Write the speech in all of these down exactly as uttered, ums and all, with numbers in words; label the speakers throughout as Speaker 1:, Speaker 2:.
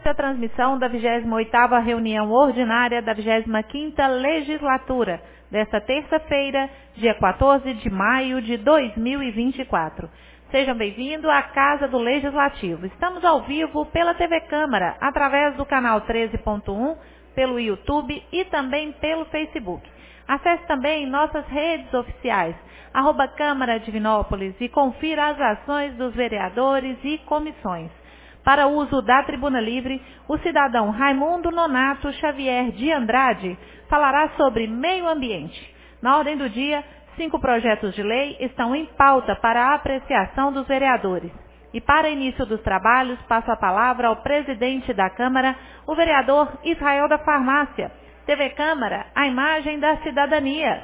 Speaker 1: A transmissão da vigésima oitava reunião ordinária da vigésima quinta legislatura, desta terça-feira, dia quatorze de maio de dois mil e vinte e quatro. Sejam bem-vindos à Casa do Legislativo. Estamos ao vivo pela T V Câmara, através do canal treze ponto um, pelo YouTube e também pelo Facebook. Acesse também nossas redes oficiais, arroba Câmara Divinópolis, e confira as ações dos vereadores e comissões. Para uso da Tribuna Livre, o cidadão Raimundo Nonato Xavier de Andrade falará sobre meio ambiente. Na ordem do dia, cinco projetos de lei estão em pauta para a apreciação dos vereadores. E para início dos trabalhos, passo a palavra ao presidente da Câmara, o vereador Israel da Farmácia. T V Câmara, a imagem da cidadania.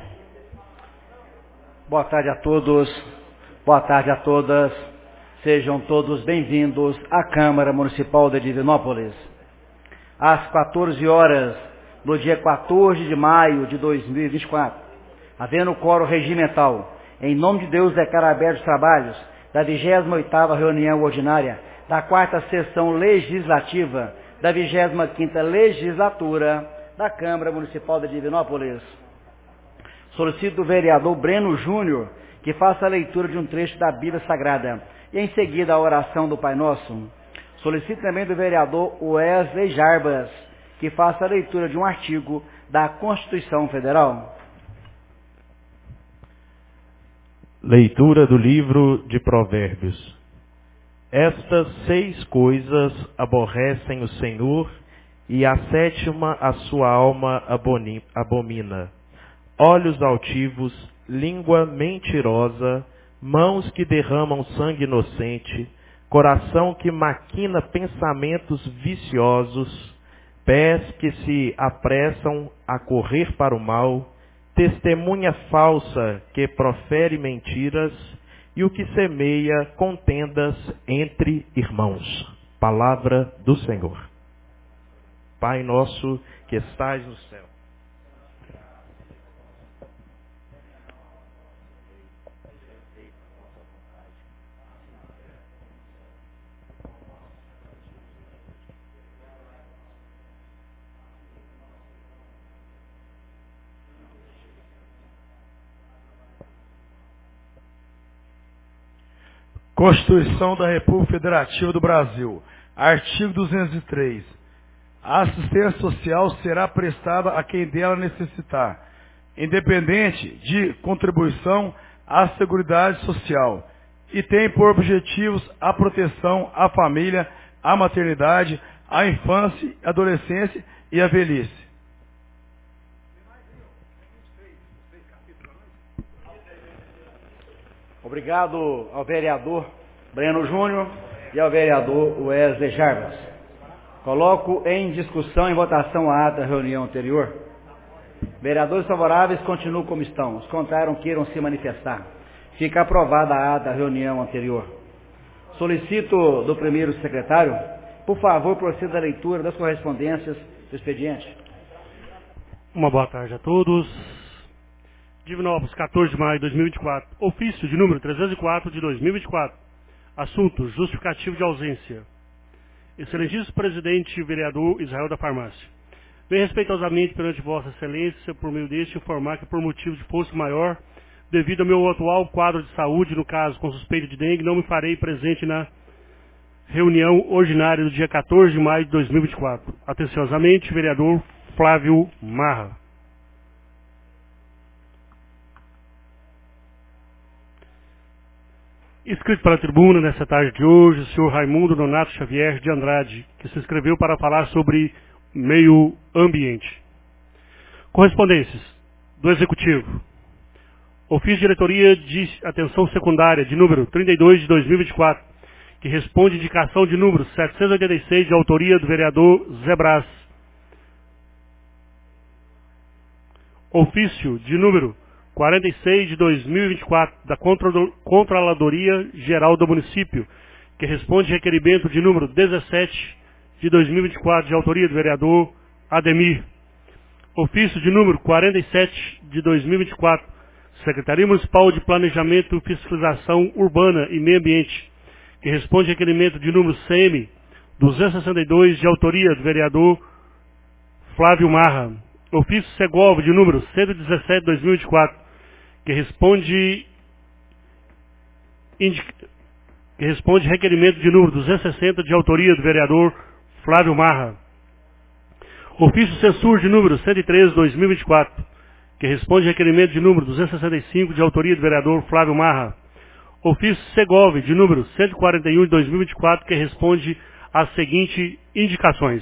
Speaker 2: Boa tarde a todos, boa tarde a todas. Sejam todos bem-vindos à Câmara Municipal de Divinópolis. Às quatorze horas, no dia quatorze de maio de dois mil e vinte e quatro, havendo quórum regimental, em nome de Deus declaro abertos os trabalhos da vigésima oitava reunião ordinária da quarta sessão legislativa da vigésima quinta legislatura da Câmara Municipal de Divinópolis. Solicito do vereador Breno Júnior que faça a leitura de um trecho da Bíblia Sagrada e em seguida a oração do Pai Nosso. Solicito também do vereador Wesley Jarbas que faça a leitura de um artigo da Constituição Federal.
Speaker 3: Leitura do livro de Provérbios. Estas seis coisas aborrecem o Senhor, e a sétima a sua alma abomina: olhos altivos, língua mentirosa, mãos que derramam sangue inocente, coração que maquina pensamentos viciosos, pés que se apressam a correr para o mal, testemunha falsa que profere mentiras, e o que semeia contendas entre irmãos. Palavra do Senhor. Pai nosso que estais no céu.
Speaker 4: Constituição da República Federativa do Brasil. Artigo duzentos e três. A assistência social será prestada a quem dela necessitar, independente de contribuição à Seguridade Social, e tem por objetivos a proteção à família, à maternidade, à infância, à adolescência e à velhice.
Speaker 2: Obrigado ao vereador Breno Júnior e ao vereador Wesley Jarbas. Coloco em discussão e votação a ata da reunião anterior. Vereadores favoráveis continuam como estão. Os contrários queiram se manifestar. Fica aprovada a ata da reunião anterior. Solicito do primeiro secretário, por favor, proceda à leitura das correspondências do expediente.
Speaker 5: Uma boa tarde a todos. Divinópolis, quatorze de maio de dois mil e vinte e quatro. Ofício de número trezentos e quatro de dois mil e vinte e quatro. Assunto: justificativo de ausência. Excelentíssimo presidente vereador Israel da Farmácia. Bem respeitosamente perante Vossa Excelência, por meio deste, informar que por motivo de força maior, devido ao meu atual quadro de saúde, no caso com suspeita de dengue, não me farei presente na reunião ordinária do dia quatorze de maio de dois mil e vinte e quatro. Atenciosamente, vereador Flávio Marra. Inscrito para a tribuna nesta tarde de hoje, o senhor Raimundo Nonato Xavier de Andrade, que se inscreveu para falar sobre meio ambiente. Correspondências do Executivo. Ofício de Diretoria de Atenção Secundária, de número trinta e dois de dois mil e vinte e quatro, que responde indicação de número setecentos e oitenta e seis, de autoria do vereador Zé Brás. Ofício de número quarenta e seis de dois mil e vinte e quatro, da Controladoria Geral do Município, que responde requerimento de número dezessete de dois mil e vinte e quatro, de autoria do vereador Ademir. Ofício de número quarenta e sete de dois mil e vinte e quatro, Secretaria Municipal de Planejamento, Fiscalização Urbana e Meio Ambiente, que responde requerimento de número C M duzentos e sessenta e dois, de autoria do vereador Flávio Marra. Ofício Segovia, de número cento e dezessete, dois mil e vinte e quatro, que responde, indica, que responde requerimento de número duzentos e sessenta, de autoria do vereador Flávio Marra. Ofício Censur, de número cento e treze, dois mil e vinte e quatro, que responde requerimento de número duzentos e sessenta e cinco, de autoria do vereador Flávio Marra. Ofício Segovia, de número cento e quarenta e um, de dois mil e vinte e quatro, que responde às seguintes indicações.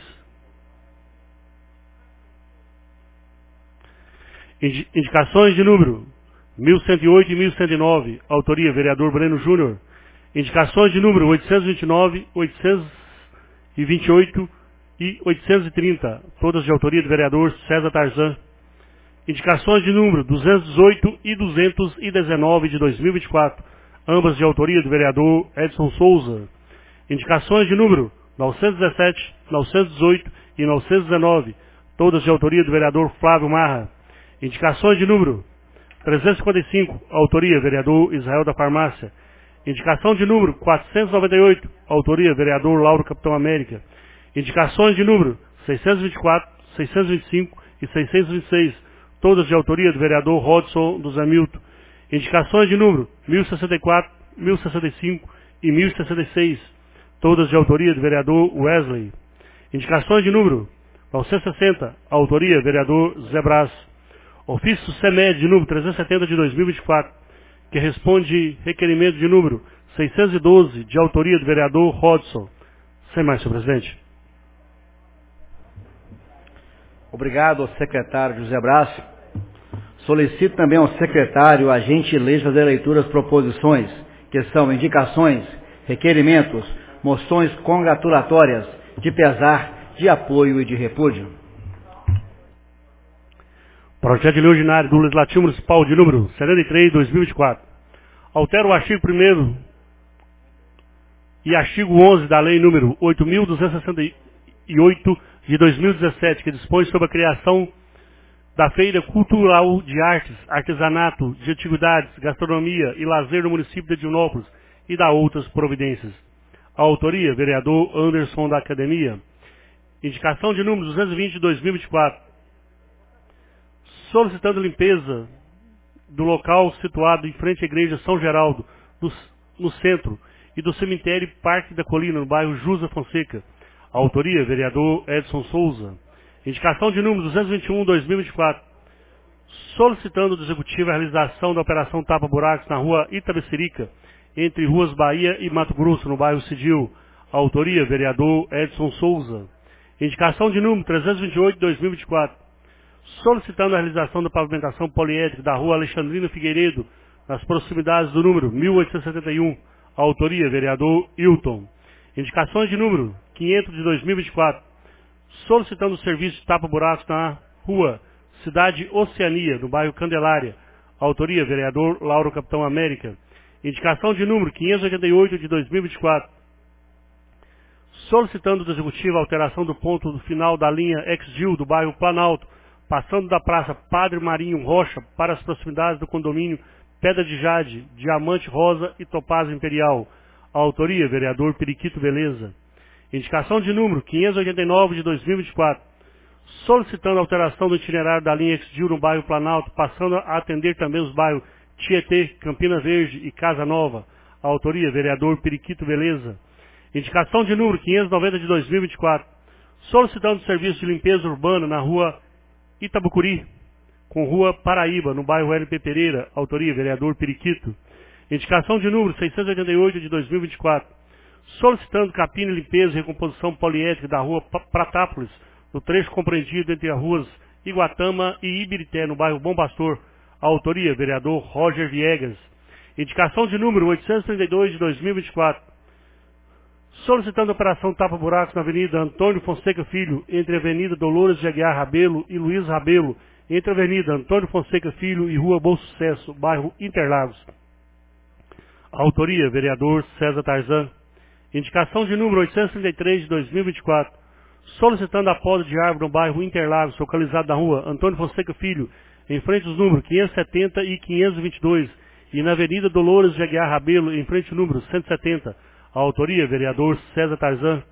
Speaker 5: Indi- indicações de número mil cento e oito e mil cento e nove, autoria vereador Breno Júnior. Indicações de número oitocentos e vinte e nove, oitocentos e vinte e oito e oitocentos e trinta, todas de autoria do vereador César Tarzan. Indicações de número duzentos e dezoito e duzentos e dezenove, de dois mil e vinte e quatro, ambas de autoria do vereador Edson Souza. Indicações de número novecentos e dezessete, novecentos e dezoito e novecentos e dezenove, todas de autoria do vereador Flávio Marra. Indicações de número trezentos e cinquenta e cinco, autoria vereador Israel da Farmácia. Indicação de número quatrocentos e noventa e oito, autoria vereador Lauro Capitão América. Indicações de número seiscentos e vinte e quatro, seiscentos e vinte e cinco e seiscentos e vinte e seis, todas de autoria do vereador Rodson dos Hamilton. Indicações de número mil e sessenta e quatro, mil e sessenta e cinco e mil e sessenta e seis, todas de autoria do vereador Wesley. Indicações de número novecentos e sessenta, autoria vereador Zé Brás. Ofício CEMED, de número trezentos e setenta, de dois mil e vinte e quatro, que responde requerimento de número seiscentos e doze, de autoria do vereador Rodson. Sem mais, senhor presidente.
Speaker 2: Obrigado ao secretário José Brás. Solicito também ao secretário a gentileza de fazer a leitura das proposições, que são indicações, requerimentos, moções congratulatórias, de pesar, de apoio e de repúdio.
Speaker 5: Projeto de lei ordinário do Legislativo Municipal de número setenta e três, dois mil e vinte e quatro. Altera o artigo primeiro e artigo onze da lei número oito mil duzentos e sessenta e oito de dois mil e dezessete, que dispõe sobre a criação da Feira Cultural de Artes, Artesanato, de Antiguidades, Gastronomia e Lazer no município de Edilópolis e da outras providências. A autoria, vereador Anderson da Academia. Indicação de número duzentos e vinte de dois mil e vinte e quatro. Solicitando limpeza do local situado em frente à igreja São Geraldo, no, no centro, e do cemitério Parque da Colina, no bairro Jusa Fonseca. A autoria, vereador Edson Souza. Indicação de número duzentos e vinte e um de dois mil e vinte e quatro. Solicitando do Executivo a realização da operação Tapa Buracos na rua Itabecerica, entre Ruas Bahia e Mato Grosso, no bairro Cidil. A autoria, vereador Edson Souza. Indicação de número trezentos e vinte e oito de dois mil e vinte e quatro. Solicitando a realização da pavimentação poliédrica da rua Alexandrino Figueiredo, nas proximidades do número mil oitocentos e setenta e um. A autoria, vereador Hilton. Indicações de número quinhentos de dois mil e vinte e quatro. Solicitando o serviço de tapa-buracos na rua Cidade Oceania, no bairro Candelária. A autoria, vereador Lauro Capitão América. Indicação de número quinhentos e oitenta e oito de dois mil e vinte e quatro. Solicitando do Executivo a alteração do ponto do final da linha Ex-Gil do bairro Planalto, passando da Praça Padre Marinho Rocha para as proximidades do condomínio Pedra de Jade, Diamante Rosa e Topázio Imperial. A autoria, vereador Periquito Beleza. Indicação de número quinhentos e oitenta e nove de dois mil e vinte e quatro. Solicitando a alteração do itinerário da linha Ex-Gil no bairro Planalto, passando a atender também os bairros Tietê, Campina Verde e Casa Nova. A autoria, vereador Periquito Beleza. Indicação de número quinhentos e noventa de dois mil e vinte e quatro. Solicitando serviço de limpeza urbana na rua Itabucuri, com rua Paraíba, no bairro L P Pereira, autoria, vereador Periquito. Indicação de número seiscentos e oitenta e oito de dois mil e vinte e quatro. Solicitando capina, limpeza e recomposição poliédrica da rua Pratápolis, no trecho compreendido entre as ruas Iguatama e Ibirité, no bairro Bom Pastor. Autoria, vereador Roger Viegas. Indicação de número oitocentos e trinta e dois de dois mil e vinte e quatro. Solicitando a operação tapa-buracos na Avenida Antônio Fonseca Filho, entre a Avenida Dolores de Aguiar Rabelo e Luiz Rabelo, entre a Avenida Antônio Fonseca Filho e Rua Bom Sucesso, bairro Interlagos. Autoria, vereador César Tarzan. Indicação de número oitocentos e trinta e três de dois mil e vinte e quatro. Solicitando a poda de árvore no bairro Interlagos, localizado na rua Antônio Fonseca Filho, em frente aos números quinhentos e setenta e quinhentos e vinte e dois, e na Avenida Dolores de Aguiar Rabelo, em frente ao número cento e setenta. A autoria, vereador César Tarzan.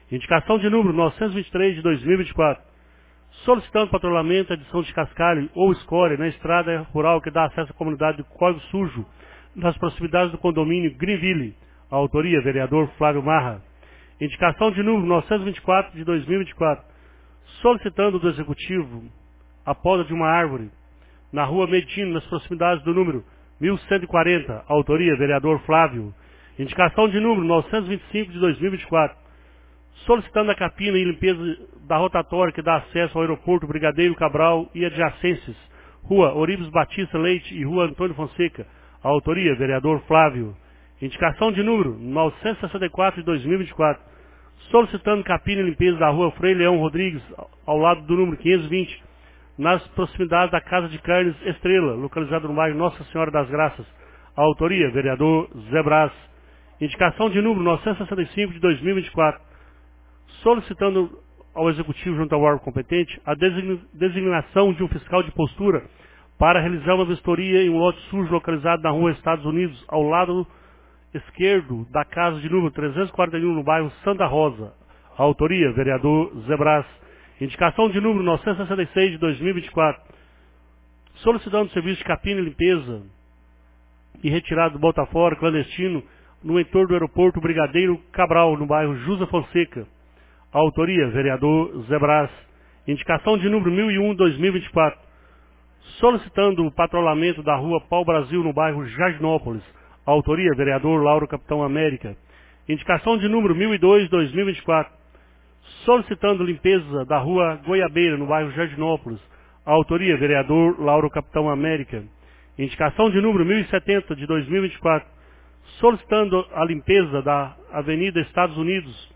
Speaker 5: Indicação de número novecentos e vinte e três de dois mil e vinte e quatro. Solicitando patrulhamento, adição de cascalho ou escória na estrada rural que dá acesso à comunidade de Córrego Sujo, nas proximidades do condomínio Greenville. A autoria, vereador Flávio Marra. Indicação de número novecentos e vinte e quatro de dois mil e vinte e quatro. Solicitando do Executivo a poda de uma árvore na rua Medino, nas proximidades do número mil cento e quarenta. A autoria, vereador Flávio. Indicação de número novecentos e vinte e cinco de dois mil e vinte e quatro. Solicitando a capina e limpeza da rotatória que dá acesso ao aeroporto Brigadeiro Cabral e adjacências, rua Oribes Batista Leite e rua Antônio Fonseca. A autoria, vereador Flávio. Indicação de número novecentos e sessenta e quatro de dois mil e vinte e quatro. Solicitando capina e limpeza da rua Frei Leão Rodrigues, ao lado do número quinhentos e vinte, nas proximidades da Casa de Carnes Estrela, localizada no bairro Nossa Senhora das Graças. A autoria, vereador Zé Brás. Indicação de número novecentos e sessenta e cinco de dois mil e vinte e quatro. Solicitando ao Executivo, junto ao órgão competente, a designação de um fiscal de postura para realizar uma vistoria em um lote sujo localizado na rua Estados Unidos, ao lado esquerdo da casa de número trezentos e quarenta e um, no bairro Santa Rosa. A autoria, vereador Zé Brás. Indicação de número novecentos e sessenta e seis de dois mil e vinte e quatro. Solicitando serviço de capina e limpeza e retirada do Botafora clandestino no entorno do aeroporto Brigadeiro Cabral, no bairro Jusa Fonseca. A autoria, vereador Zé Brás. Indicação de número mil e um de dois mil e vinte e quatro. Solicitando o patrulhamento da rua Pau Brasil, no bairro Jardinópolis. A autoria, vereador Lauro Capitão América. Indicação de número mil e dois de dois mil e vinte e quatro. Solicitando limpeza da rua Goiabeira, no bairro Jardinópolis. A autoria, vereador Lauro Capitão América. Indicação de número mil e setenta de dois mil e vinte e quatro. Solicitando a limpeza da Avenida Estados Unidos,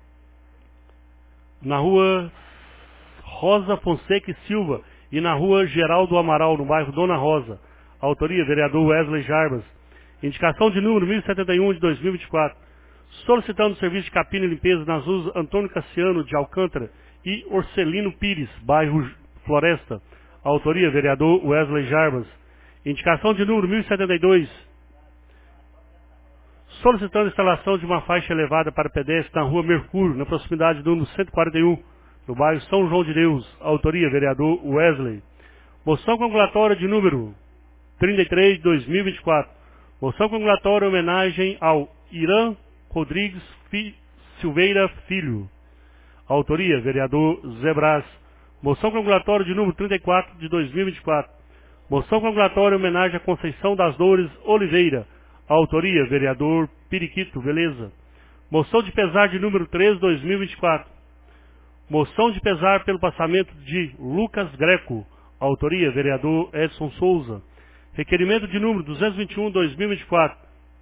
Speaker 5: na rua Rosa Fonseca e Silva e na rua Geraldo Amaral, no bairro Dona Rosa. A autoria, vereador Wesley Jarbas. Indicação de número mil e setenta e um de dois mil e vinte e quatro. Solicitando serviço de capina e limpeza nas ruas Antônio Cassiano de Alcântara e Orcelino Pires, bairro Floresta. A autoria, vereador Wesley Jarbas. Indicação de número mil e setenta e dois. Solicitando a instalação de uma faixa elevada para pedestres na rua Mercúrio, na proximidade do número cento e quarenta e um, no bairro São João de Deus. A autoria, vereador Wesley. Moção congulatória de número trinta e três de dois mil e vinte e quatro. Moção congulatória em homenagem ao Irã Rodrigues Fi, Silveira Filho. A autoria, vereador Zé Brás. Moção congulatória de número trinta e quatro de dois mil e vinte e quatro. Moção congulatória em homenagem a Conceição das Dores Oliveira. A autoria, vereador Periquito, beleza. Moção de pesar de número três de dois mil e vinte e quatro. Moção de pesar pelo passamento de Lucas Greco. A autoria, vereador Edson Souza. Requerimento de número duzentos e vinte e um de dois mil e vinte e quatro.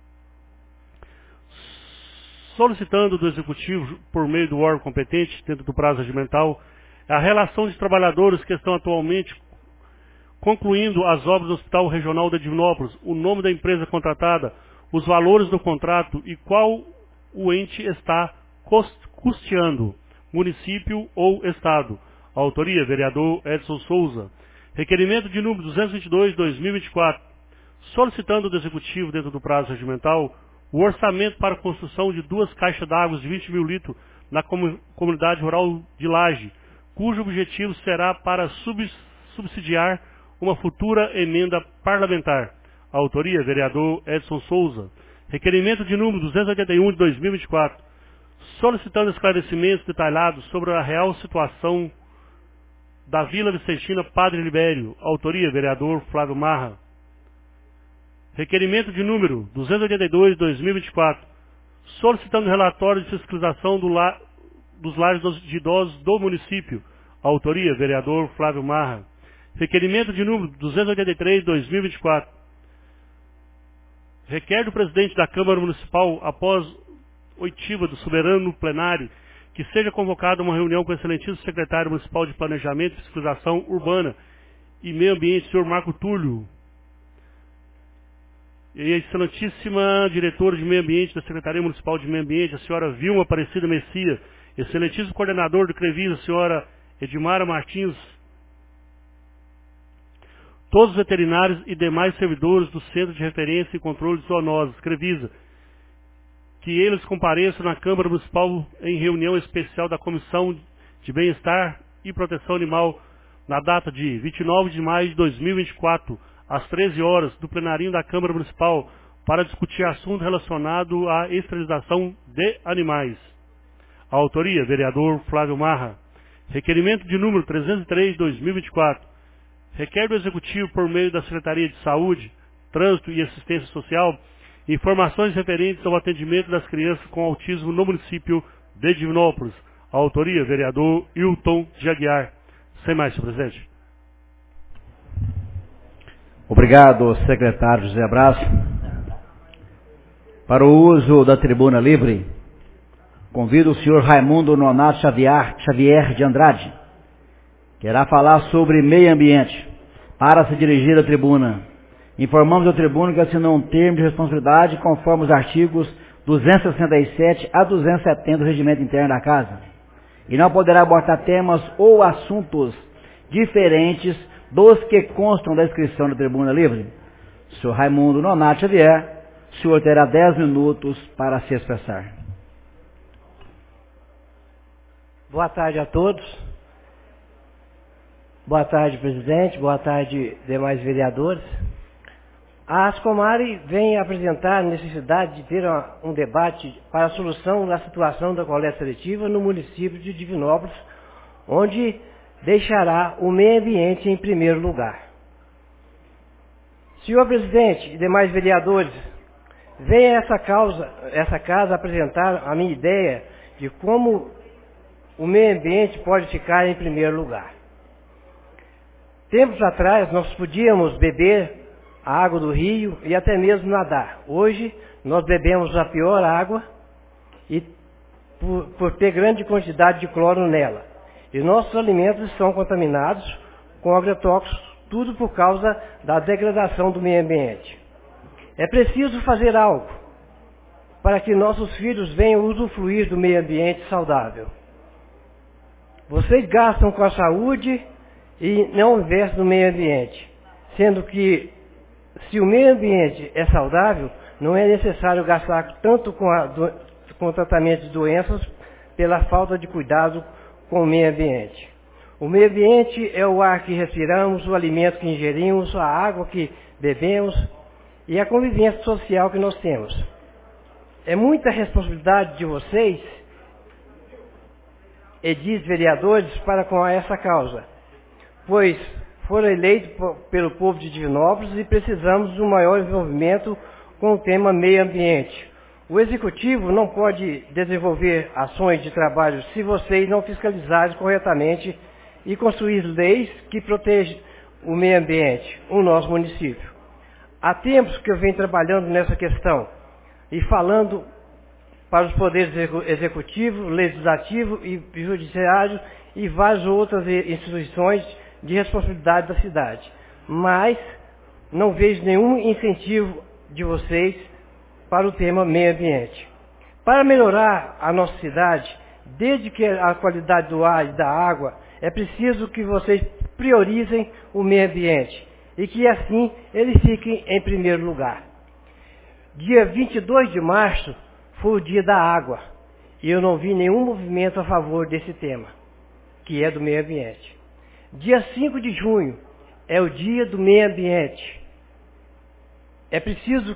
Speaker 5: Solicitando do Executivo, por meio do órgão competente, dentro do prazo regimental, a relação de trabalhadores que estão atualmente concluindo as obras do Hospital Regional de Divinópolis, o nome da empresa contratada, os valores do contrato e qual o ente está custeando, município ou Estado. A autoria, vereador Edson Souza. Requerimento de número duzentos e vinte e dois de dois mil e vinte e quatro. Solicitando do Executivo, dentro do prazo regimental, o orçamento para a construção de duas caixas d'água de vinte mil litros na comunidade rural de Laje, cujo objetivo será para subsidiar uma futura emenda parlamentar. A autoria, vereador Edson Souza. Requerimento de número duzentos e oitenta e um de dois mil e vinte e quatro. Solicitando esclarecimentos detalhados sobre a real situação da Vila Vicentina Padre Libério. A autoria, vereador Flávio Marra. Requerimento de número duzentos e oitenta e dois de dois mil e vinte e quatro. Solicitando relatório de fiscalização do la, dos lares de idosos do município. A autoria, vereador Flávio Marra. Requerimento de número duzentos e oitenta e três de dois mil e vinte e quatro. Requer do presidente da Câmara Municipal, após oitiva do soberano plenário, que seja convocada uma reunião com o excelentíssimo secretário municipal de Planejamento e Fiscalização Urbana e Meio Ambiente, senhor Marco Túlio, e a excelentíssima diretora de Meio Ambiente da Secretaria Municipal de Meio Ambiente, a senhora Vilma Aparecida Messia, excelentíssimo coordenador do CREVIS, a senhora Edmara Martins, todos os veterinários e demais servidores do Centro de Referência e Controle de Zoonoses, CREVISA, que eles compareçam na Câmara Municipal em reunião especial da Comissão de Bem-Estar e Proteção Animal na data de vinte e nove de maio de dois mil e vinte e quatro, às treze horas, do plenarinho da Câmara Municipal, para discutir assunto relacionado à esterilização de animais. A autoria, vereador Flávio Marra. Requerimento de número trezentos e três de dois mil e vinte e quatro. Requer do Executivo, por meio da Secretaria de Saúde, Trânsito e Assistência Social, informações referentes ao atendimento das crianças com autismo no município de Divinópolis. A autoria, vereador Hilton de Aguiar. Sem mais, senhor presidente.
Speaker 2: Obrigado, secretário José Abraço. Para o uso da tribuna livre, convido o senhor Raimundo Nonato Xavier, Xavier de Andrade, que irá falar sobre meio ambiente, para se dirigir à tribuna. Informamos ao tribuno que assinou um termo de responsabilidade conforme os artigos duzentos e sessenta e sete a duzentos e setenta do Regimento Interno da Casa, e não poderá abordar temas ou assuntos diferentes dos que constam da inscrição da tribuna livre. senhor Raimundo Nonato Xavier, o senhor terá dez minutos para se expressar.
Speaker 6: Boa tarde a todos. Boa tarde, presidente. Boa tarde, demais vereadores. A Ascomare vem apresentar a necessidade de ter uma, um debate para a solução da situação da coleta seletiva no município de Divinópolis, onde deixará o meio ambiente em primeiro lugar. Senhor presidente e demais vereadores, venha essa, causa, essa casa apresentar a minha ideia de como o meio ambiente pode ficar em primeiro lugar. Tempos atrás nós podíamos beber a água do rio e até mesmo nadar. Hoje nós bebemos a pior água e por, por ter grande quantidade de cloro nela. E nossos alimentos são contaminados com agrotóxicos, tudo por causa da degradação do meio ambiente. É preciso fazer algo para que nossos filhos venham usufruir do meio ambiente saudável. Vocês gastam com a saúde e não investem no meio ambiente, sendo que se o meio ambiente é saudável, não é necessário gastar tanto com, a, do, com o tratamento de doenças pela falta de cuidado com o meio ambiente. O meio ambiente é o ar que respiramos, o alimento que ingerimos, a água que bebemos e a convivência social que nós temos. É muita responsabilidade de vocês, edis vereadores, para com essa causa, pois foram eleitos pelo povo de Divinópolis e precisamos de um maior envolvimento com o tema meio ambiente. O Executivo não pode desenvolver ações de trabalho se vocês não fiscalizarem corretamente e construir leis que protejam o meio ambiente, o nosso município. Há tempos que eu venho trabalhando nessa questão e falando para os poderes executivo, legislativo e judiciário e várias outras instituições de responsabilidade da cidade. Mas não vejo nenhum incentivo de vocês para o tema meio ambiente. Para melhorar a nossa cidade, desde que a qualidade do ar e da água, é preciso que vocês priorizem o meio ambiente e que assim ele fique em primeiro lugar. Dia vinte e dois de março foi o dia da água e eu não vi nenhum movimento a favor desse tema, que é do meio ambiente. Dia cinco de junho é o dia do meio ambiente. É preciso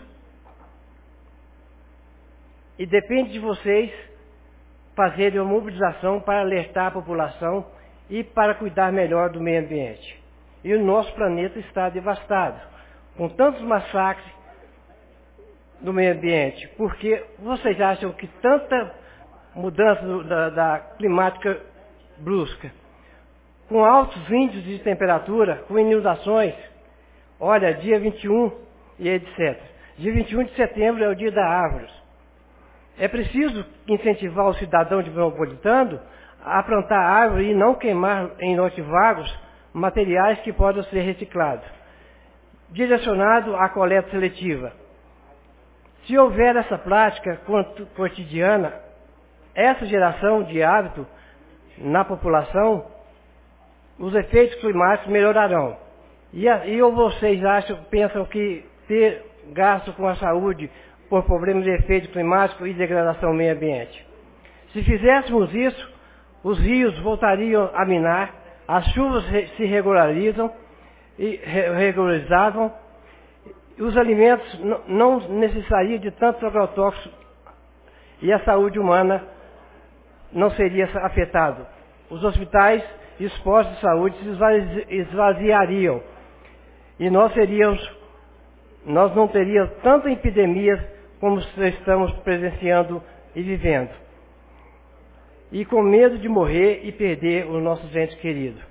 Speaker 6: e depende de vocês fazerem uma mobilização para alertar a população e para cuidar melhor do meio ambiente. E o nosso planeta está devastado, com tantos massacres do meio ambiente, porque vocês acham que tanta mudança do, da, da climática brusca, com altos índices de temperatura, com inundações, olha, dia vinte e um e etcétera. Dia vinte e um de setembro é o dia da árvore. É preciso incentivar o cidadão de Metropolitano a plantar árvore e não queimar em lotes vagos materiais que podem ser reciclados. Direcionado à coleta seletiva. Se houver essa prática cotidiana, essa geração de hábito na população, os efeitos climáticos melhorarão. E, e ou vocês acham, pensam que ter gasto com a saúde por problemas de efeito climático e degradação do meio ambiente. Se fizéssemos isso, os rios voltariam a minar, as chuvas se regularizam e regularizavam, e os alimentos não necessitariam de tantos agrotóxicos e a saúde humana não seria afetada. Os hospitais e os postos de saúde se esvaziariam e nós seríamos, nós não teríamos tanta epidemia como estamos presenciando e vivendo. E com medo de morrer e perder os nossos entes queridos.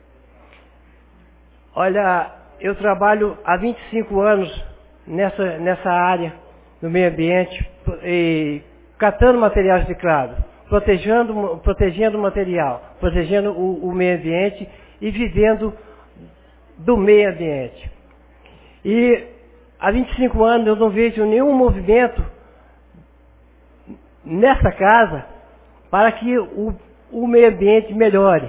Speaker 6: Olha, eu trabalho há vinte e cinco anos nessa, nessa área do meio ambiente, e catando material reciclado, protegendo, protegendo o material, protegendo o, o meio ambiente e vivendo do meio ambiente. E há vinte e cinco anos eu não vejo nenhum movimento nessa casa para que o, o meio ambiente melhore.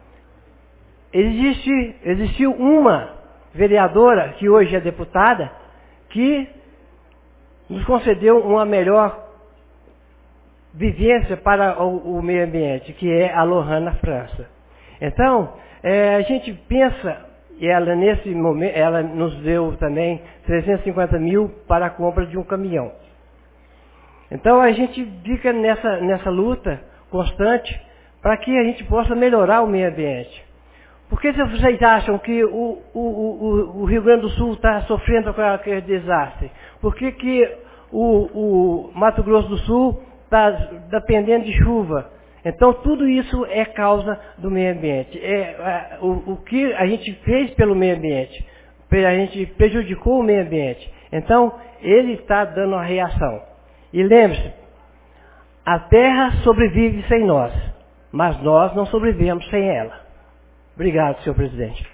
Speaker 6: Existe, existiu uma vereadora, que hoje é deputada, que nos concedeu uma melhor vivência para o, o meio ambiente, que é a Lohana França. Então, é, a gente pensa, e ela nesse momento, ela nos deu também trezentos e cinquenta mil para a compra de um caminhão. Então a gente fica nessa, nessa luta constante para que a gente possa melhorar o meio ambiente. Por que vocês acham que o, o, o, o Rio Grande do Sul está sofrendo com aquele desastre? Por que, que o, o Mato Grosso do Sul está dependendo de chuva? Então tudo isso é causa do meio ambiente. É, é, o, o que a gente fez pelo meio ambiente, a gente prejudicou o meio ambiente. Então ele está dando uma reação. E lembre-se, a Terra sobrevive sem nós, mas nós não sobrevivemos sem ela. Obrigado, senhor presidente.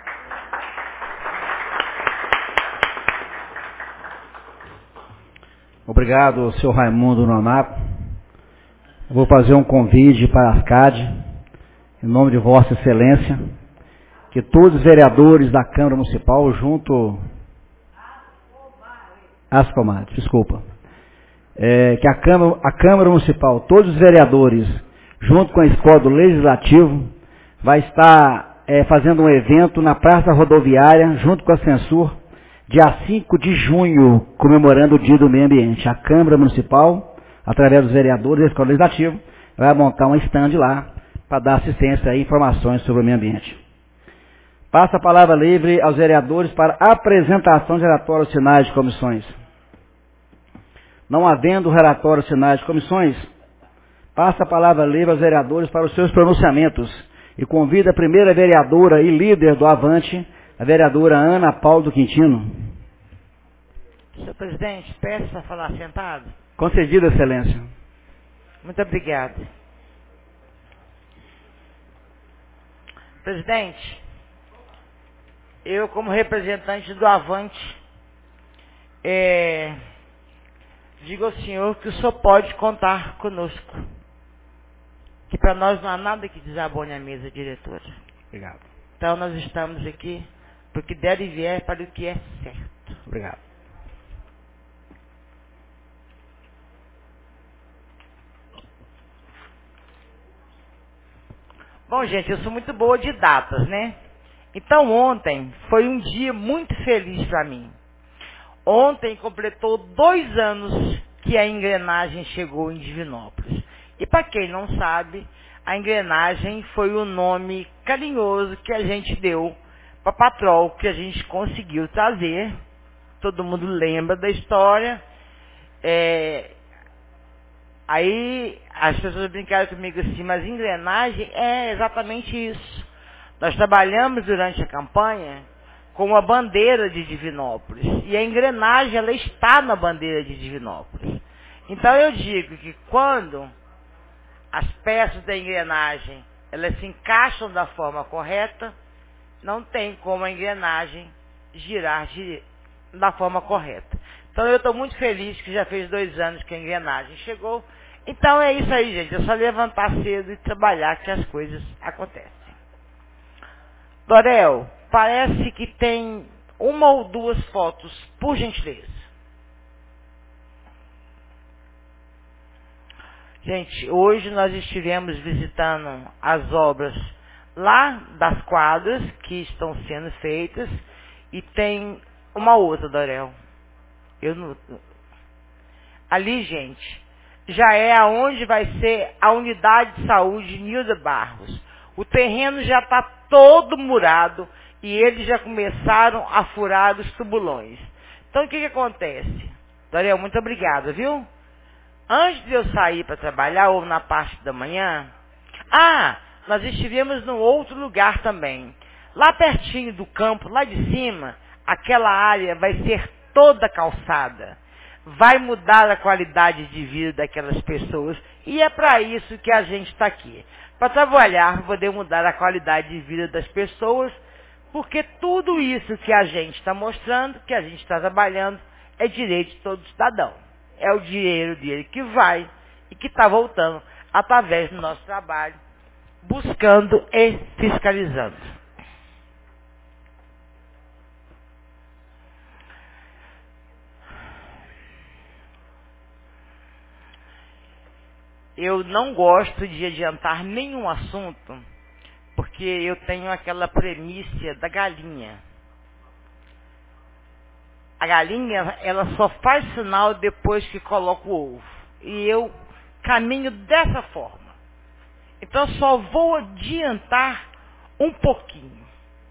Speaker 2: Obrigado, senhor Raimundo Nonato. Eu vou fazer um convite para a ASCAD, em nome de Vossa Excelência, que todos os vereadores da Câmara Municipal, junto... Ascomar, desculpa. É, que a Câmara, a Câmara Municipal, todos os vereadores, junto com a Escola do Legislativo, vai estar é, fazendo um evento na Praça Rodoviária, junto com a Censur, dia cinco de junho, comemorando o Dia do Meio Ambiente. A Câmara Municipal, através dos vereadores da Escola Legislativa, vai montar um stand lá para dar assistência e informações sobre o meio ambiente. Passa a palavra livre aos vereadores para apresentação de relatórios finais de comissões. Não havendo relatórios finais de comissões, passa a palavra livre aos vereadores para os seus pronunciamentos e convida a primeira vereadora e líder do Avante, a vereadora Ana Paula do Quintino.
Speaker 7: Senhor presidente, peço para falar sentado.
Speaker 2: Concedido, excelência.
Speaker 7: Muito obrigado. Presidente, eu como representante do Avante, é, digo ao senhor que o senhor pode contar conosco. Que para nós não há nada que desabone a mesa diretora.
Speaker 2: Obrigado.
Speaker 7: Então nós estamos aqui porque der e vier para o que é certo.
Speaker 2: Obrigado.
Speaker 7: Bom, gente, eu sou muito boa de datas, né? Então ontem foi um dia muito feliz para mim. Ontem completou dois anos que a engrenagem chegou em Divinópolis. E para quem não sabe, a engrenagem foi o nome carinhoso que a gente deu para a patrol que a gente conseguiu trazer. Todo mundo lembra da história. É... Aí as pessoas brincaram comigo assim, mas engrenagem é exatamente isso. Nós trabalhamos durante a campanha com a bandeira de Divinópolis. E a engrenagem, ela está na bandeira de Divinópolis. Então eu digo que quando as peças da engrenagem, elas se encaixam da forma correta, não tem como a engrenagem girar de, da forma correta. Então eu estou muito feliz que já fez dois anos que a engrenagem chegou. Então é isso aí, gente. É só levantar cedo e trabalhar que as coisas acontecem. Dorel, parece que tem uma ou duas fotos, por gentileza. Gente, hoje nós estivemos visitando as obras lá das quadras que estão sendo feitas e tem uma outra, Dorel. Eu não... Ali, gente, já é aonde vai ser a unidade de saúde Nilda Barros. O terreno já está todo murado e eles já começaram a furar os tubulões. Então, o que, que acontece? Dorel, muito obrigada, viu? Antes de eu sair para trabalhar, ou na parte da manhã... Ah, nós estivemos num outro lugar também. Lá pertinho do campo, lá de cima, aquela área vai ser toda calçada. Vai mudar a qualidade de vida daquelas pessoas. E é para isso que a gente está aqui. Para trabalhar, poder mudar a qualidade de vida das pessoas, porque tudo isso que a gente está mostrando, que a gente está trabalhando, é direito de todo cidadão. É o dinheiro dele que vai e que está voltando através do nosso trabalho, buscando e fiscalizando. Eu não gosto de adiantar nenhum assunto, porque eu tenho aquela premissa da galinha. A galinha, ela só faz sinal depois que coloca o ovo. E eu caminho dessa forma. Então, só vou adiantar um pouquinho.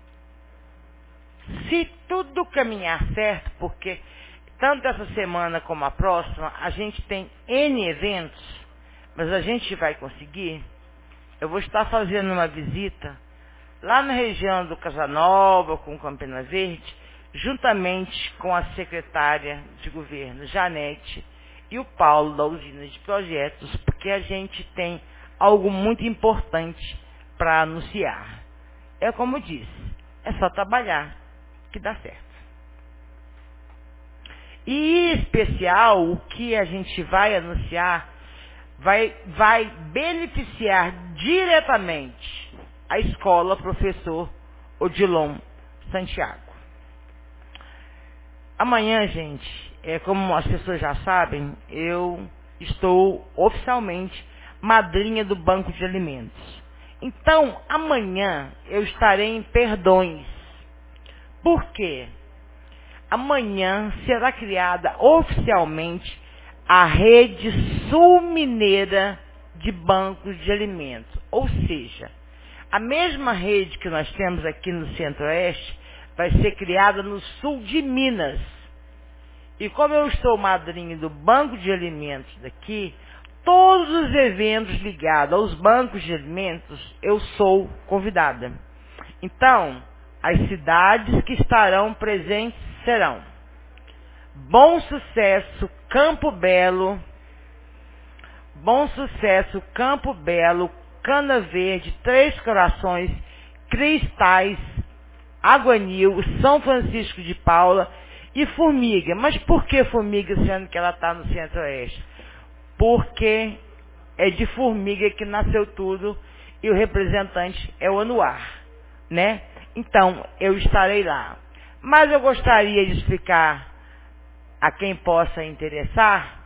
Speaker 7: Se tudo caminhar certo, porque tanto essa semana como a próxima, a gente tem N eventos, mas a gente vai conseguir. Eu vou estar fazendo uma visita lá na região do Casanova, com Campina Verde, juntamente com a secretária de governo, Janete, e o Paulo, da usina de projetos, porque a gente tem algo muito importante para anunciar. É como disse, é só trabalhar que dá certo. E em especial, o que a gente vai anunciar vai, vai beneficiar diretamente a escola Professor Odilon Santiago. Amanhã, gente, é, como as pessoas já sabem, eu estou oficialmente madrinha do Banco de Alimentos. Então, amanhã eu estarei em Perdões. Por quê? Amanhã será criada oficialmente a Rede Sul-Mineira de Bancos de Alimentos. Ou seja, a mesma rede que nós temos aqui no Centro-Oeste vai ser criada no sul de Minas. E como eu estou madrinha do Banco de Alimentos daqui, todos os eventos ligados aos bancos de alimentos, eu sou convidada. Então, as cidades que estarão presentes serão Bom Sucesso, Campo Belo, Bom Sucesso, Campo Belo, Cana Verde, Três Corações, Cristais, Aguanil, São Francisco de Paula e Formiga. Mas por que Formiga, sendo que ela está no Centro-Oeste? Porque é de Formiga que nasceu tudo e o representante é o Anuar, né? Então, eu estarei lá. Mas eu gostaria de explicar a quem possa interessar,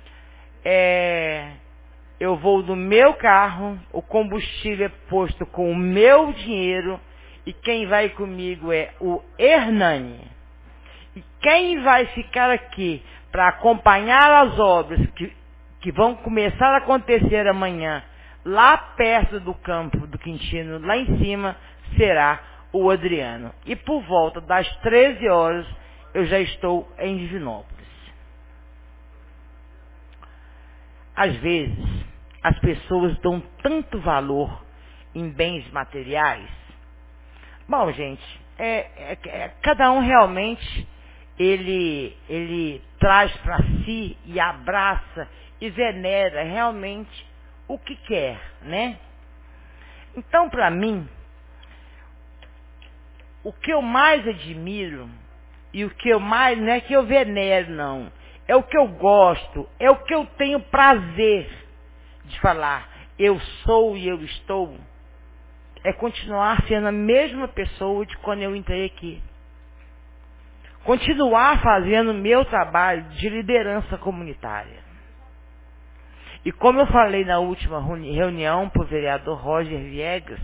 Speaker 7: é, eu vou no meu carro, o combustível é posto com o meu dinheiro e quem vai comigo é o Hernani. E quem vai ficar aqui para acompanhar as obras que, que vão começar a acontecer amanhã, lá perto do campo do Quintino, lá em cima, será o Adriano. E por volta das treze horas, eu já estou em Divinópolis. Às vezes, as pessoas dão tanto valor em bens materiais. Bom, gente, é, é, é, cada um realmente, ele, ele traz para si e abraça e venera realmente o que quer, né? Então, para mim, o que eu mais admiro e o que eu mais, não é que eu venero, não, é o que eu gosto, é o que eu tenho prazer de falar, eu sou e eu estou, é continuar sendo a mesma pessoa de quando eu entrei aqui. Continuar fazendo o meu trabalho de liderança comunitária. E como eu falei na última reunião para o vereador Roger Viegas,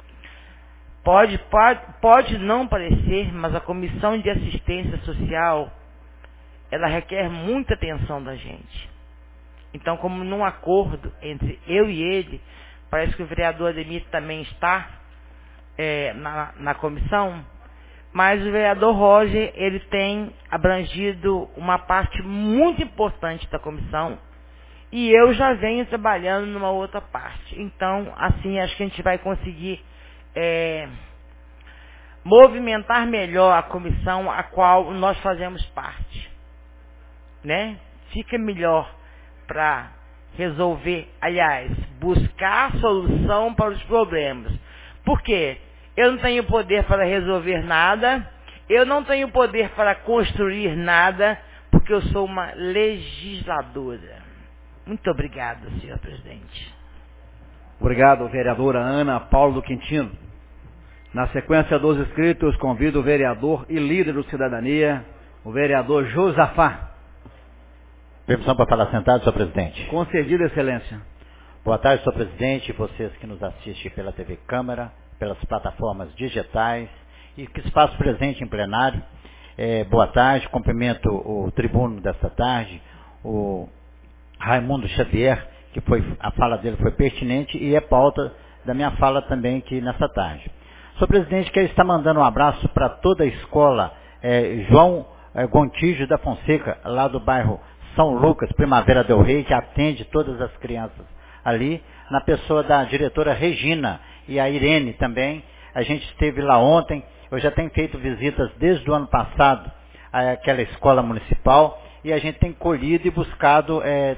Speaker 7: pode, pode, pode não parecer, mas a Comissão de Assistência Social, ela requer muita atenção da gente. Então, como num acordo entre eu e ele, parece que o vereador Ademir também está é, na, na comissão, mas o vereador Roger, ele tem abrangido uma parte muito importante da comissão, e eu já venho trabalhando numa outra parte. Então, assim, acho que a gente vai conseguir é, movimentar melhor a comissão a qual nós fazemos parte, né? Fica melhor para resolver, aliás, buscar solução para os problemas. Por quê? Eu não tenho poder para resolver nada, eu não tenho poder para construir nada, porque eu sou uma legisladora. Muito obrigado, senhor presidente.
Speaker 2: Obrigado, vereadora Ana Paulo do Quintino. Na sequência dos inscritos, convido o vereador e líder do Cidadania, o vereador Josafá.
Speaker 8: Permissão para falar sentado, senhor presidente.
Speaker 2: Concedido, excelência.
Speaker 8: Boa tarde, senhor presidente, vocês que nos assistem pela T V Câmara, pelas plataformas digitais e que se faz presente em plenário. É, boa tarde, cumprimento o tribuno desta tarde, o Raimundo Xavier, que foi, a fala dele foi pertinente e é pauta da minha fala também aqui nessa tarde. Senhor presidente, quero estar mandando um abraço para toda a escola é, João é, Gontijo da Fonseca, lá do bairro São Lucas, Primavera del Rey, que atende todas as crianças ali, na pessoa da diretora Regina e a Irene também. A gente esteve lá ontem, eu já tenho feito visitas desde o ano passado àquela escola municipal e a gente tem colhido e buscado é,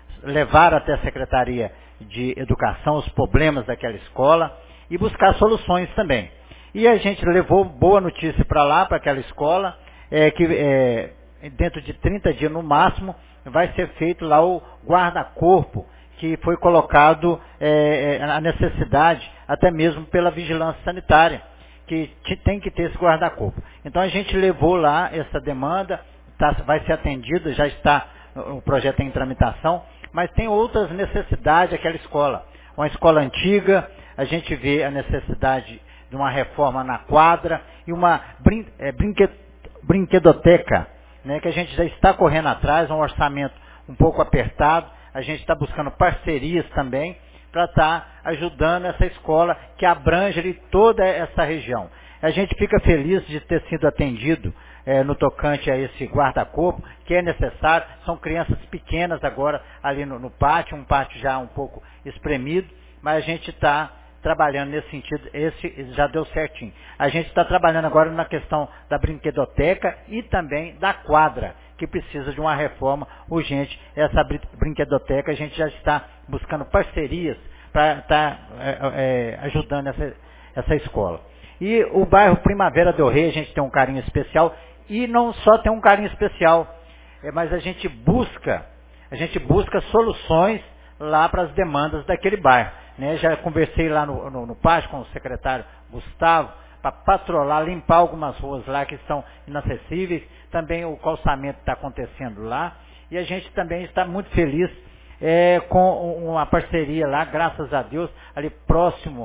Speaker 8: levar até a Secretaria de Educação os problemas daquela escola e buscar soluções também. E a gente levou boa notícia para lá, para aquela escola, é, que é, dentro de trinta dias no máximo vai ser feito lá o guarda-corpo, que foi colocado é, a necessidade, até mesmo pela vigilância sanitária, que tem que ter esse guarda-corpo. Então a gente levou lá essa demanda, tá, vai ser atendida, já está, o projeto em tramitação, mas tem outras necessidades aquela escola. Uma escola antiga, a gente vê a necessidade de uma reforma na quadra e uma brin é, brinqued brinquedoteca, né, que a gente já está correndo atrás, um orçamento um pouco apertado. A gente está buscando parcerias também para estar ajudando essa escola que abrange ali toda essa região. A gente fica feliz de ter sido atendido é, no tocante a esse guarda-corpo, que é necessário. São crianças pequenas agora ali no, no pátio, um pátio já um pouco espremido, mas a gente está trabalhando nesse sentido, esse já deu certinho. A gente está trabalhando agora na questão da brinquedoteca e também da quadra, que precisa de uma reforma urgente. Essa brinquedoteca a gente já está buscando parcerias para estar é, é, ajudando essa, essa escola. E o bairro Primavera del Rey a gente tem um carinho especial, e não só tem um carinho especial, é, mas a gente busca, a gente busca soluções lá para as demandas daquele bairro. Né? Já conversei lá no, no, no pátio com o secretário Gustavo, para patrolar, limpar algumas ruas lá que estão inacessíveis. Também o calçamento está acontecendo lá. E a gente também está muito feliz é, com uma parceria lá, graças a Deus, ali próximo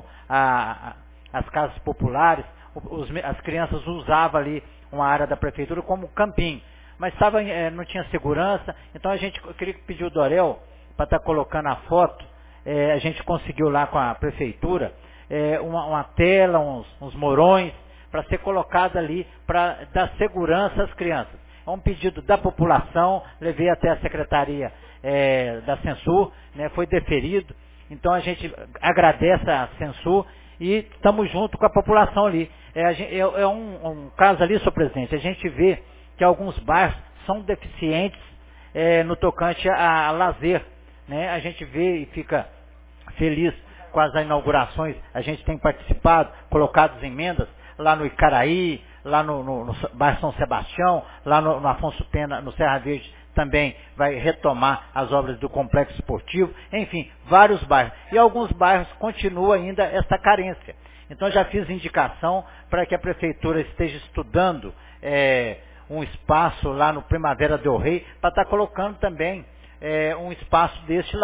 Speaker 8: às casas populares. Os, as crianças usavam ali uma área da prefeitura como campinho. Mas tava, é, não tinha segurança, então a gente, eu queria pedir o Dorel para estar tá colocando a foto. É, a gente conseguiu lá com a prefeitura é, uma, uma tela, uns, uns morões, para ser colocado ali, para dar segurança às crianças. É um pedido da população, levei até a Secretaria é, da Censur, né, foi deferido. Então a gente agradece a Censur e estamos junto com a população ali. É, é, é um, um caso ali, senhor presidente, a gente vê que alguns bairros são deficientes é, no tocante a, a lazer. Né? A gente vê e fica feliz com as inaugurações, a gente tem participado, colocado emendas lá no Icaraí, lá no, no, no bairro São Sebastião, lá no, no Afonso Pena, no Serra Verde, também vai retomar as obras do complexo esportivo, enfim, vários bairros. E alguns bairros continua ainda essa carência. Então já fiz indicação para que a prefeitura esteja estudando é, um espaço lá no Primavera del Rey, para estar colocando também é, um espaço deste lá,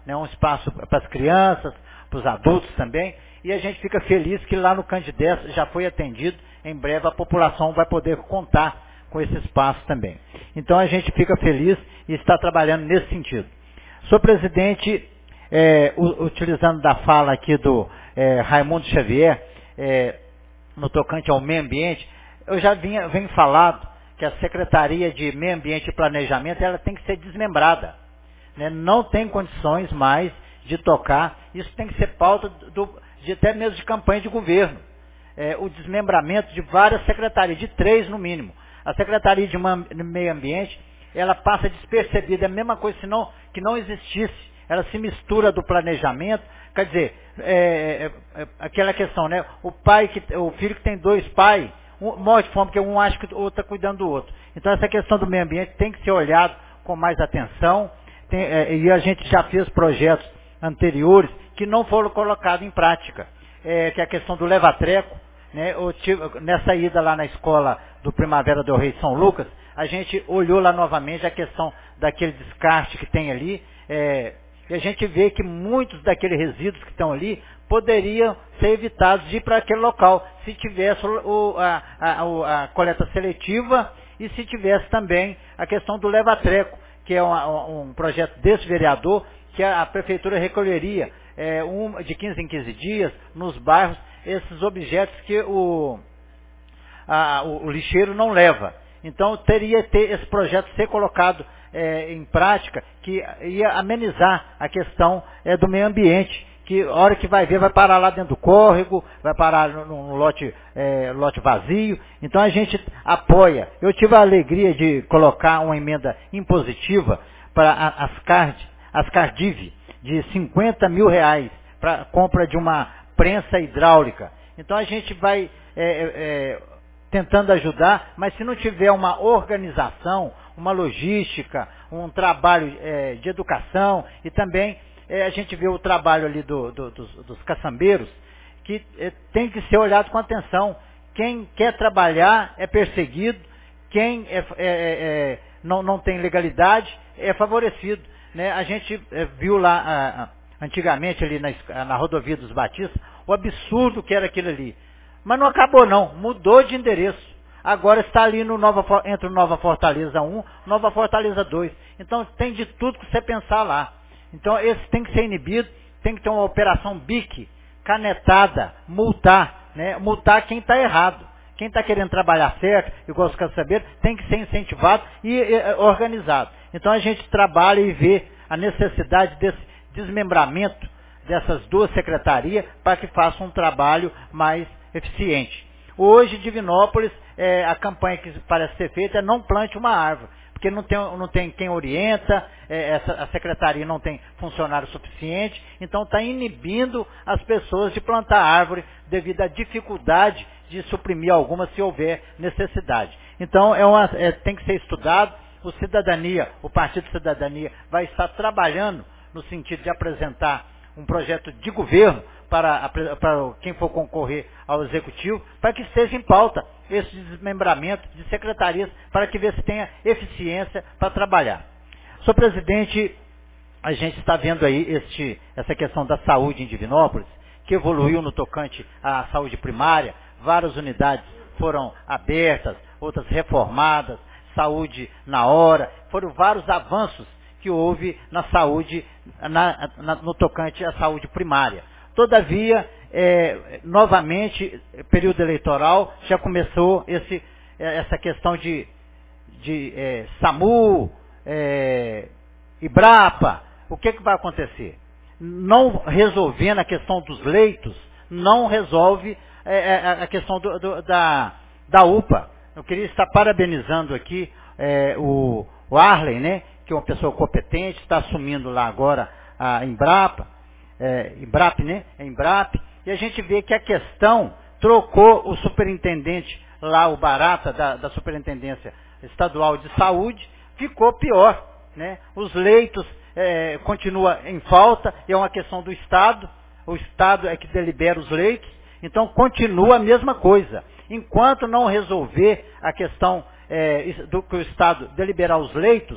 Speaker 8: né, um espaço para as crianças, para os adultos também, e a gente fica feliz que lá no Candidez já foi atendido, em breve a população vai poder contar com esse espaço também. Então a gente fica feliz e está trabalhando nesse sentido. Senhor presidente, é, utilizando da fala aqui do é, Raimundo Xavier, é, no tocante ao meio ambiente, eu já vinha, venho falado que a Secretaria de Meio Ambiente e Planejamento ela tem que ser desmembrada, né? Não tem condições mais de tocar, isso tem que ser pauta do, de até mesmo de campanha de governo. É, o desmembramento de várias secretarias, de três no mínimo. A Secretaria de Meio Ambiente, ela passa despercebida, é a mesma coisa senão, que não existisse, ela se mistura do planejamento, quer dizer, é, é, é, aquela questão, né? O pai, que, o filho que tem dois pais, um, morre de fome, porque um acha que o outro está cuidando do outro. Então essa questão do meio ambiente tem que ser olhado com mais atenção, tem, é, e a gente já fez projetos anteriores que não foram colocados em prática, é, que é a questão do leva-treco, né? Eu tive, nessa ida lá na escola do Primavera do Rei de São Lucas, a gente olhou lá novamente a questão daquele descarte que tem ali, é, e a gente vê que muitos daqueles resíduos que estão ali poderiam ser evitados de ir para aquele local, se tivesse o, a, a, a coleta seletiva e se tivesse também a questão do leva-treco, que é um, um projeto desse vereador, que a, a prefeitura recolheria é, um, de quinze em quinze dias nos bairros esses objetos que o, a, o, o lixeiro não leva. Então teria que ter esse projeto ser colocado é, em prática, que ia amenizar a questão é, do meio ambiente, que a hora que vai ver vai parar lá dentro do córrego, vai parar num lote, é, lote vazio. Então a gente apoia. Eu tive a alegria de colocar uma emenda impositiva para as CARD, as CARDIV, de cinquenta mil reais para compra de uma prensa hidráulica. Então a gente vai é, é, tentando ajudar, mas se não tiver uma organização, uma logística, um trabalho é, de educação e também é, a gente vê o trabalho ali do, do, dos, dos caçambeiros, que é, tem que ser olhado com atenção. Quem quer trabalhar é perseguido, quem é, é, é, não, não tem legalidade é favorecido. Né? A gente é, viu lá a, a, antigamente ali na, na rodovia dos Batistas o absurdo que era aquilo ali. Mas não acabou não, mudou de endereço. Agora está ali no Nova, entre o Nova Fortaleza um, Nova Fortaleza dois. Então tem de tudo que você pensar lá. Então esse tem que ser inibido, tem que ter uma operação B I C, canetada, multar, né? Multar quem está errado. Quem está querendo trabalhar certo, igual os caçambeiros, tem que ser incentivado e, e organizado. Então a gente trabalha e vê a necessidade desse desmembramento dessas duas secretarias para que façam um trabalho mais eficiente. Hoje, Divinópolis, é, a campanha que parece ser feita é não plante uma árvore, porque não tem, não tem quem orienta, é, essa, a secretaria não tem funcionário suficiente, então está inibindo as pessoas de plantar árvore devido à dificuldade de suprimir algumas se houver necessidade. Então é uma, é, tem que ser estudado. O Cidadania, o Partido Cidadania vai estar trabalhando no sentido de apresentar um projeto de governo para, para quem for concorrer ao Executivo, para que esteja em pauta esse desmembramento de secretarias, para que se tenha eficiência para trabalhar. Senhor presidente, a gente está vendo aí este, essa questão da saúde em Divinópolis, que evoluiu no tocante à saúde primária, várias unidades foram abertas, outras reformadas, saúde na hora, foram vários avanços que houve na saúde, na, na, no tocante à saúde primária. Todavia, é, novamente, período eleitoral, já começou esse, essa questão de, de é, SAMU, é, IBRAPA. O que, que vai acontecer? Não resolvendo a questão dos leitos, não resolve é, a questão do, do, da, da U P A. Eu queria estar parabenizando aqui é, o, o Arley, né, que é uma pessoa competente, está assumindo lá agora a Embrapa, é, Embrap, né, a Embrap, e a gente vê que a questão trocou o superintendente lá, o Barata, da, da Superintendência Estadual de Saúde, ficou pior, né, os leitos é, continuam em falta, é uma questão do Estado, o Estado é que delibera os leitos, então continua a mesma coisa. Enquanto não resolver a questão é, do que o Estado deliberar os leitos,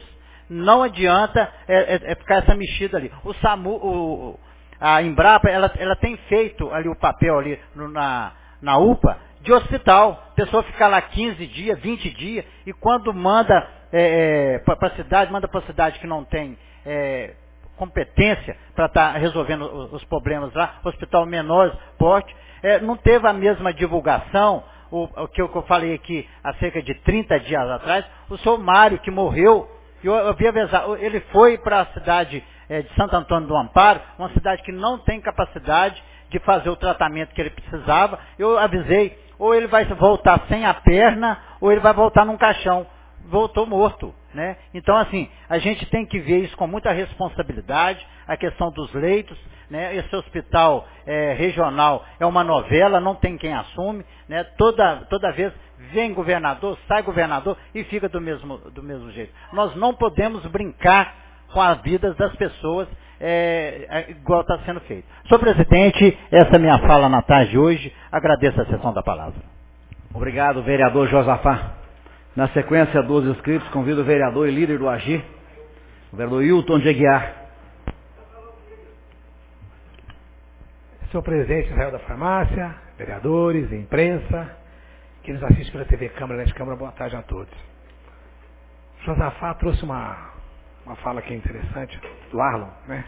Speaker 8: Não adianta é, é, é ficar essa mexida ali. O SAMU, o, a Embrapa, ela, ela tem feito ali o papel ali no, na, na U P A de hospital. A pessoa fica lá quinze dias, vinte dias, e quando manda é, é, para a cidade, manda para a cidade que não tem é, competência para estar tá resolvendo os, os problemas lá, hospital menor porte, é, não teve a mesma divulgação. O, o que eu, que eu falei aqui há cerca de trinta dias atrás, o senhor Mário, que morreu, eu, eu vi avisar, ele foi para a cidade é, de Santo Antônio do Amparo, uma cidade que não tem capacidade de fazer o tratamento que ele precisava. Eu avisei, ou ele vai voltar sem a perna, ou ele vai voltar num caixão. Voltou morto, né? Então, assim, a gente tem que ver isso com muita responsabilidade, a questão dos leitos, né? Esse hospital é, regional é uma novela, não tem quem assume, né? Toda, toda vez vem governador, sai governador e fica do mesmo, do mesmo jeito. Nós não podemos brincar com as vidas das pessoas é, é, igual está sendo feito. Senhor presidente, essa é a minha fala na tarde de hoje, agradeço a sessão da palavra.
Speaker 2: Obrigado, vereador Josafá. Na sequência dos inscritos, convido o vereador e líder do A G I, o vereador Hilton de Aguiar.
Speaker 9: Senhor presidente Israel da Farmácia, vereadores, imprensa, que nos assiste pela T V Câmara, Net Câmara, boa tarde a todos. O Josafá trouxe uma, uma fala aqui interessante, do Arlon, né?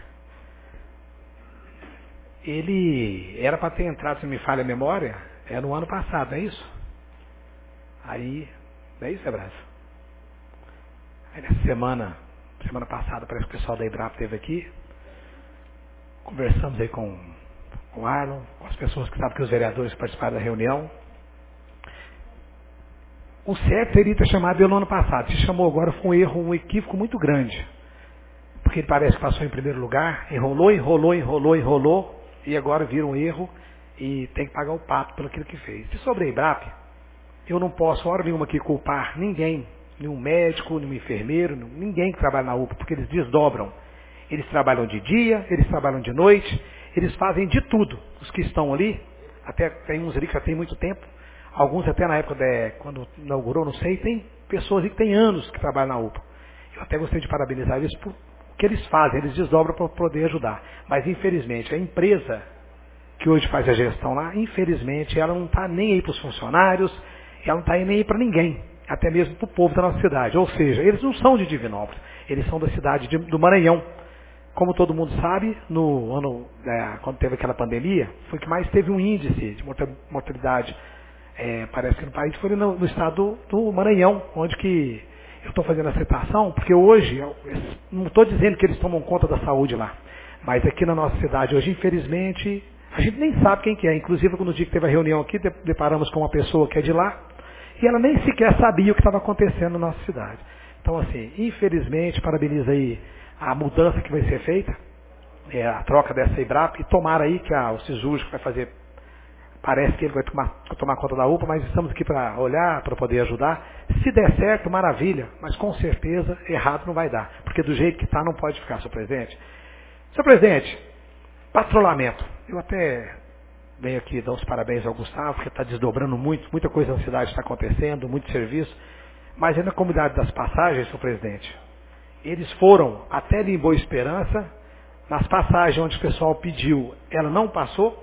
Speaker 9: Ele era para ter entrado, se me falha a memória, é no ano passado, não é isso? Aí... Não é isso, Sebraço? Aí nessa semana, semana passada, parece que o pessoal da Embrapa esteve aqui. Conversamos aí com, com o Arlon, com as pessoas que estavam aqui, os vereadores que participaram da reunião. O certo teria ter chamado ele no ano passado. Se chamou agora foi um erro, um equívoco muito grande. Porque ele parece que passou em primeiro lugar, enrolou, enrolou, enrolou, enrolou, e agora vira um erro e tem que pagar o pato pelo aquilo que fez. E sobre a Embrapa, eu não posso, hora nenhuma, aqui culpar ninguém, nenhum médico, nenhum enfermeiro, ninguém que trabalha na U P A, porque eles desdobram. Eles trabalham de dia, eles trabalham de noite, eles fazem de tudo. Os que estão ali, até tem uns ali que já tem muito tempo, alguns até na época, de, quando inaugurou, não sei, tem pessoas ali que têm anos que trabalham na U P A. Eu até gostaria de parabenizar eles por o que eles fazem, eles desdobram para poder ajudar. Mas, infelizmente, a empresa que hoje faz a gestão lá, infelizmente, ela não está nem aí para os funcionários, ela não está nem aí para ninguém, até mesmo para o povo da nossa cidade. Ou seja, eles não são de Divinópolis, eles são da cidade de, do Maranhão. Como todo mundo sabe, no ano, é, quando teve aquela pandemia, foi que mais teve um índice de mortalidade, é, parece que no país, foi no, no estado do Maranhão, onde que eu estou fazendo a citação, porque hoje, eu, eu não estou dizendo que eles tomam conta da saúde lá, mas aqui na nossa cidade hoje, infelizmente, a gente nem sabe quem que é. Inclusive, no dia que teve a reunião aqui, deparamos com uma pessoa que é de lá, e ela nem sequer sabia o que estava acontecendo na nossa cidade. Então, assim, infelizmente, parabenizo aí a mudança que vai ser feita, é, a troca dessa Embrapa, e tomara aí que a, o Cisurg vai fazer, parece que ele vai tomar, tomar conta da U P A, mas estamos aqui para olhar, para poder ajudar. Se der certo, maravilha, mas com certeza errado não vai dar, porque do jeito que está não pode ficar, senhor presidente. Senhor presidente, patrulhamento. Eu até venho aqui dar os parabéns ao Gustavo, porque está desdobrando muito, muita coisa na cidade está acontecendo, muito serviço, mas aí na comunidade das passagens, senhor presidente, eles foram até ali em Boa Esperança, nas passagens onde o pessoal pediu, ela não passou,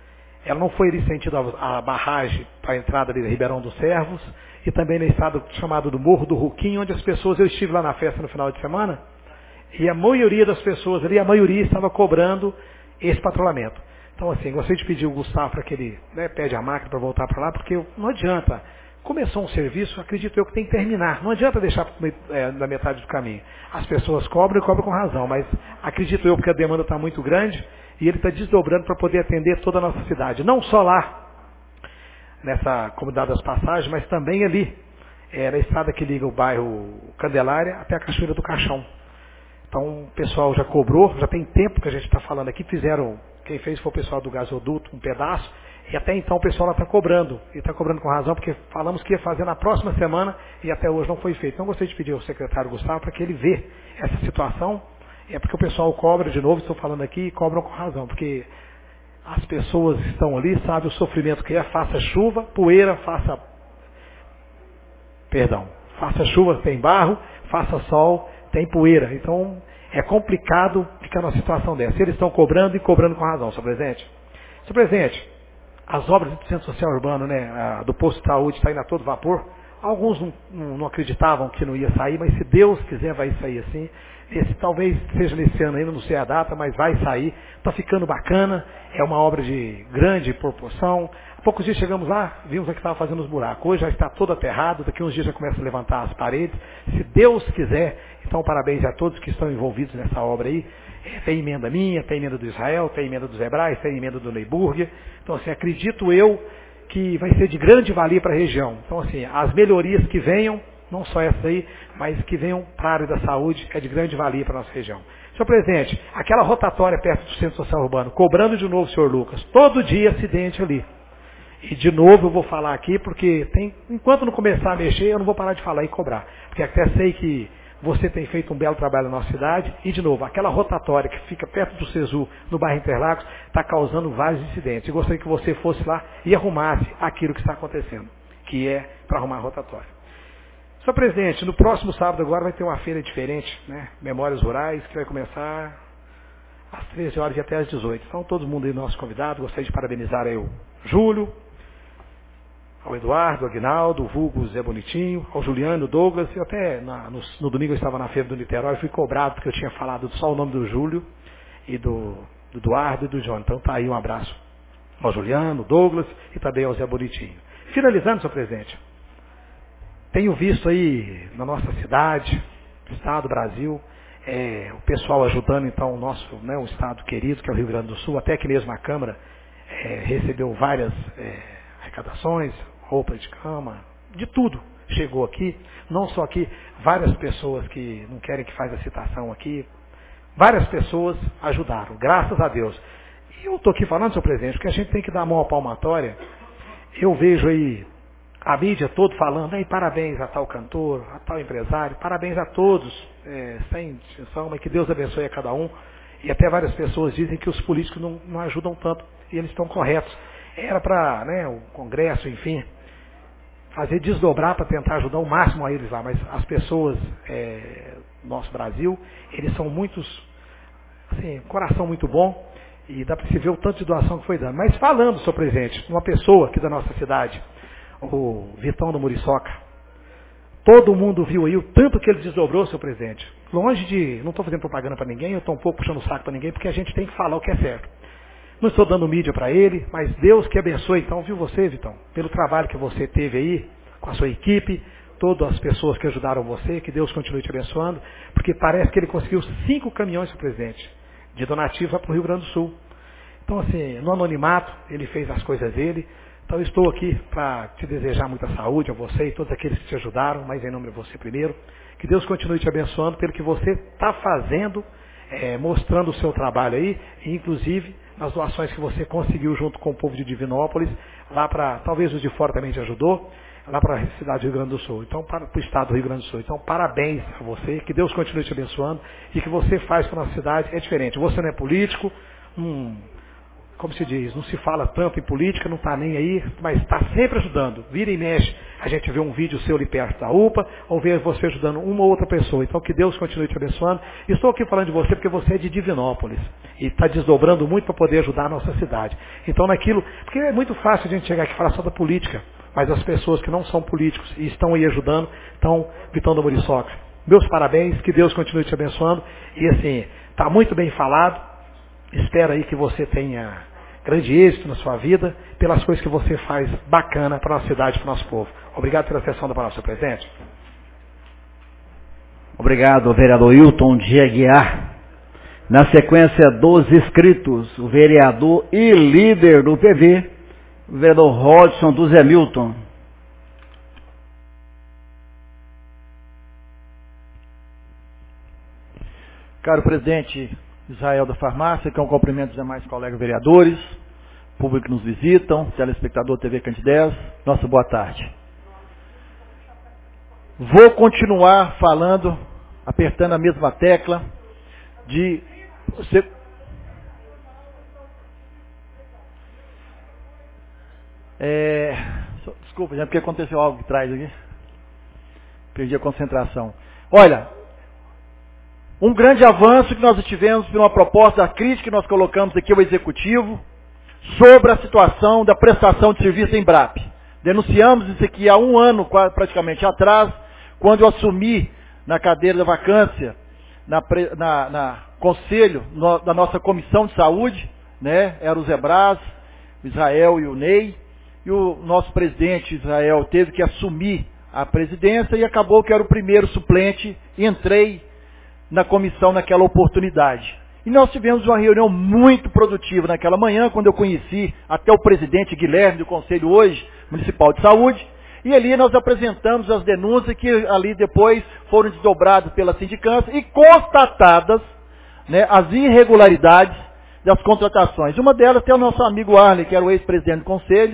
Speaker 9: ela não foi ali sentido a, a barragem para a entrada ali da Ribeirão dos Servos, e também no estado chamado do Morro do Ruquinho, onde as pessoas, eu estive lá na festa no final de semana, e a maioria das pessoas ali, a maioria estava cobrando esse patrulhamento. Então, assim, gostaria de pedir o Gustavo para que ele, né, pede a máquina para voltar para lá, porque não adianta. Começou um serviço, acredito eu que tem que terminar. Não adianta deixar é, na metade do caminho. As pessoas cobram e cobram com razão, mas acredito eu porque a demanda está muito grande e ele está desdobrando para poder atender toda a nossa cidade. Não só lá, nessa comunidade das passagens, mas também ali, é, na estrada que liga o bairro Candelária até a Cachoeira do Caixão. Então, o pessoal já cobrou, já tem tempo que a gente está falando aqui, fizeram, quem fez foi o pessoal do gasoduto, um pedaço, e até então o pessoal lá está cobrando, e está cobrando com razão, porque falamos que ia fazer na próxima semana, e até hoje não foi feito. Então, eu gostaria de pedir ao secretário Gustavo para que ele vê essa situação, é porque o pessoal cobra de novo, estou falando aqui, e cobram com razão, porque as pessoas estão ali, sabem o sofrimento que é, faça chuva, poeira, faça, perdão, faça chuva, tem barro, faça sol, tem poeira. Então, é complicado ficar numa situação dessa. Eles estão cobrando e cobrando com razão, senhor presidente. Senhor presidente, as obras do Centro Social Urbano, né, a, do posto de saúde está indo a todo vapor. Alguns não, não, não acreditavam que não ia sair, mas se Deus quiser vai sair assim. Esse talvez seja nesse ano ainda, não sei a data, mas vai sair. Está ficando bacana, é uma obra de grande proporção. Há poucos dias chegamos lá, vimos que estava fazendo os buracos. Hoje já está todo aterrado, daqui uns dias já começa a levantar as paredes. Se Deus quiser, então parabéns a todos que estão envolvidos nessa obra aí. Tem emenda minha, tem emenda do Israel, tem emenda dos Hebrais, tem emenda do Neyburger. Então assim, acredito eu que vai ser de grande valia para a região. Então assim, as melhorias que venham, não só essa aí, mas que venham para a área da saúde, é de grande valia para a nossa região. Senhor presidente, aquela rotatória perto do Centro Social Urbano, cobrando de novo, senhor Lucas, todo dia acidente ali. E de novo eu vou falar aqui, porque tem, enquanto não começar a mexer, eu não vou parar de falar e cobrar. Porque até sei que você tem feito um belo trabalho na nossa cidade, e de novo, aquela rotatória que fica perto do Cesu, no bairro Interlagos, está causando vários incidentes. Eu gostaria que você fosse lá e arrumasse aquilo que está acontecendo, que é para arrumar a rotatória. Senhor presidente, no próximo sábado agora vai ter uma feira diferente, né? Memórias Rurais, que vai começar às treze horas e até às dezoito. Então todo mundo aí, nosso convidado, gostaria de parabenizar aí o Júlio, ao Eduardo, ao Aguinaldo, o vulgo Zé Bonitinho, ao Juliano, o Douglas. Eu até na, no, no domingo eu estava na feira do Niterói, fui cobrado porque eu tinha falado só o nome do Júlio e do, do Eduardo e do João. Então tá aí um abraço ao Juliano, Douglas e também ao Zé Bonitinho. Finalizando, senhor presidente, tenho visto aí na nossa cidade, estado, Brasil, é, o pessoal ajudando então o nosso, né, um estado querido que é o Rio Grande do Sul, até que mesmo a Câmara é, recebeu várias é, arrecadações, roupas de cama, de tudo chegou aqui, não só aqui, várias pessoas que não querem que faça a citação aqui, várias pessoas ajudaram, graças a Deus. E eu estou aqui falando, senhor presidente, que a gente tem que dar a mão à palmatória. Eu vejo aí a mídia toda falando, aí, parabéns a tal cantor, a tal empresário, parabéns a todos, é, sem distinção, mas que Deus abençoe a cada um. E até várias pessoas dizem que os políticos não, não ajudam tanto, e eles estão corretos. Era para, né, o Congresso, enfim, fazer desdobrar para tentar ajudar o máximo a eles lá, mas as pessoas, é, nosso Brasil, eles são muitos, assim, coração muito bom, e dá para se ver o tanto de doação que foi dando. Mas falando, senhor presidente, uma pessoa aqui da nossa cidade, o Vitão do Muriçoca, todo mundo viu aí o tanto que ele desdobrou, senhor presidente. Longe de, não estou fazendo propaganda para ninguém, eu estou um pouco puxando o saco para ninguém, porque a gente tem que falar o que é certo. Não estou dando mídia para ele, mas Deus que abençoe, então, viu você, Vitão, pelo trabalho que você teve aí, com a sua equipe, todas as pessoas que ajudaram você, que Deus continue te abençoando, porque parece que ele conseguiu cinco caminhões, senhor presidente, de donativa para o Rio Grande do Sul. Então, assim, no anonimato, ele fez as coisas dele. Então, eu estou aqui para te desejar muita saúde a você e todos aqueles que te ajudaram, mas em nome de você primeiro. Que Deus continue te abençoando pelo que você está fazendo, é, mostrando o seu trabalho aí, e inclusive nas doações que você conseguiu junto com o povo de Divinópolis, lá para, talvez os de fora também te ajudou, lá para a cidade do Rio Grande do Sul, então para o estado do Rio Grande do Sul. Então, parabéns a você, que Deus continue te abençoando, e que você faz para a nossa cidade é diferente. Você não é político, hum, como se diz, não se fala tanto em política, não está nem aí, mas está sempre ajudando. Vira e mexe, a gente vê um vídeo seu ali perto da U P A, ou vê você ajudando uma ou outra pessoa. Então que Deus continue te abençoando. E estou aqui falando de você porque você é de Divinópolis. E está desdobrando muito para poder ajudar a nossa cidade. Então naquilo, porque é muito fácil a gente chegar aqui e falar só da política, mas as pessoas que não são políticos e estão aí ajudando, então, Vitão do Muriçoca, meus parabéns, que Deus continue te abençoando. E assim, está muito bem falado. Espero aí que você tenha grande êxito na sua vida, pelas coisas que você faz bacana para a nossa cidade, para o nosso povo. Obrigado pela sessão da palavra, senhor presidente.
Speaker 2: Obrigado, vereador Hilton de Aguiar. Na sequência dos inscritos, o vereador e líder do P V, o vereador Rodson do Zé Milton.
Speaker 10: Caro presidente Israel da Farmácia, que é um cumprimento dos demais colegas vereadores, público que nos visitam, telespectador T V Cantidez, nossa boa tarde. Vou continuar falando, apertando a mesma tecla de... Você... É... Desculpa, já porque aconteceu algo que traz aqui. Perdi a concentração. Olha, Um grande avanço que nós tivemos por uma proposta crítica que nós colocamos aqui ao Executivo sobre a situação da prestação de serviço em Embrapa. Denunciamos isso aqui há um ano, praticamente atrás, quando eu assumi na cadeira da vacância, na, na, na conselho no, da nossa Comissão de Saúde, né? Era o Zé Braz, o Israel e o Ney, e o nosso presidente Israel teve que assumir a presidência e acabou que era o primeiro suplente, e entrei na comissão naquela oportunidade. E nós tivemos uma reunião muito produtiva naquela manhã, quando eu conheci até o presidente Guilherme do Conselho hoje, Municipal de Saúde, e ali nós apresentamos as denúncias que ali depois foram desdobradas pela sindicância e constatadas, né, as irregularidades das contratações. Uma delas tem o nosso amigo Arley, que era o ex-presidente do Conselho.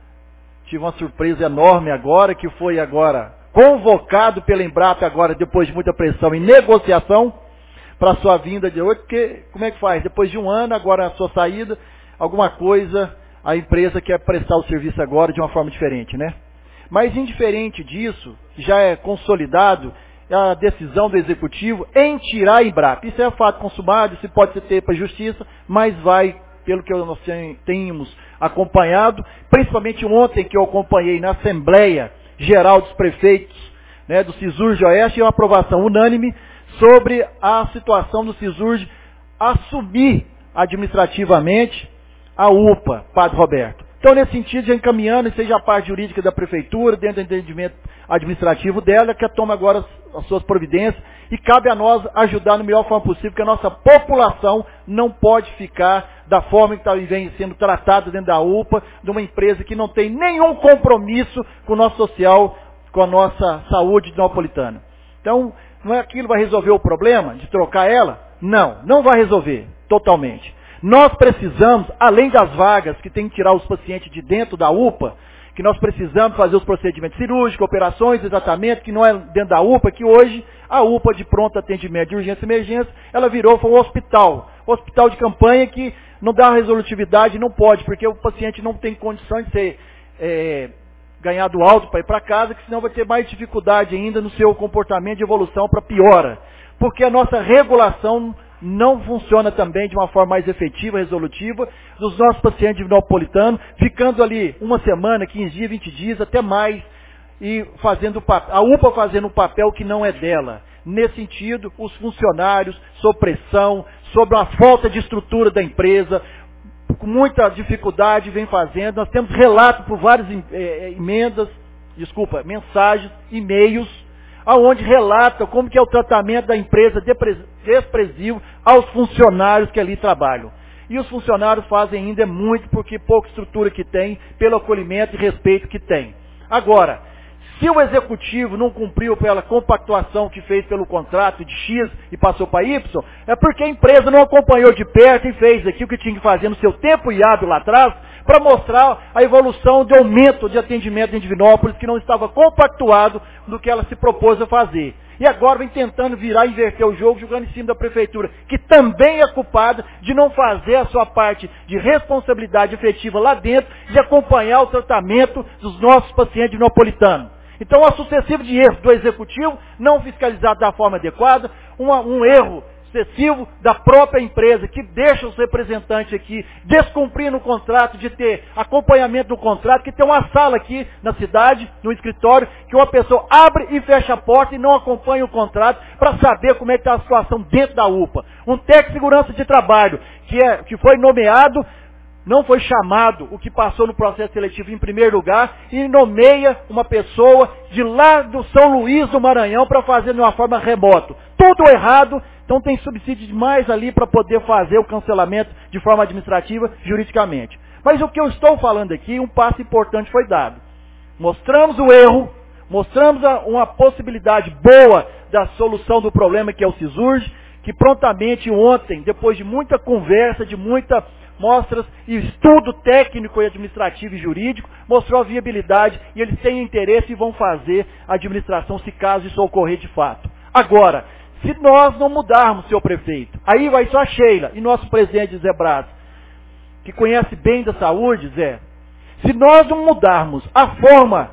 Speaker 10: Tive uma surpresa enorme agora, que foi agora convocado pela Embrapa agora, depois de muita pressão e negociação, para a sua vinda de hoje, porque como é que faz? Depois de um ano, agora a sua saída, alguma coisa, a empresa quer prestar o serviço agora de uma forma diferente, né? Mas indiferente disso, já é consolidado a decisão do Executivo em tirar a Embrapa. Isso é fato consumado, isso pode ser ter para a Justiça, mas vai, pelo que nós temos acompanhado, principalmente ontem que eu acompanhei na Assembleia Geral dos Prefeitos, né, do Cisurge Oeste, uma aprovação unânime sobre a situação do Cisurge assumir administrativamente a U P A, Padre Roberto. Então, nesse sentido, já encaminhando, seja a parte jurídica da Prefeitura, dentro do entendimento administrativo dela, que toma agora as, as suas providências, e cabe a nós ajudar da melhor forma possível, porque a nossa população não pode ficar da forma que está vem sendo tratada dentro da U P A, de uma empresa que não tem nenhum compromisso com o nosso social, com a nossa saúde napolitana. Então, não é aquilo que vai resolver o problema de trocar ela? Não, não vai resolver totalmente. Nós precisamos, além das vagas que tem que tirar os pacientes de dentro da U P A, que nós precisamos fazer os procedimentos cirúrgicos, operações, exatamente, que não é dentro da U P A, que hoje a U P A de pronto atendimento de urgência e emergência, ela virou foi um hospital. Hospital de campanha que não dá resolutividade, não pode, porque o paciente não tem condição de ser é, ganhado alto para ir para casa, que senão vai ter mais dificuldade ainda no seu comportamento de evolução para piora. Porque a nossa regulação não funciona também de uma forma mais efetiva, resolutiva, dos nossos pacientes divinopolitanos, ficando ali uma semana, quinze dias, vinte dias, até mais, e fazendo a U P A fazendo um papel que não é dela. Nesse sentido, os funcionários, sob pressão, sobre a falta de estrutura da empresa, com muita dificuldade vem fazendo. Nós temos relatos por várias eh, emendas, desculpa, mensagens, e-mails, aonde relata como que é o tratamento da empresa desprezível aos funcionários que ali trabalham. E os funcionários fazem ainda muito porque pouca estrutura que tem, pelo acolhimento e respeito que tem. Agora, se o Executivo não cumpriu pela compactuação que fez pelo contrato de X e passou para Y, é porque a empresa não acompanhou de perto e fez aqui o que tinha que fazer no seu tempo e hábil lá atrás, para mostrar a evolução de aumento de atendimento em Divinópolis, que não estava compactuado do que ela se propôs a fazer. E agora vem tentando virar e inverter o jogo, jogando em cima da Prefeitura, que também é culpada de não fazer a sua parte de responsabilidade efetiva lá dentro, de acompanhar o tratamento dos nossos pacientes divinopolitanos. Então, a sucessiva de erros do Executivo, não fiscalizado da forma adequada, uma, um erro excessivo da própria empresa, que deixa os representantes aqui descumprindo o contrato, de ter acompanhamento do contrato, que tem uma sala aqui na cidade, no escritório, que uma pessoa abre e fecha a porta e não acompanha o contrato para saber como é que está a situação dentro da U P A. Um técnico de segurança de trabalho, que, é, que foi nomeado, não foi chamado, o que passou no processo seletivo em primeiro lugar, e nomeia uma pessoa de lá do São Luís do Maranhão para fazer de uma forma remota. Tudo errado, então tem subsídio demais ali para poder fazer o cancelamento de forma administrativa, juridicamente. Mas o que eu estou falando aqui, um passo importante foi dado. Mostramos o erro, mostramos uma possibilidade boa da solução do problema que é o Cisurge, que prontamente ontem, depois de muita conversa, de muita mostras e estudo técnico e administrativo e jurídico, mostrou a viabilidade e eles têm interesse e vão fazer a administração se caso isso ocorrer de fato. Agora, se nós não mudarmos, senhor prefeito, aí vai só a Sheila e nosso presidente Zé Braz, que conhece bem da saúde, Zé, se nós não mudarmos a forma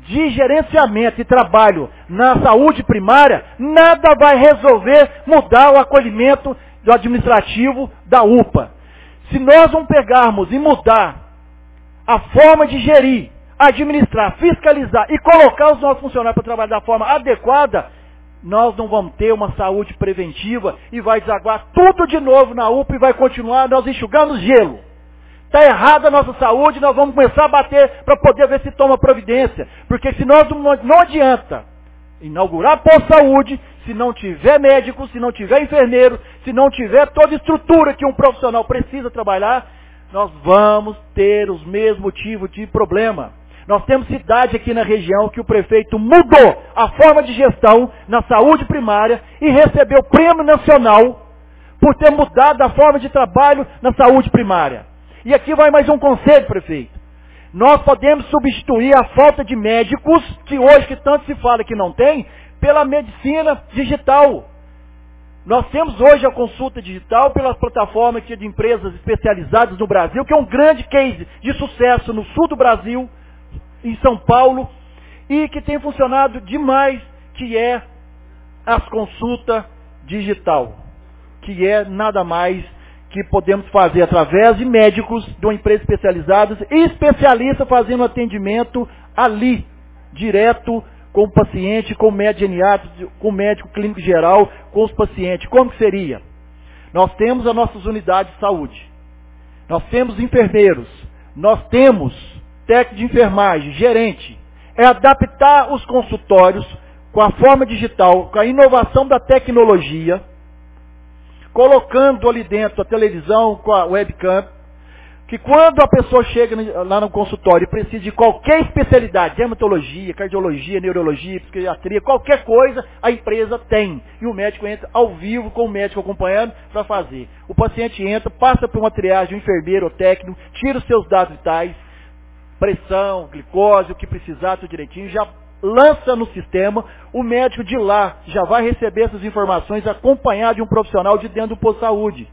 Speaker 10: de gerenciamento e trabalho na saúde primária, nada vai resolver mudar o acolhimento do administrativo da U P A. Se nós não pegarmos e mudar a forma de gerir, administrar, fiscalizar e colocar os nossos funcionários para trabalhar da forma adequada, nós não vamos ter uma saúde preventiva e vai desaguar tudo de novo na U P A e vai continuar nós enxugando gelo. Está errada a nossa saúde, nós vamos começar a bater para poder ver se toma providência. Porque se nós não, não adianta inaugurar pós-saúde, se não tiver médico, se não tiver enfermeiro, se não tiver toda a estrutura que um profissional precisa trabalhar, nós vamos ter os mesmos tipos de problema. Nós temos cidade aqui na região que o prefeito mudou a forma de gestão na saúde primária e recebeu prêmio nacional por ter mudado a forma de trabalho na saúde primária. E aqui vai mais um conselho, prefeito. Nós podemos substituir a falta de médicos, que hoje que tanto se fala que não tem, pela medicina digital. Nós temos hoje a consulta digital pelas plataformas de empresas especializadas no Brasil, que é um grande case de sucesso no sul do Brasil, em São Paulo, e que tem funcionado demais, que é as consultas digital, que é nada mais que podemos fazer através de médicos de uma empresa especializada e especialistas fazendo atendimento ali, direto com o paciente, com o médico geriátrico, com o médico clínico geral, com os pacientes. Como que seria? Nós temos as nossas unidades de saúde, nós temos enfermeiros, nós temos técnico de enfermagem, gerente. É adaptar os consultórios com a forma digital, com a inovação da tecnologia, colocando ali dentro a televisão com a webcam, que quando a pessoa chega lá no consultório e precisa de qualquer especialidade, dermatologia, cardiologia, neurologia, psiquiatria, qualquer coisa, a empresa tem. E o médico entra ao vivo com o médico acompanhando para fazer. O paciente entra, passa por uma triagem, um enfermeiro ou técnico, tira os seus dados vitais, pressão, glicose, o que precisar, tudo direitinho, já lança no sistema, o médico de lá já vai receber essas informações acompanhado de um profissional de dentro do posto de saúde.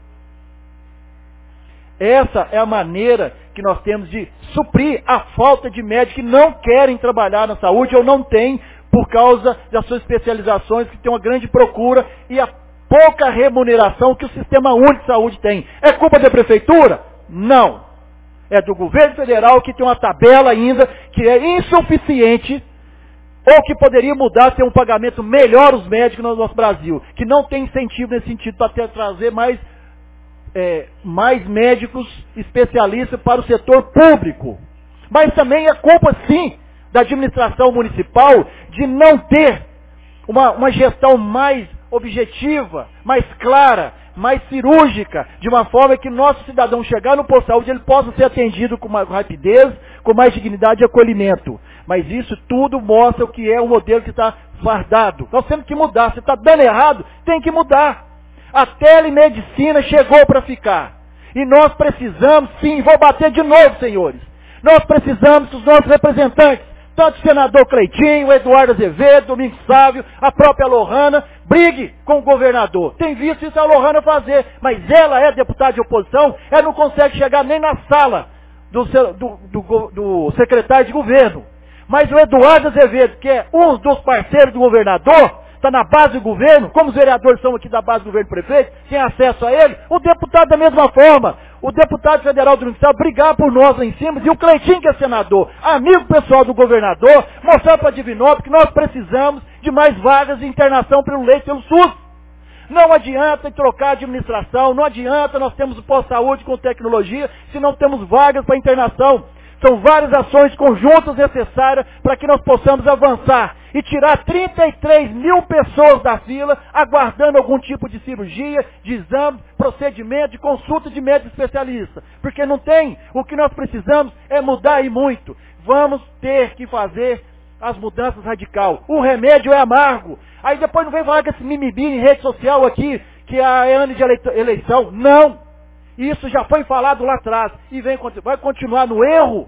Speaker 10: Essa é a maneira que nós temos de suprir a falta de médicos que não querem trabalhar na saúde ou não têm por causa das suas especializações, que tem uma grande procura e a pouca remuneração que o Sistema Único de Saúde tem. É culpa da prefeitura? Não. É do governo federal que tem uma tabela ainda que é insuficiente ou que poderia mudar, ter um pagamento melhor aos médicos no nosso Brasil, que não tem incentivo nesse sentido para trazer mais, é, mais médicos especialistas para o setor público. Mas também é culpa, sim, da administração municipal de não ter uma, uma gestão mais objetiva, mais clara, mais cirúrgica, de uma forma que nosso cidadão chegar no posto de saúde, ele possa ser atendido com mais rapidez, com mais dignidade e acolhimento. Mas isso tudo mostra o que é o modelo que está fardado. Nós temos que mudar. Se está dando errado, tem que mudar. A telemedicina chegou para ficar. E nós precisamos, sim, vou bater de novo, senhores. Nós precisamos dos nossos representantes, tanto o senador Cleitinho, o Eduardo Azevedo, Domingos Sávio, a própria Lohana, brigue com o governador. Tem visto isso a Lohana fazer, mas ela é deputada de oposição, ela não consegue chegar nem na sala do, do, do, do secretário de governo. Mas o Eduardo Azevedo, que é um dos parceiros do governador, está na base do governo, como os vereadores são aqui da base do governo prefeito, tem acesso a ele, o deputado da mesma forma, o deputado federal do Estado brigar por nós lá em cima, e o Cleitinho, que é senador, amigo pessoal do governador, mostrar para a Divinópolis que nós precisamos de mais vagas de internação pelo leite pelo SUS. Não adianta trocar a administração, não adianta nós temos o pós-saúde com tecnologia, se não temos vagas para internação. São várias ações conjuntas necessárias para que nós possamos avançar e tirar trinta e três mil pessoas da fila aguardando algum tipo de cirurgia, de exame, procedimento, de consulta de médico especialista. Porque não tem. O que nós precisamos é mudar e muito. Vamos ter que fazer as mudanças radicais. O remédio é amargo. Aí depois não vem falar com esse mimimi em rede social aqui, que é ano de eleição. Não. Isso já foi falado lá atrás e vem, vai continuar no erro.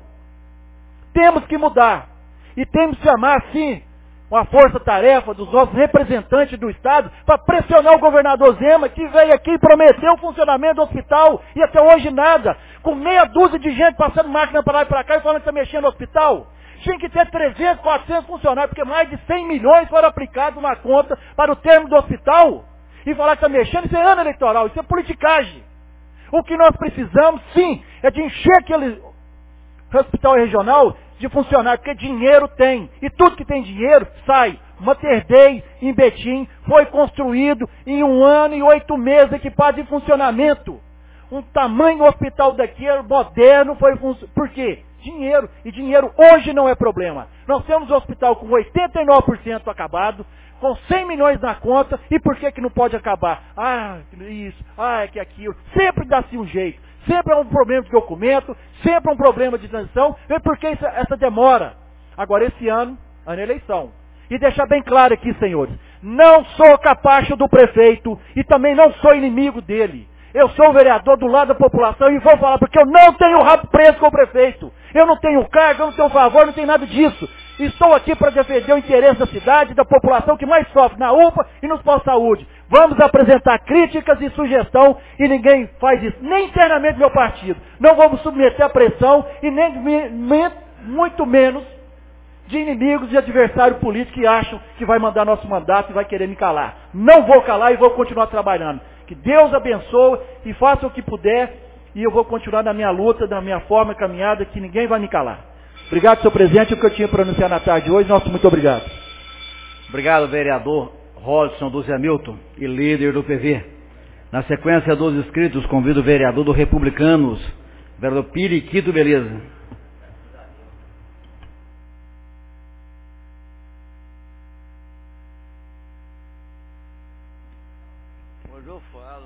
Speaker 10: Temos que mudar. E temos que chamar, sim, uma força-tarefa dos nossos representantes do Estado para pressionar o governador Zema, que veio aqui e prometeu o funcionamento do hospital e até hoje nada. Com meia dúzia de gente passando máquina para lá e para cá e falando que está mexendo no hospital. tinha que ter trezentos, quatrocentos funcionários, porque mais de cem milhões foram aplicados na conta para o termo do hospital. E falar que está mexendo, isso é ano eleitoral, isso é politicagem. O que nós precisamos, sim, é de encher aquele hospital regional de funcionário, porque dinheiro tem. E tudo que tem dinheiro sai. Mater Dei, em Betim, foi construído em um ano e oito meses, equipado em funcionamento. Um tamanho hospital daqui moderno foi funcionando. Por quê? Dinheiro. E dinheiro hoje não é problema. Nós temos um hospital com oitenta e nove por cento acabado, com cem milhões na conta, e por que que não pode acabar? Ah, isso, ah, é que aquilo. Sempre dá-se um jeito. Sempre é um problema de documento, sempre é um problema de transição. E por que essa, essa demora? Agora, esse ano, ano é eleição. E deixar bem claro aqui, senhores, não sou capacho do prefeito e também não sou inimigo dele. Eu sou o vereador do lado da população e vou falar porque eu não tenho rabo preso com o prefeito. Eu não tenho cargo, eu não tenho favor, não tenho nada disso. Estou aqui para defender o interesse da cidade, da população que mais sofre na U P A e nos pós-saúde. Vamos apresentar críticas e sugestão e ninguém faz isso, nem internamente do meu partido. Não vamos submeter a pressão e nem muito menos de inimigos e adversários políticos que acham que vai mandar nosso mandato e vai querer me calar. Não vou calar e vou continuar trabalhando. Que Deus abençoe e faça o que puder e eu vou continuar na minha luta, na minha forma, caminhada, que ninguém vai me calar. Obrigado, senhor presidente, o que eu tinha para anunciar na tarde de hoje. Nosso muito obrigado.
Speaker 2: Obrigado, vereador Rodson do Zé Milton e líder do P V. Na sequência dos inscritos, convido o vereador do Republicanos, vereador Piriquito Beleza.
Speaker 11: Hoje eu falo.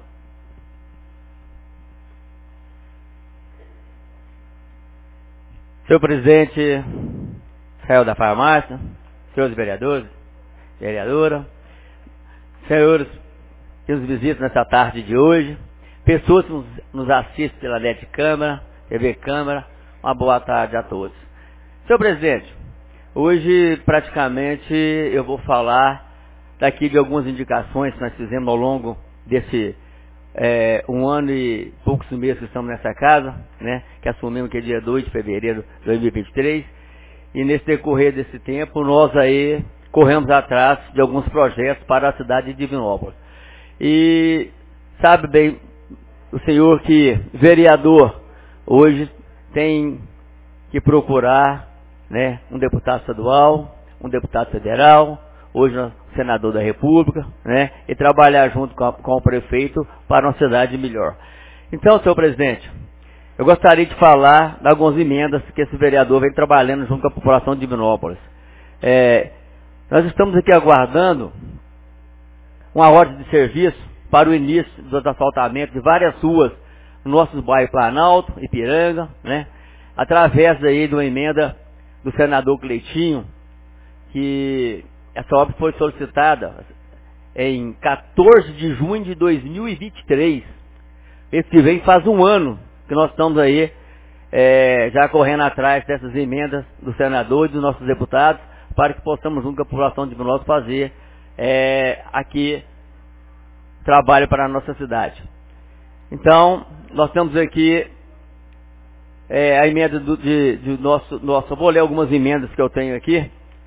Speaker 11: Senhor presidente Rael da Farmácia, senhores vereadores, vereadora, senhores que nos visitam nessa tarde de hoje, pessoas que nos, nos assistem pela Net Câmara, T V Câmara, uma boa tarde a todos. Senhor presidente, hoje praticamente eu vou falar daqui de algumas indicações que nós fizemos ao longo desse É, um ano e poucos meses que estamos nessa casa, né, que assumimos que é dia dois de fevereiro de dois mil e vinte e três, e nesse decorrer desse tempo nós aí corremos atrás de alguns projetos para a cidade de Divinópolis. E sabe bem o senhor que vereador hoje tem que procurar, né, um deputado estadual, um deputado federal, hoje o senador da República, né, e trabalhar junto com, a, com o prefeito para uma cidade melhor. Então, senhor presidente, eu gostaria de falar de algumas emendas que esse vereador vem trabalhando junto com a população de Divinópolis. É, nós estamos aqui aguardando uma ordem de serviço para o início dos asfaltamentos de várias ruas nos nossos bairros Planalto, Ipiranga, né, através aí de uma emenda do senador Cleitinho, que essa obra foi solicitada em quatorze de junho de dois mil e vinte e três. Esse que vem faz um ano que nós estamos aí é, já correndo atrás dessas emendas do senador e dos nossos deputados para que possamos junto com a população de Divinópolis fazer é, aqui trabalho para a nossa cidade. Então, nós temos aqui é, a emenda do de, de nosso, nosso... Vou ler algumas emendas que eu tenho aqui.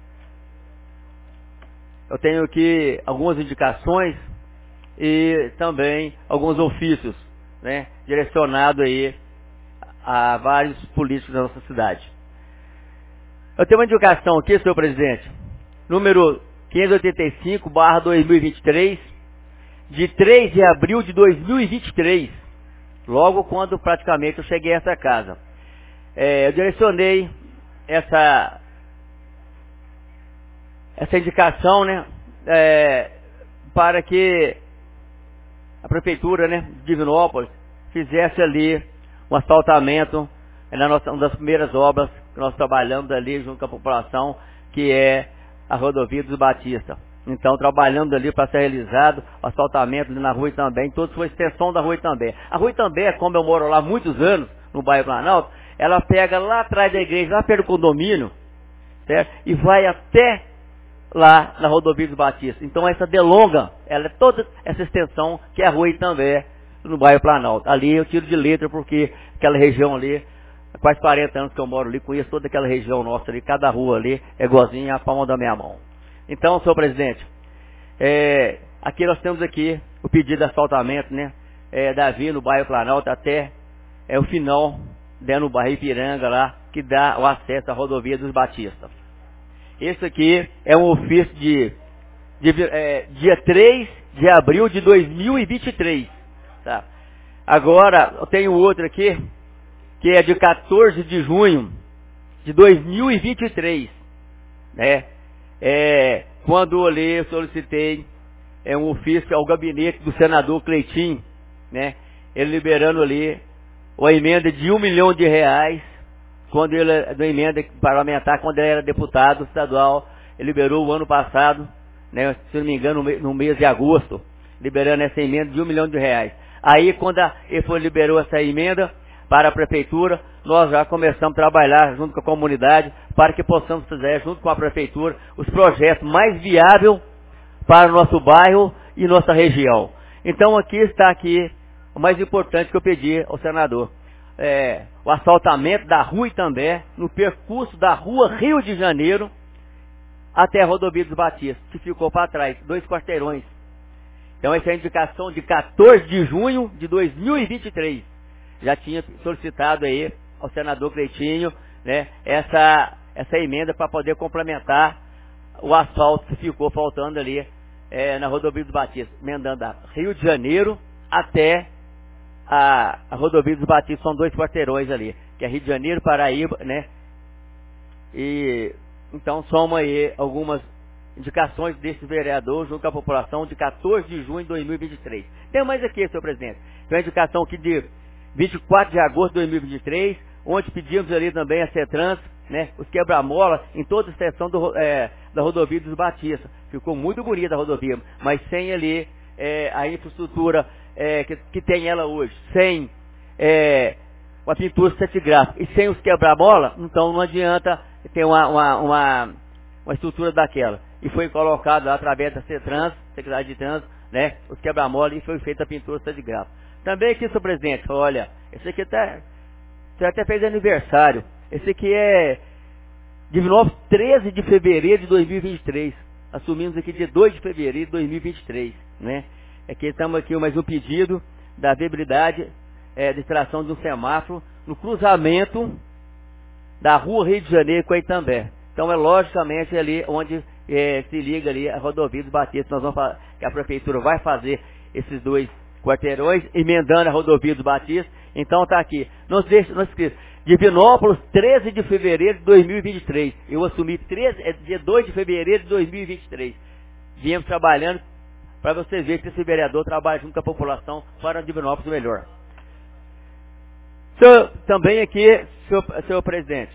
Speaker 11: Eu tenho aqui algumas indicações e também alguns ofícios, né, direcionados aí a vários políticos da nossa cidade. Eu tenho uma indicação aqui, senhor presidente, número quinhentos e oitenta e cinco barra dois mil e vinte e três, de três de abril de dois mil e vinte e três, logo quando praticamente eu cheguei a essa casa. É, eu direcionei essa... essa indicação, né, é, para que a prefeitura, né, de Divinópolis fizesse ali um asfaltamento na nossa, uma das primeiras obras que nós trabalhamos ali junto com a população, que é a rodovia dos Batista. Então, trabalhando ali para ser realizado o asfaltamento ali na Rua Itambé, toda a sua extensão da Rua Itambé. A Rua Itambé, como eu moro lá há muitos anos, no bairro Planalto, ela pega lá atrás da igreja, lá perto do condomínio, certo? E vai até lá na rodovia dos Batista. Então essa delonga, ela é toda essa extensão que é a Rua Itambé, no bairro Planalto. Ali eu tiro de letra porque aquela região ali há quase quarenta anos que eu moro ali, conheço toda aquela região nossa ali, cada rua ali é igualzinha a palma da minha mão. Então, senhor presidente, é, aqui nós temos aqui o pedido de asfaltamento, né, é, da via no bairro Planalto até é, o final, né, no bairro Ipiranga lá, que dá o acesso à rodovia dos Batistas. Esse aqui é um ofício de, de é, dia três de abril de dois mil e vinte e três. Tá? Agora, eu tenho outro aqui, que é de quatorze de junho de dois mil e vinte e três. Né? É, quando ali eu solicitei é, um ofício ao gabinete do senador Cleitinho, né? Ele liberando ali uma emenda de um milhão de reais, quando ele, da emenda parlamentar, quando ele era deputado estadual, ele liberou o ano passado, né, se não me engano, no mês de agosto, liberando essa emenda de um milhão de reais. Aí, quando a, ele foi, liberou essa emenda para a prefeitura, nós já começamos a trabalhar junto com a comunidade, para que possamos fazer, junto com a prefeitura, os projetos mais viáveis para o nosso bairro e nossa região. Então, aqui está aqui o mais importante que eu pedi ao senador. É, o asfaltamento da rua Itambé, no percurso da rua Rio de Janeiro até a rodovia dos Batistas, que ficou para trás, dois quarteirões. Então essa é a indicação de quatorze de junho de dois mil e vinte e três. Já tinha solicitado aí ao senador Cleitinho, né, essa, essa emenda para poder complementar o asfalto que ficou faltando ali é, na rodovia dos Batistas, emendando da Rio de Janeiro até A, a rodovia dos Batistas. São dois quarteirões ali, que é Rio de Janeiro, Paraíba, né? E então soma aí algumas indicações desse vereador junto com a população de quatorze de junho de dois mil e vinte e três. Tem mais aqui, senhor presidente. Tem uma indicação aqui de vinte e quatro de agosto de dois mil e vinte e três, onde pedimos ali também a CETRANS, né? Os quebra-mola em toda a extensão do, é, da rodovia dos Batistas. Ficou muito bonita a rodovia, mas sem ali é, a infraestrutura É, que, que tem ela hoje, sem é, uma pintura cetigráfica e sem os quebra-mola, então não adianta ter uma, uma, uma, uma estrutura daquela. E foi colocado lá, através da CETRANS, Secretaria de Trânsito, né, os quebra-mola, e foi feita a pintura cetigráfica. Também aqui, senhor presidente, olha, esse aqui até, você até fez aniversário. Esse aqui é de treze de fevereiro de dois mil e vinte e três. Assumimos aqui dia dois de fevereiro de dois mil e vinte e três, né? É que estamos aqui mais um pedido da viabilidade é, de extração de um semáforo no cruzamento da rua Rio de Janeiro com a Itambé. Então é logicamente ali onde é, se liga ali a rodovia dos Batistas. Nós vamos fazer, que a prefeitura vai fazer esses dois quarteirões, emendando a rodovia dos Batistas. Então está aqui. Não se deixe, não se esqueça. Divinópolis, treze de fevereiro de dois mil e vinte e três. Eu assumi treze, é, dia dois de fevereiro de dois mil e vinte e três. Viemos trabalhando para você ver que esse vereador trabalha junto com a população para Divinópolis melhor. Senhor, também aqui, senhor, senhor presidente,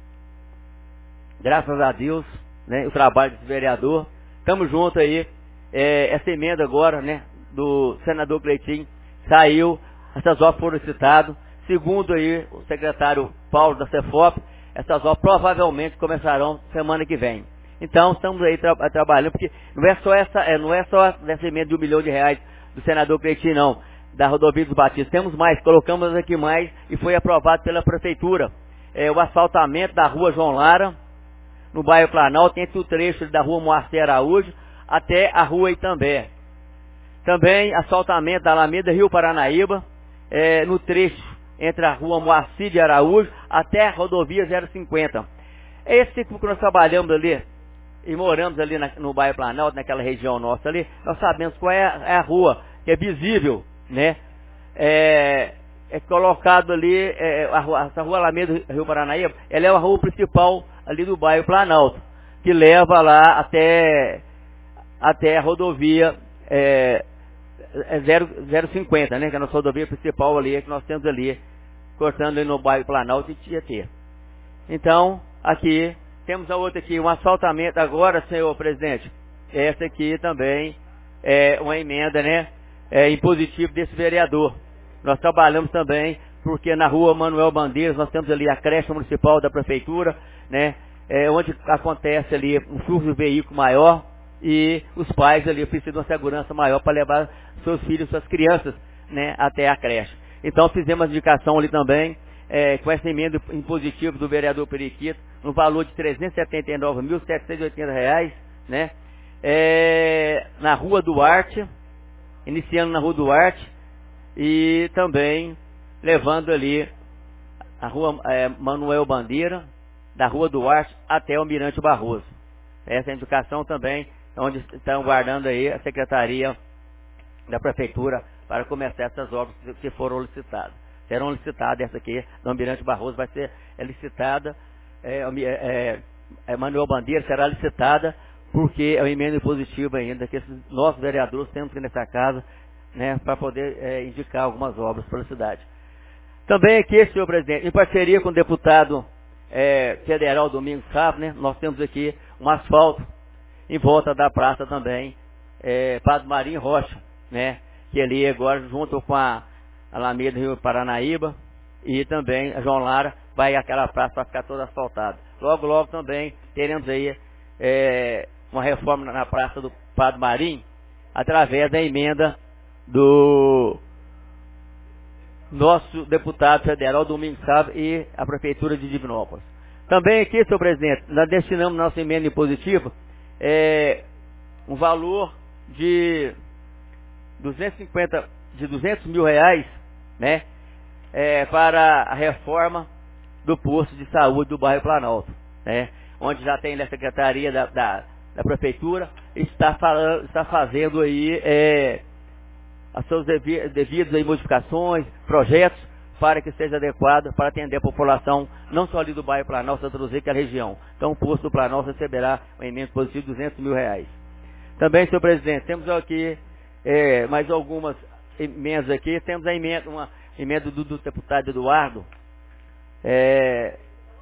Speaker 11: graças a Deus, né, o trabalho desse vereador, estamos juntos aí, é, essa emenda agora, né, do senador Cleitinho, saiu, essas obras foram citadas, segundo aí o secretário Paulo da Cefop, essas obras provavelmente começarão semana que vem. Então estamos aí tra trabalhando, porque não é só essa, é, não é só essa emenda de um milhão de reais do senador Cleitinho, não, da rodovia dos Batistas. Temos mais, colocamos aqui mais e foi aprovado pela prefeitura. É, o asfaltamento da rua João Lara, no bairro Planalto, entre o trecho da rua Moacir Araújo até a rua Itambé. Também asfaltamento da Alameda Rio Paranaíba, é, no trecho entre a rua Moacir de Araújo até a rodovia zero cinquenta. É esse tipo que nós trabalhamos ali e moramos ali na, no bairro Planalto, naquela região nossa ali, nós sabemos qual é a, é a rua, que é visível, né? É, é colocado ali, é, a rua, essa rua Alameda Rio Paranaíba, ela é a rua principal ali do bairro Planalto, que leva lá até, até a rodovia é, é zero cinquenta, né? Que é a nossa rodovia principal ali, que nós temos ali, cortando ali no bairro Planalto e Tietê. Então, aqui, temos a outra aqui, um asfaltamento agora, senhor presidente. Essa aqui também é uma emenda, né, é, impositivo desse vereador. Nós trabalhamos também, porque na rua Manuel Bandeiras, nós temos ali a creche municipal da prefeitura, né, é, onde acontece ali um fluxo de veículo maior e os pais ali precisam de uma segurança maior para levar seus filhos, suas crianças, né, até a creche. Então fizemos a indicação ali também, é, com essa emenda impositiva do vereador Periquito, no valor de trezentos e setenta e nove mil setecentos e oitenta reais, né? É, na Rua Duarte, iniciando na Rua Duarte, e também levando ali a Rua é, Manuel Bandeira, da Rua Duarte até o Almirante Barroso. Essa é a indicação também, onde estão guardando aí a Secretaria da Prefeitura para começar essas obras que foram licitadas. Serão licitadas, essa aqui, do Almirante Barroso, vai ser é, licitada, é, é, é, Manuel Bandeira será licitada, porque é uma emenda positiva ainda, que esses nossos vereadores temos que ir nessa casa, né, para poder é, indicar algumas obras para a cidade. Também aqui, senhor presidente, em parceria com o deputado é, federal Domingos Sávio, né, nós temos aqui um asfalto em volta da praça também, é, Padre Marinho Rocha, né, que ali agora, junto com a Alameda Rio Paranaíba e também a João Lara, vai aquela praça para ficar toda asfaltada. Logo, logo também teremos aí é, uma reforma na praça do Padre Marinho, através da emenda do nosso deputado federal Domingos Sávio e a Prefeitura de Divinópolis. Também aqui, senhor presidente, nós destinamos nossa emenda impositiva é, um valor de duzentos e cinquenta, de duzentos mil reais, né, é, para a reforma do posto de saúde do bairro Planalto, né, onde já tem a Secretaria da, da, da Prefeitura, está, falando, está fazendo aí é, as suas devidas aí, modificações, projetos, para que seja adequado para atender a população, não só ali do bairro Planalto, Santa Luzia, que é a região. Então o posto do Planalto receberá um emenda positiva de duzentos mil reais. Também, senhor presidente, temos aqui é, mais algumas emendas aqui. Temos a emenda, uma emenda do, do deputado Eduardo. É,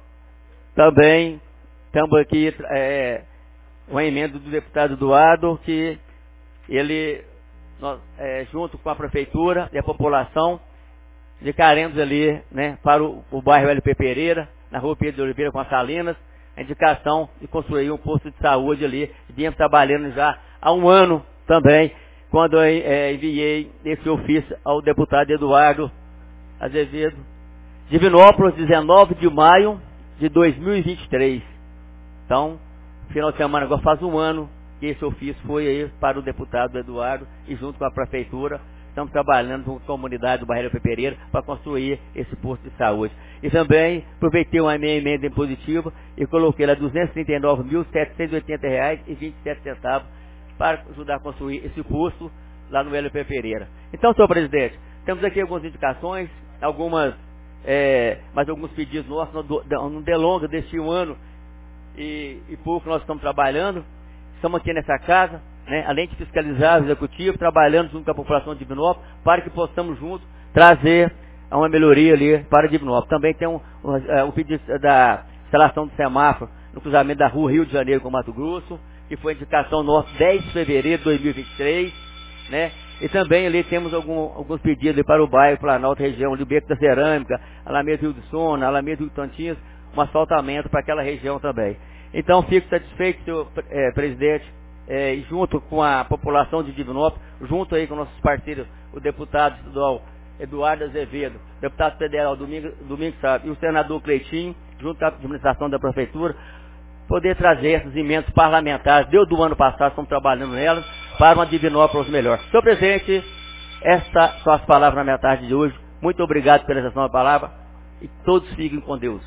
Speaker 11: também temos aqui é, uma emenda do deputado Eduardo, que ele, nós, é, junto com a prefeitura e a população, indicaremos ali, né, para o, o bairro L P Pereira, na rua Pedro de Oliveira com as Salinas, a indicação de construir um posto de saúde ali. Viemos trabalhando já há um ano também, quando eu é, enviei esse ofício ao deputado Eduardo Azevedo. Divinópolis, dezenove de maio de dois mil e vinte e três. Então, final de semana agora faz um ano que esse ofício foi aí para o deputado Eduardo e junto com a prefeitura. Estamos trabalhando com a comunidade do bairro Pereira para construir esse posto de saúde. E também aproveitei uma minha emenda impositiva e coloquei lá duzentos e trinta e nove mil setecentos e oitenta reais e vinte e sete centavos para ajudar a construir esse posto lá no L P Pereira. Então, senhor presidente, temos aqui algumas indicações, algumas, é, mais alguns pedidos nossos, no delonga deste um ano e, e pouco nós estamos trabalhando. Estamos aqui nessa casa, né, além de fiscalizar o executivo, trabalhando junto com a população de Divinópolis, para que possamos juntos trazer uma melhoria ali para Divinópolis. Também tem um, um, um pedido da instalação do semáforo no cruzamento da rua Rio de Janeiro com Mato Grosso, que foi indicação nossa dez de fevereiro de dois mil e vinte e três, né? E também ali temos algum, alguns pedidos ali para o bairro Planalto, região ali, o Beco da Cerâmica, Alameda Rio do Sono, Alameda Rio do Tantins, um asfaltamento para aquela região também. Então, fico satisfeito, senhor é, presidente, é, e junto com a população de Divinópolis, junto aí com nossos parceiros, o deputado estadual Eduardo Azevedo, deputado federal Domingos, Domingos Sávio e o senador Cleitinho, junto com a administração da prefeitura, poder trazer essas emendas parlamentares, desde o ano passado, estamos trabalhando nelas, para uma Divinópolis melhor. Senhor presidente, estas são as palavras na minha tarde de hoje. Muito obrigado pela expressão da palavra e todos fiquem com Deus.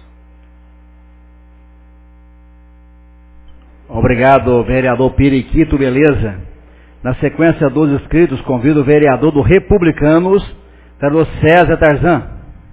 Speaker 2: Obrigado, vereador Periquito, beleza? Na sequência dos inscritos, convido o vereador do Republicanos, vereador César Tarzan.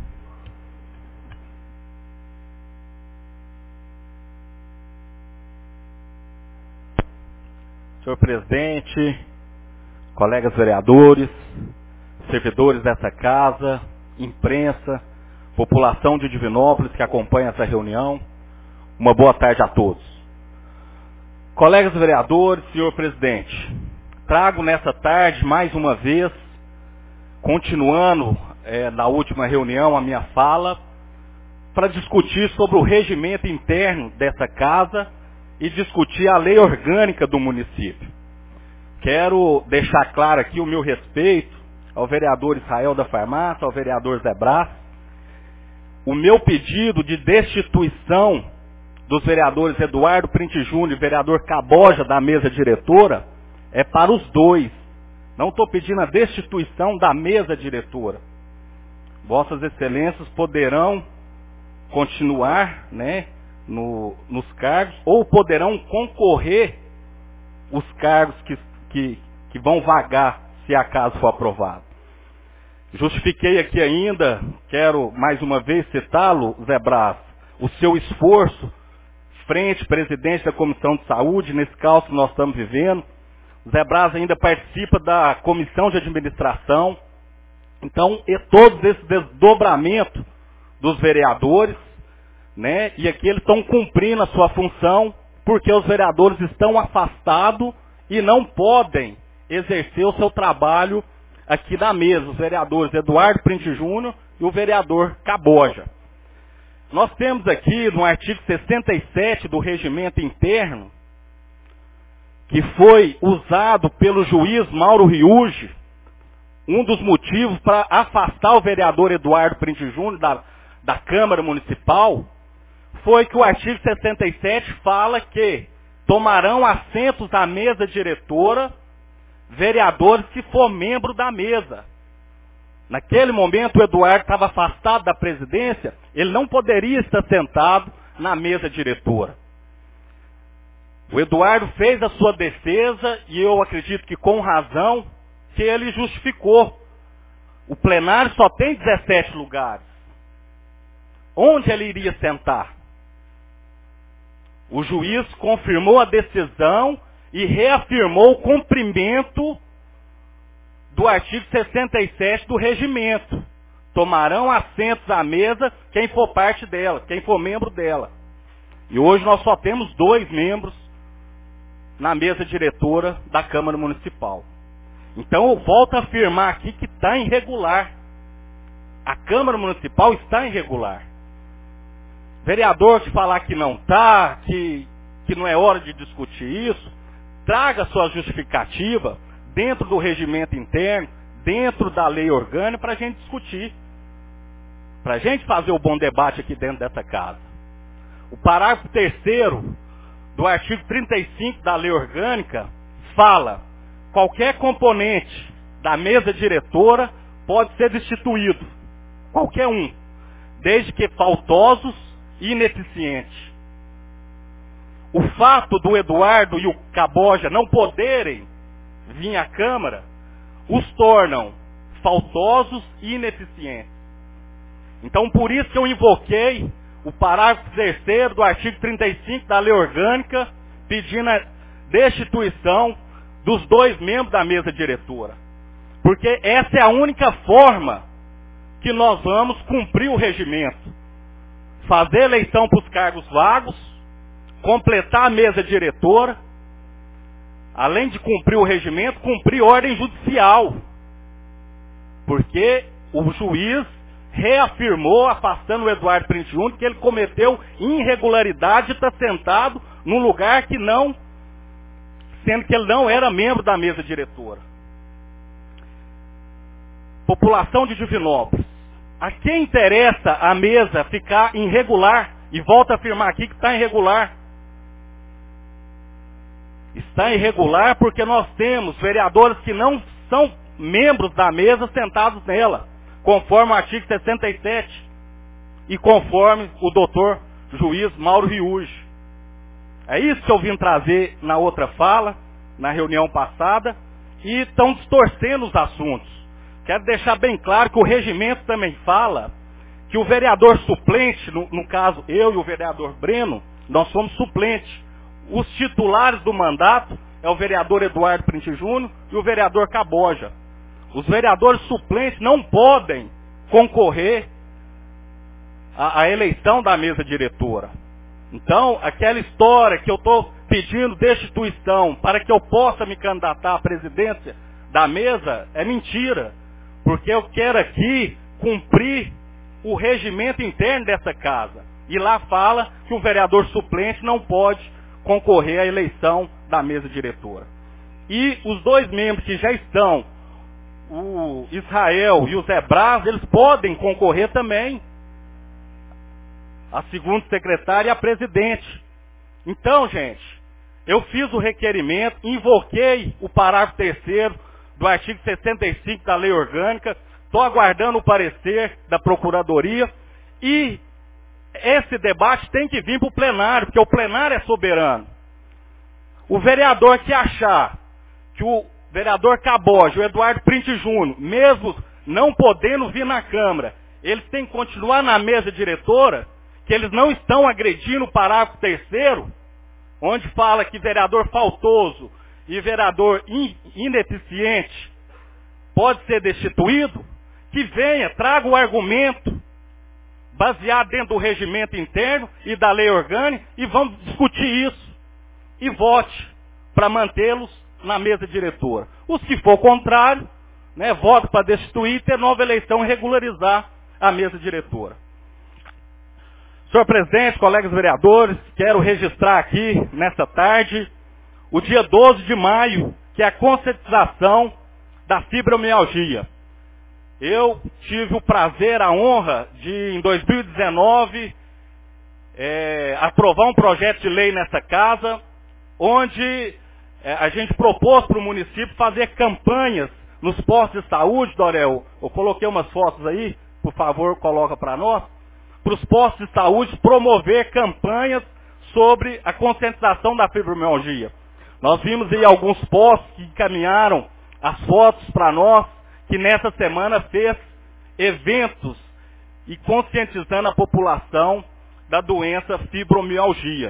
Speaker 12: Senhor presidente, colegas vereadores, servidores dessa casa, imprensa, população de Divinópolis que acompanha essa reunião, uma boa tarde a todos. Colegas vereadores, senhor presidente, trago nessa tarde mais uma vez, continuando é, na última reunião a minha fala, para discutir sobre o regimento interno dessa casa e discutir a lei orgânica do município. Quero deixar claro aqui o meu respeito ao vereador Israel da Farmácia, ao vereador Zé Brás, o meu pedido de destituição dos vereadores Eduardo Printe Júnior e vereador Caboja da mesa diretora é para os dois. Não estou pedindo a destituição da mesa diretora. Vossas Excelências poderão continuar, né, no, nos cargos, ou poderão concorrer os cargos que, que, que vão vagar, se acaso for aprovado. Justifiquei aqui ainda, quero mais uma vez citá-lo, Zé Brás, o seu esforço frente presidente da Comissão de Saúde, nesse caos que nós estamos vivendo. Zé Brás ainda participa da Comissão de Administração. Então, e todos esses desdobramentos dos vereadores, né, e aqui eles estão cumprindo a sua função, porque os vereadores estão afastados e não podem exercer o seu trabalho aqui na mesa, os vereadores Eduardo Printe Júnior e o vereador Caboja. Nós temos aqui no artigo sessenta e sete do Regimento Interno, que foi usado pelo juiz Mauro Riuge, um dos motivos para afastar o vereador Eduardo Printe Júnior da, da Câmara Municipal, foi que o artigo sessenta e sete fala que tomarão assentos à mesa diretora vereadores que for membro da mesa. Naquele momento o Eduardo estava afastado da presidência, ele não poderia estar sentado na mesa diretora. O Eduardo fez a sua defesa, e eu acredito que com razão, que ele justificou. O plenário só tem dezessete lugares. Onde ele iria sentar? O juiz confirmou a decisão e reafirmou o cumprimento do artigo sessenta e sete do regimento. Tomarão assentos à mesa quem for parte dela, quem for membro dela. E hoje nós só temos dois membros na mesa diretora da Câmara Municipal. Então eu volto a afirmar aqui que está irregular. A Câmara Municipal está irregular. Vereador que falar que não está, que, que não é hora de discutir isso, traga sua justificativa dentro do regimento interno, dentro da lei orgânica, para a gente discutir. Para a gente fazer o bom debate aqui dentro dessa casa. O parágrafo terceiro do artigo trinta e cinco da lei orgânica fala: qualquer componente da mesa diretora pode ser destituído. Qualquer um. Desde que faltosos e ineficientes. O fato do Eduardo e o Caboja não poderem vir à Câmara os tornam faltosos e ineficientes. Então, por isso que eu invoquei o parágrafo terceiro do artigo trinta e cinco da lei orgânica, pedindo a destituição dos dois membros da mesa diretora. Porque essa é a única forma que nós vamos cumprir o regimento. Fazer eleição para os cargos vagos, completar a mesa diretora, além de cumprir o regimento, cumprir ordem judicial. Porque o juiz reafirmou, afastando o Eduardo Printe Júnior, que ele cometeu irregularidade e está sentado num lugar que não, sendo que ele não era membro da mesa diretora. População de Divinópolis. A quem interessa a mesa ficar irregular? E volto a afirmar aqui que está irregular. Está irregular porque nós temos vereadores que não são membros da mesa sentados nela, conforme o artigo sessenta e sete e conforme o doutor juiz Mauro Riuge. É isso que eu vim trazer na outra fala, na reunião passada, e estão distorcendo os assuntos. Quero deixar bem claro que o regimento também fala que o vereador suplente, no, no caso eu e o vereador Breno, nós somos suplentes. Os titulares do mandato é o vereador Eduardo Printe Júnior e o vereador Caboja. Os vereadores suplentes não podem concorrer à, à eleição da mesa diretora. Então, aquela história que eu estou pedindo destituição para que eu possa me candidatar à presidência da mesa é mentira. Porque eu quero aqui cumprir o regimento interno dessa casa. E lá fala que um vereador suplente não pode concorrer à eleição da mesa diretora. E os dois membros que já estão, o Israel e o Zé Brás, eles podem concorrer também. a segunda secretária e a presidente. Então, gente, eu fiz o requerimento, invoquei o parágrafo terceiro do artigo sessenta e cinco da Lei Orgânica, estou aguardando o parecer da Procuradoria e esse debate tem que vir para o plenário, porque o plenário é soberano. O vereador que achar que o vereador Caboge, o Eduardo Printe Júnior, mesmo não podendo vir na Câmara, eles têm que continuar na mesa diretora, que eles não estão agredindo o parágrafo terceiro, onde fala que vereador faltoso e vereador in, ineficiente pode ser destituído, que venha, traga o argumento baseado dentro do regimento interno e da lei orgânica e vamos discutir isso e vote para mantê-los na mesa diretora. Os que for contrário, né, voto para destituir, ter nova eleição e regularizar a mesa diretora. Senhor presidente, colegas vereadores, quero registrar aqui, nessa tarde, o dia doze de maio, que é a conscientização da fibromialgia. Eu tive o prazer, a honra de, em dois mil e dezenove, é, aprovar um projeto de lei nessa casa, onde é, a gente propôs para o município fazer campanhas nos postos de saúde, Dorel. Eu coloquei umas fotos aí, por favor, coloca para nós. Para os postos de saúde promover campanhas sobre a conscientização da fibromialgia. Nós vimos aí alguns postos que encaminharam as fotos para nós, que nessa semana fez eventos e conscientizando a população da doença fibromialgia.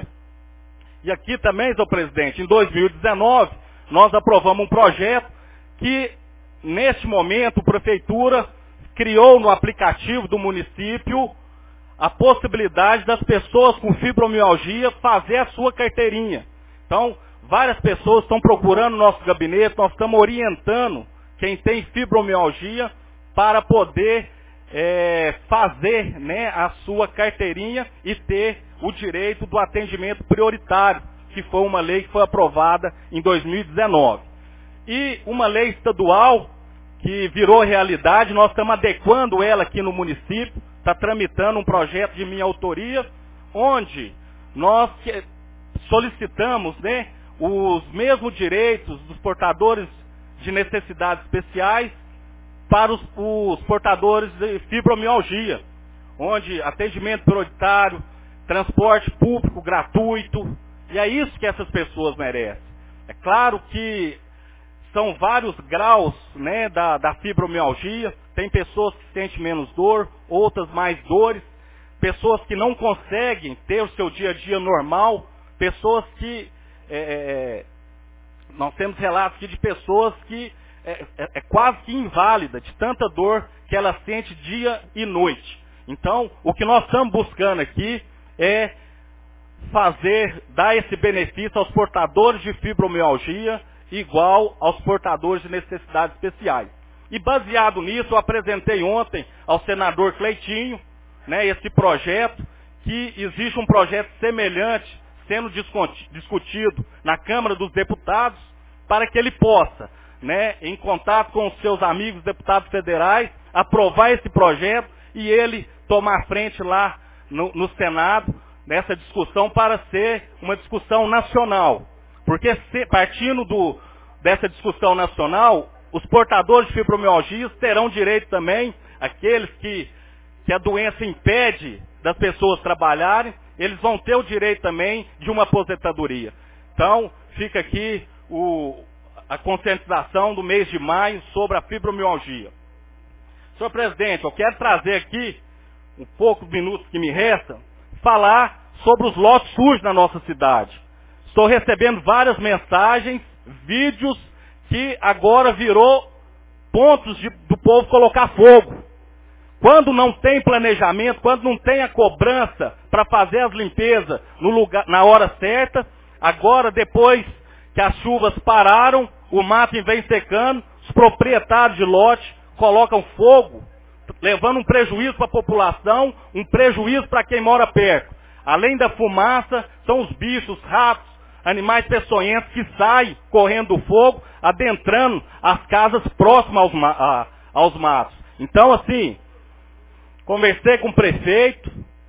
Speaker 12: E aqui também, senhor presidente, em dois mil e dezenove, nós aprovamos um projeto que, neste momento, a prefeitura criou no aplicativo do município a possibilidade das pessoas com fibromialgia fazer a sua carteirinha. Então, várias pessoas estão procurando o nosso gabinete, nós estamos orientando quem tem fibromialgia para poder é, fazer, né, a sua carteirinha e ter o direito do atendimento prioritário, que foi uma lei que foi aprovada em dois mil e dezenove. E uma lei estadual que virou realidade, nós estamos adequando ela aqui no município, está tramitando um projeto de minha autoria, onde nós solicitamos, né, os mesmos direitos dos portadores de necessidades especiais para os, os portadores de fibromialgia, onde atendimento prioritário, transporte público gratuito, e é isso que essas pessoas merecem. É claro que são vários graus, né, da, da fibromialgia, tem pessoas que sentem menos dor, outras mais dores, pessoas que não conseguem ter o seu dia a dia normal, pessoas que... É, nós temos relatos aqui de pessoas que é, é, é quase que inválida de tanta dor que ela sente dia e noite. Então, o que nós estamos buscando aqui é fazer, dar esse benefício aos portadores de fibromialgia igual aos portadores de necessidades especiais. E baseado nisso, eu apresentei ontem ao senador Cleitinho, né, esse projeto, que existe um projeto semelhante sendo discutido na Câmara dos Deputados, para que ele possa, né, em contato com os seus amigos deputados federais, aprovar esse projeto e ele tomar frente lá no, no Senado, nessa discussão, para ser uma discussão nacional. Porque se, partindo do, dessa discussão nacional, os portadores de fibromialgia terão direito também, aqueles que, que a doença impede das pessoas trabalharem, eles vão ter o direito também de uma aposentadoria. Então, fica aqui o, a conscientização do mês de maio sobre a fibromialgia. Senhor presidente, eu quero trazer aqui, um poucos minutos que me restam, falar sobre os lotes sujos na nossa cidade. Estou recebendo várias mensagens, vídeos, que agora virou pontos de, do povo colocar fogo. Quando não tem planejamento, quando não tem a cobrança para fazer as limpezas no lugar, na hora certa, agora depois que as chuvas pararam, o mato vem secando, os proprietários de lote colocam fogo, levando um prejuízo para a população, um prejuízo para quem mora perto. Além da fumaça, são os bichos, ratos, animais peçonhentos que saem correndo do fogo, adentrando as casas próximas aos, a, aos matos. Então, assim, conversei com o prefeito,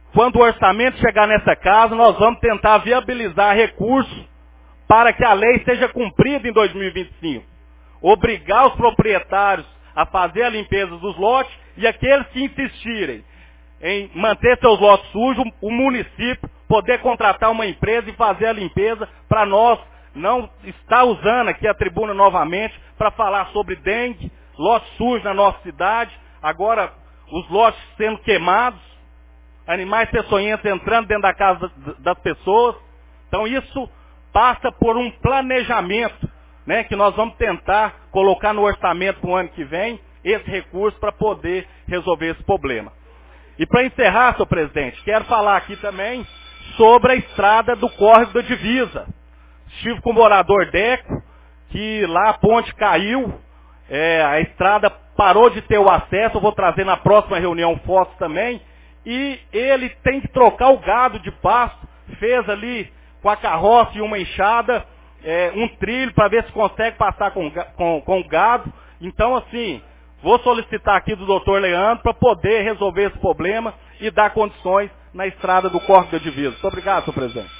Speaker 12: quando o orçamento chegar nessa casa, nós vamos tentar viabilizar recursos para que a lei seja cumprida em dois mil e vinte e cinco. Obrigar os proprietários a fazer a limpeza dos lotes e aqueles que insistirem em manter seus lotes sujos, o município poder contratar uma empresa e fazer a limpeza para nós não estar usando aqui a tribuna novamente para falar sobre dengue, lotes sujos na nossa cidade, agora os lotes sendo queimados, animais peçonhentos entrando dentro da casa das pessoas. Então isso passa por um planejamento, né, que nós vamos tentar colocar no orçamento para o ano que vem, esse recurso para poder resolver esse problema. E para encerrar, senhor presidente, quero falar aqui também sobre a estrada do córrego da divisa. Estive com o morador Deco, que lá a ponte caiu, é, a estrada parou de ter o acesso, eu vou trazer na próxima reunião fotos também, e ele tem que trocar o gado de pasto, fez ali com a carroça e uma enxada, é, um trilho para ver se consegue passar com, com, com o gado. Então, assim, vou solicitar aqui do doutor Leandro para poder resolver esse problema e dar condições na estrada do córrego da divisa. Muito obrigado, senhor presidente.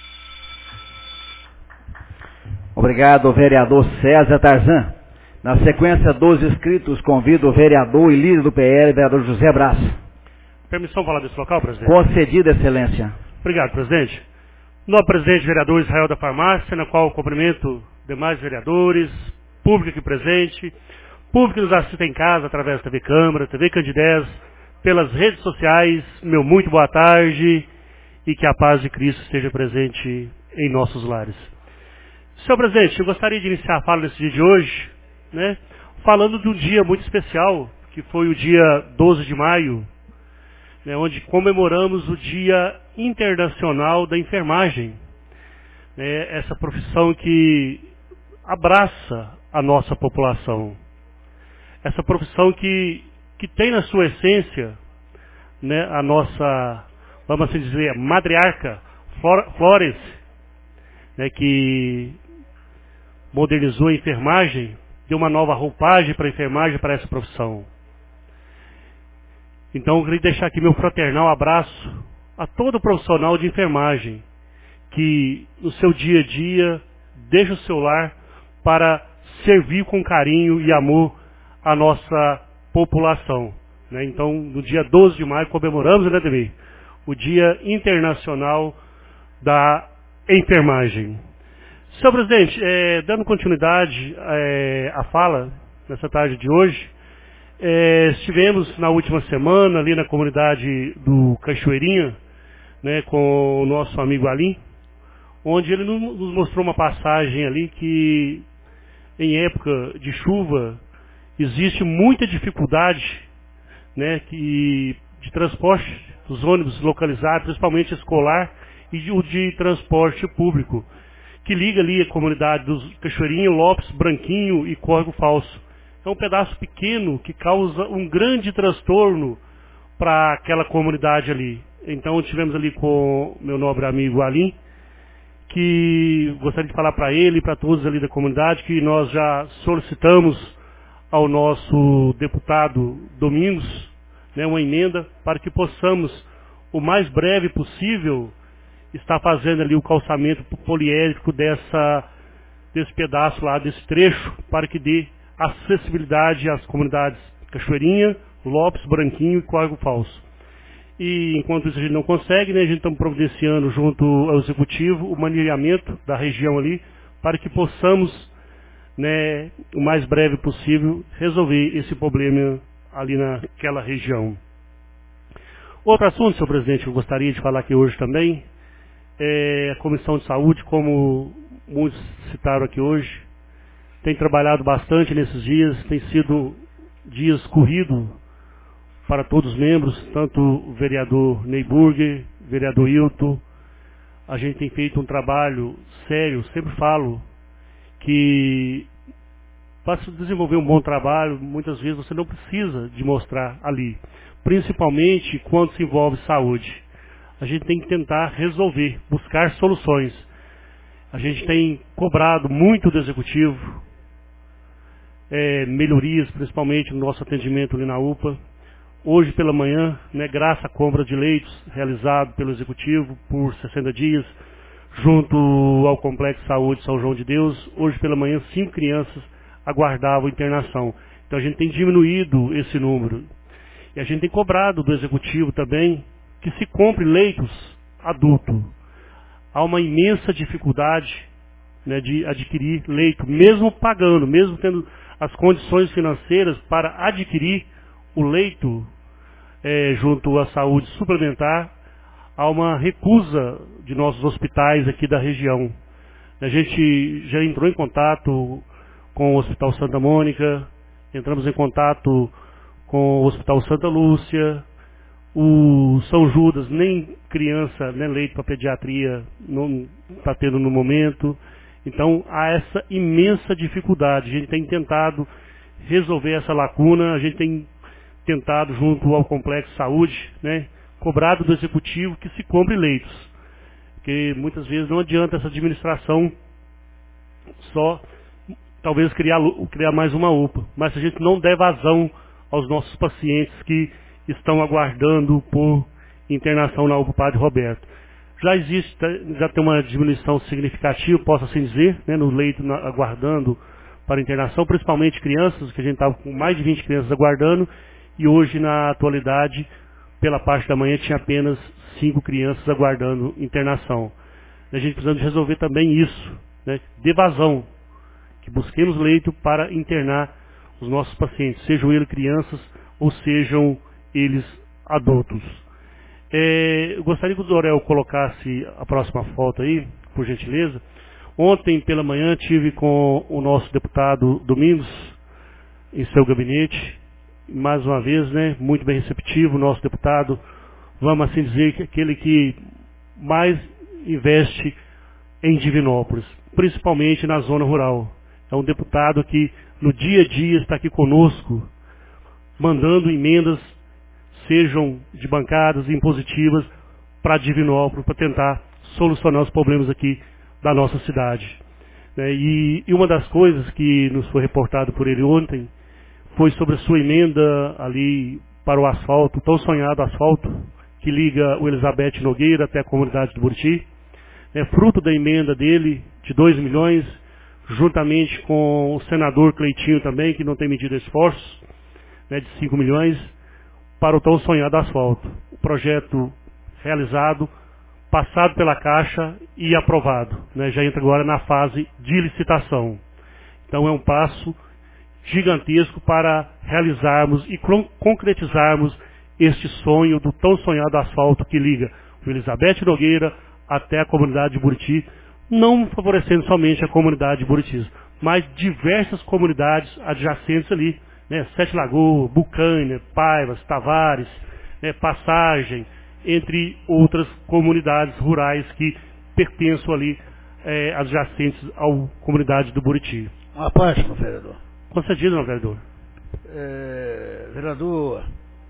Speaker 2: Obrigado, vereador César Tarzan. Na sequência dos inscritos, convido o vereador e líder do P L, vereador José Braz.
Speaker 5: Permissão falar desse local, presidente?
Speaker 2: Concedida, excelência.
Speaker 5: Obrigado, presidente. Novo presidente, vereador Israel da Farmácia, na qual cumprimento demais vereadores, público aqui presente, público que nos assiste em casa através da T V Câmara, T V Candidez, pelas redes sociais, meu muito boa tarde e que a paz de Cristo esteja presente em nossos lares. Senhor presidente, eu gostaria de iniciar a fala nesse dia de hoje, né, falando de um dia muito especial, que foi o dia doze de maio, né, onde comemoramos o Dia Internacional da Enfermagem, né, essa profissão que abraça a nossa população, essa profissão que, que tem na sua essência, né, a nossa, vamos assim dizer, matriarca Florence, né, que modernizou a enfermagem, deu uma nova roupagem para a enfermagem, para essa profissão. Então eu queria deixar aqui meu fraternal abraço a todo profissional de enfermagem que no seu dia a dia deixa o seu lar para servir com carinho e amor a nossa população, né? Então, no dia doze de maio comemoramos, né, também, o Dia Internacional da Enfermagem. Senhor presidente, é, dando continuidade é, à fala nessa tarde de hoje, é, estivemos na última semana ali na comunidade do Cachoeirinha, né, com o nosso amigo Alim, onde ele nos mostrou uma passagem ali que em época de chuva existe muita dificuldade, né, que, de transporte dos ônibus localizados, principalmente escolar, e o de transporte público, que liga ali a comunidade dos Cachoeirinho, Lopes, Branquinho e Córrego Falso. É um pedaço pequeno que causa um grande transtorno para aquela comunidade ali. Então tivemos ali com meu nobre amigo Alim, que gostaria de falar para ele e para todos ali da comunidade que nós já solicitamos ao nosso deputado Domingos, né, uma emenda para que possamos, o mais breve possível, estar fazendo ali o calçamento poliédrico dessa, desse pedaço lá, desse trecho, para que dê acessibilidade às comunidades Cachoeirinha, Lopes, Branquinho e Córrego Falso. E enquanto isso a gente não consegue, né, a gente está providenciando junto ao Executivo o maneamento da região ali, para que possamos, né, o mais breve possível, resolver esse problema ali naquela região. Outro assunto, senhor presidente, que eu gostaria de falar aqui hoje também, é a Comissão de Saúde, como muitos citaram aqui hoje, tem trabalhado bastante nesses dias, tem sido dias corridos para todos os membros, tanto o vereador Neyburger, vereador Hilton. A gente tem feito um trabalho sério, sempre falo que para se desenvolver um bom trabalho, muitas vezes você não precisa de mostrar ali, principalmente quando se envolve saúde. A gente tem que tentar resolver, buscar soluções. A gente tem cobrado muito do Executivo, é, melhorias, principalmente no nosso atendimento ali na U P A. hoje pela manhã, né, graças à compra de leitos realizado pelo Executivo por sessenta dias, junto ao Complexo de Saúde São João de Deus, hoje pela manhã cinco crianças aguardavam internação. Então a gente tem diminuído esse número. E a gente tem cobrado do Executivo também que se compre leitos adulto. Há uma imensa dificuldade, né, de adquirir leito, mesmo pagando, mesmo tendo as condições financeiras para adquirir o leito é, junto à saúde suplementar. Há uma recusa de nossos hospitais aqui da região. A gente já entrou em contato com o Hospital Santa Mônica, entramos em contato com o Hospital Santa Lúcia, o São Judas, nem criança, nem leito para pediatria não está tendo no momento. Então há essa imensa dificuldade. A gente tem tentado resolver essa lacuna, a gente tem tentado junto ao Complexo de Saúde, né, cobrado do Executivo que se compre leitos. Porque muitas vezes não adianta essa administração só, talvez, criar, criar mais uma U P A. Mas se a gente não der vazão aos nossos pacientes que estão aguardando por internação na U P A Padre Roberto. Já existe, já tem uma diminuição significativa, posso assim dizer, né, no leito na, aguardando para internação, principalmente crianças, que a gente estava com mais de vinte crianças aguardando, e hoje, na atualidade, pela parte da manhã, tinha apenas cinco crianças aguardando internação. A gente precisa resolver também isso, né, de vazão, que busquemos leito para internar os nossos pacientes, sejam eles crianças ou sejam eles adultos. É, eu gostaria que o Dorel colocasse a próxima foto aí, por gentileza. Ontem pela manhã tive com o nosso deputado Domingos em seu gabinete, mais uma vez, né, muito bem receptivo, o nosso deputado, vamos assim dizer, que aquele que mais investe em Divinópolis, principalmente na zona rural. É um deputado que no dia a dia está aqui conosco, mandando emendas, sejam de bancadas impositivas, para Divinópolis, para tentar solucionar os problemas aqui da nossa cidade. E, e uma das coisas que nos foi reportado por ele ontem foi sobre a sua emenda ali para o asfalto, tão sonhado asfalto, que liga o Elizabeth Nogueira até a comunidade do Buriti. É fruto da emenda dele, de dois milhões, juntamente com o senador Cleitinho também, que não tem medido esforços, né, de cinco milhões, para o tão sonhado asfalto. O projeto realizado, passado pela Caixa e aprovado, né, já entra agora na fase de licitação. Então é um passo gigantesco para realizarmos e concretizarmos este sonho do tão sonhado asfalto que liga o Elizabeth Nogueira até a comunidade de Buriti, não favorecendo somente a comunidade de Buriti, mas diversas comunidades adjacentes ali, né, Sete Lagoas, Bucânia, Paivas, Tavares, né, Passagem, entre outras comunidades rurais que pertencem ali, é, adjacentes à comunidade do Buriti.
Speaker 13: Uma parte, meu vereador.
Speaker 5: Concedido, meu vereador.
Speaker 13: É, vereador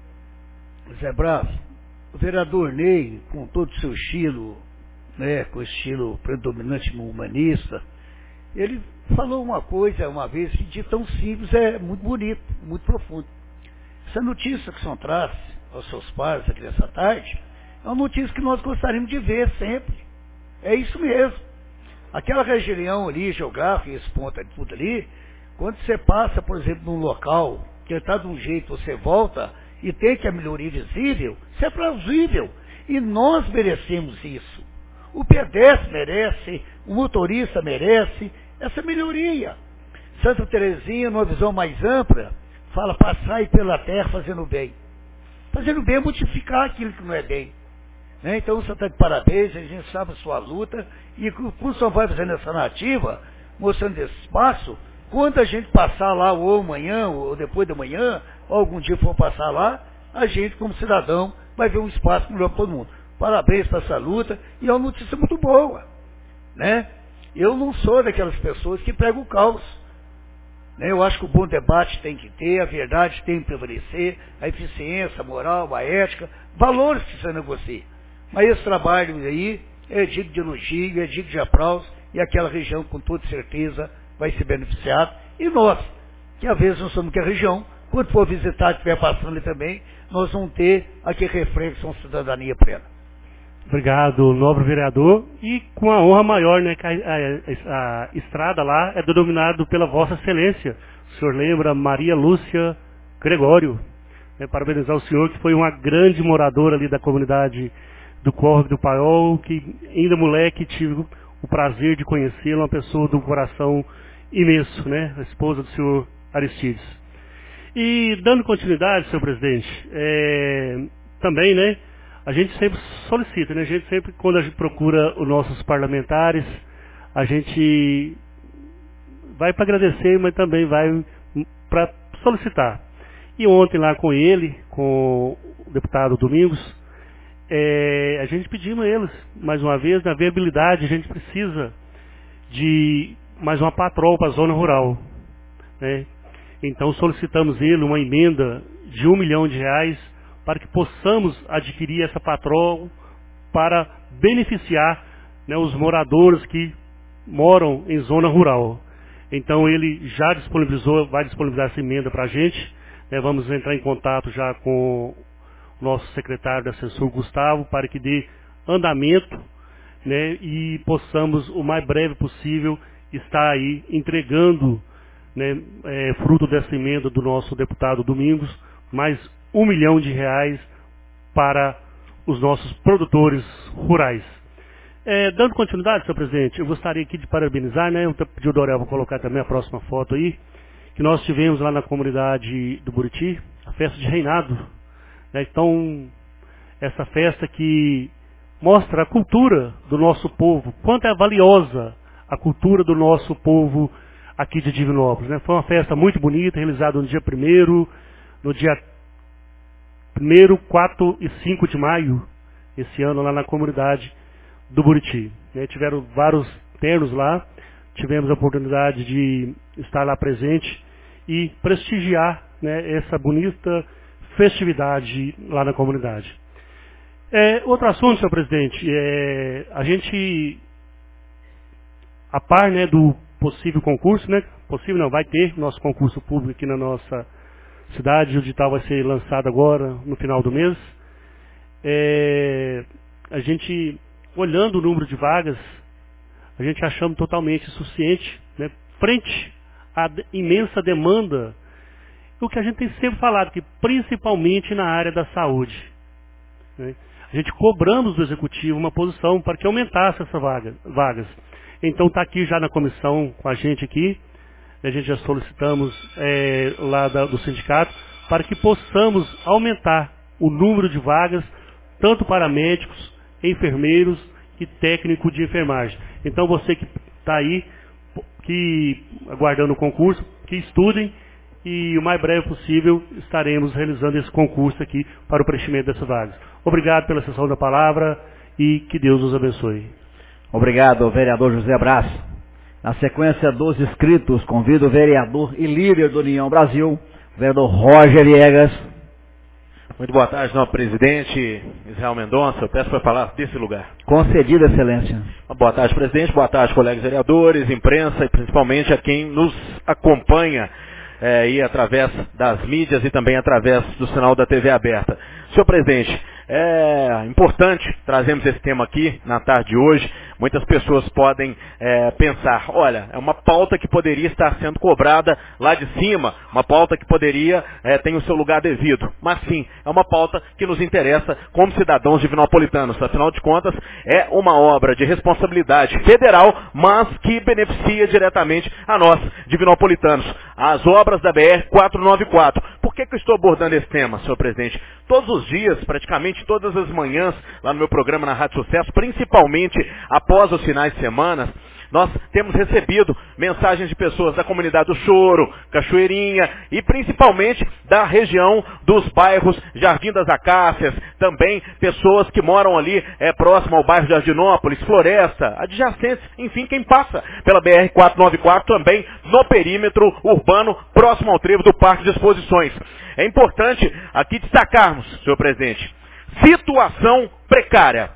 Speaker 13: Zé Brás, o vereador Ney, com todo o seu estilo, né, com o estilo predominante humanista, ele falou uma coisa uma vez que de tão simples é muito bonito, muito profundo. Essa notícia que o senhor traz aos seus pais aqui nessa tarde é uma notícia que nós gostaríamos de ver sempre. É isso mesmo. Aquela região ali, geográfica, esse ponto de tudo ali, quando você passa, por exemplo, num local que está de um jeito, você volta e tem que a melhoria visível, isso é plausível. E nós merecemos isso. O pedestre merece, o motorista merece essa melhoria. Santa Terezinha, numa visão mais ampla, fala passar pela terra fazendo bem. Fazendo bem é modificar aquilo que não é bem. Né? Então, você está de parabéns, a gente sabe a sua luta, e como o senhor vai fazendo essa nativa, mostrando esse espaço, quando a gente passar lá, ou amanhã, ou depois de amanhã, ou algum dia for passar lá, a gente, como cidadão, vai ver um espaço melhor para todo mundo. Parabéns para essa luta, e é uma notícia muito boa. Né? Eu não sou daquelas pessoas que pregam o caos. Né? Eu acho que o bom debate tem que ter, a verdade tem que prevalecer, a eficiência, a moral, a ética, valores que você negocia. Mas esse trabalho aí é digno de elogio, é digno de aplauso, e aquela região, com toda certeza, vai ser beneficiada. E nós, que às vezes não somos que a região, quando for visitar, estiver passando ali também, nós vamos ter aqui reflexão cidadania plena.
Speaker 5: Obrigado, nobre vereador. E com a honra maior, né, que a, a, a estrada lá é denominada pela Vossa Excelência. O senhor lembra Maria Lúcia Gregório. Né, parabenizar o senhor, que foi uma grande moradora ali da comunidade do Córrego do Paiol, que ainda moleque tive o prazer de conhecê-la, uma pessoa do coração imenso, né, a esposa do senhor Aristides. E dando continuidade, senhor presidente, é, também, né, a gente sempre solicita, né, a gente sempre, quando a gente procura os nossos parlamentares, a gente vai para agradecer, mas também vai para solicitar. E ontem lá com ele, com o deputado Domingos, é, a gente pedimos a eles, mais uma vez, na viabilidade, a gente precisa de mais uma patrol para a zona rural. Né? Então solicitamos ele uma emenda de um milhão de reais para que possamos adquirir essa patrol para beneficiar, né, os moradores que moram em zona rural. Então ele já disponibilizou, vai disponibilizar essa emenda para a gente. Né, vamos entrar em contato já com o nosso secretário de assessor, Gustavo, para que dê andamento, né, e possamos, o mais breve possível, estar aí entregando, né, é, fruto dessa emenda do nosso deputado Domingos, mais um milhão de reais para os nossos produtores rurais. É, dando continuidade, senhor presidente, eu gostaria aqui de parabenizar, né, eu pedi o Dorel, vou colocar também a próxima foto aí, que nós tivemos lá na comunidade do Buriti, a festa de reinado. Né? Então, essa festa que mostra a cultura do nosso povo, quanto é valiosa a cultura do nosso povo aqui de Divinópolis. Né? Foi uma festa muito bonita, realizada no dia primeiro, no dia primeiro, quatro e cinco de maio, esse ano lá na comunidade do Buriti. Né? Tiveram vários ternos lá, tivemos a oportunidade de estar lá presente e prestigiar, né, essa bonita festividade lá na comunidade. É, outro assunto, senhor presidente, é, a gente, a par, né, do possível concurso, né, possível não, vai ter nosso concurso público aqui na nossa cidade, o edital vai ser lançado agora no final do mês. É, a gente, olhando o número de vagas, a gente achamos totalmente insuficiente, né, frente à imensa demanda, o que a gente tem sempre falado, que principalmente na área da saúde. Né, a gente cobramos do executivo uma posição para que aumentasse essas vaga, vagas. Então está aqui já na comissão com a gente aqui, a gente já solicitamos é, lá da, do sindicato, para que possamos aumentar o número de vagas, tanto para médicos, enfermeiros e técnico de enfermagem. Então você que está aí, que aguardando o concurso, que estudem, e o mais breve possível estaremos realizando esse concurso aqui para o preenchimento dessas vagas. Obrigado pela sessão da palavra e que Deus nos abençoe.
Speaker 2: Obrigado, vereador José Braz. Na sequência dos inscritos, convido o vereador e líder do União Brasil, o vereador Roger Viegas.
Speaker 14: Muito boa tarde, nosso presidente Israel Mendonça. Eu peço para falar desse lugar.
Speaker 2: Concedido, excelência.
Speaker 14: Boa tarde, presidente. Boa tarde, colegas vereadores, imprensa e principalmente a quem nos acompanha é, e através das mídias e também através do sinal da T V aberta. Senhor presidente, é importante trazermos esse tema aqui na tarde de hoje. Muitas pessoas podem é, pensar, olha, é uma pauta que poderia estar sendo cobrada lá de cima, uma pauta que poderia é, ter o seu lugar devido. Mas sim, é uma pauta que nos interessa como cidadãos divinopolitanos. Afinal de contas, é uma obra de responsabilidade federal, mas que beneficia diretamente a nós, divinopolitanos. As obras da B R quatrocentos e noventa e quatro. Por que que eu estou abordando esse tema, senhor presidente? Todos os dias, praticamente todas as manhãs, lá no meu programa na Rádio Sucesso, principalmente após os finais de semana, nós temos recebido mensagens de pessoas da comunidade do Choro, Cachoeirinha e principalmente da região dos bairros Jardim das Acácias, também pessoas que moram ali é, próximo ao bairro Jardinópolis, Floresta, adjacentes, enfim, quem passa pela B R quatrocentos e noventa e quatro também no perímetro urbano, próximo ao trevo do Parque de Exposições. É importante aqui destacarmos, senhor presidente, situação precária.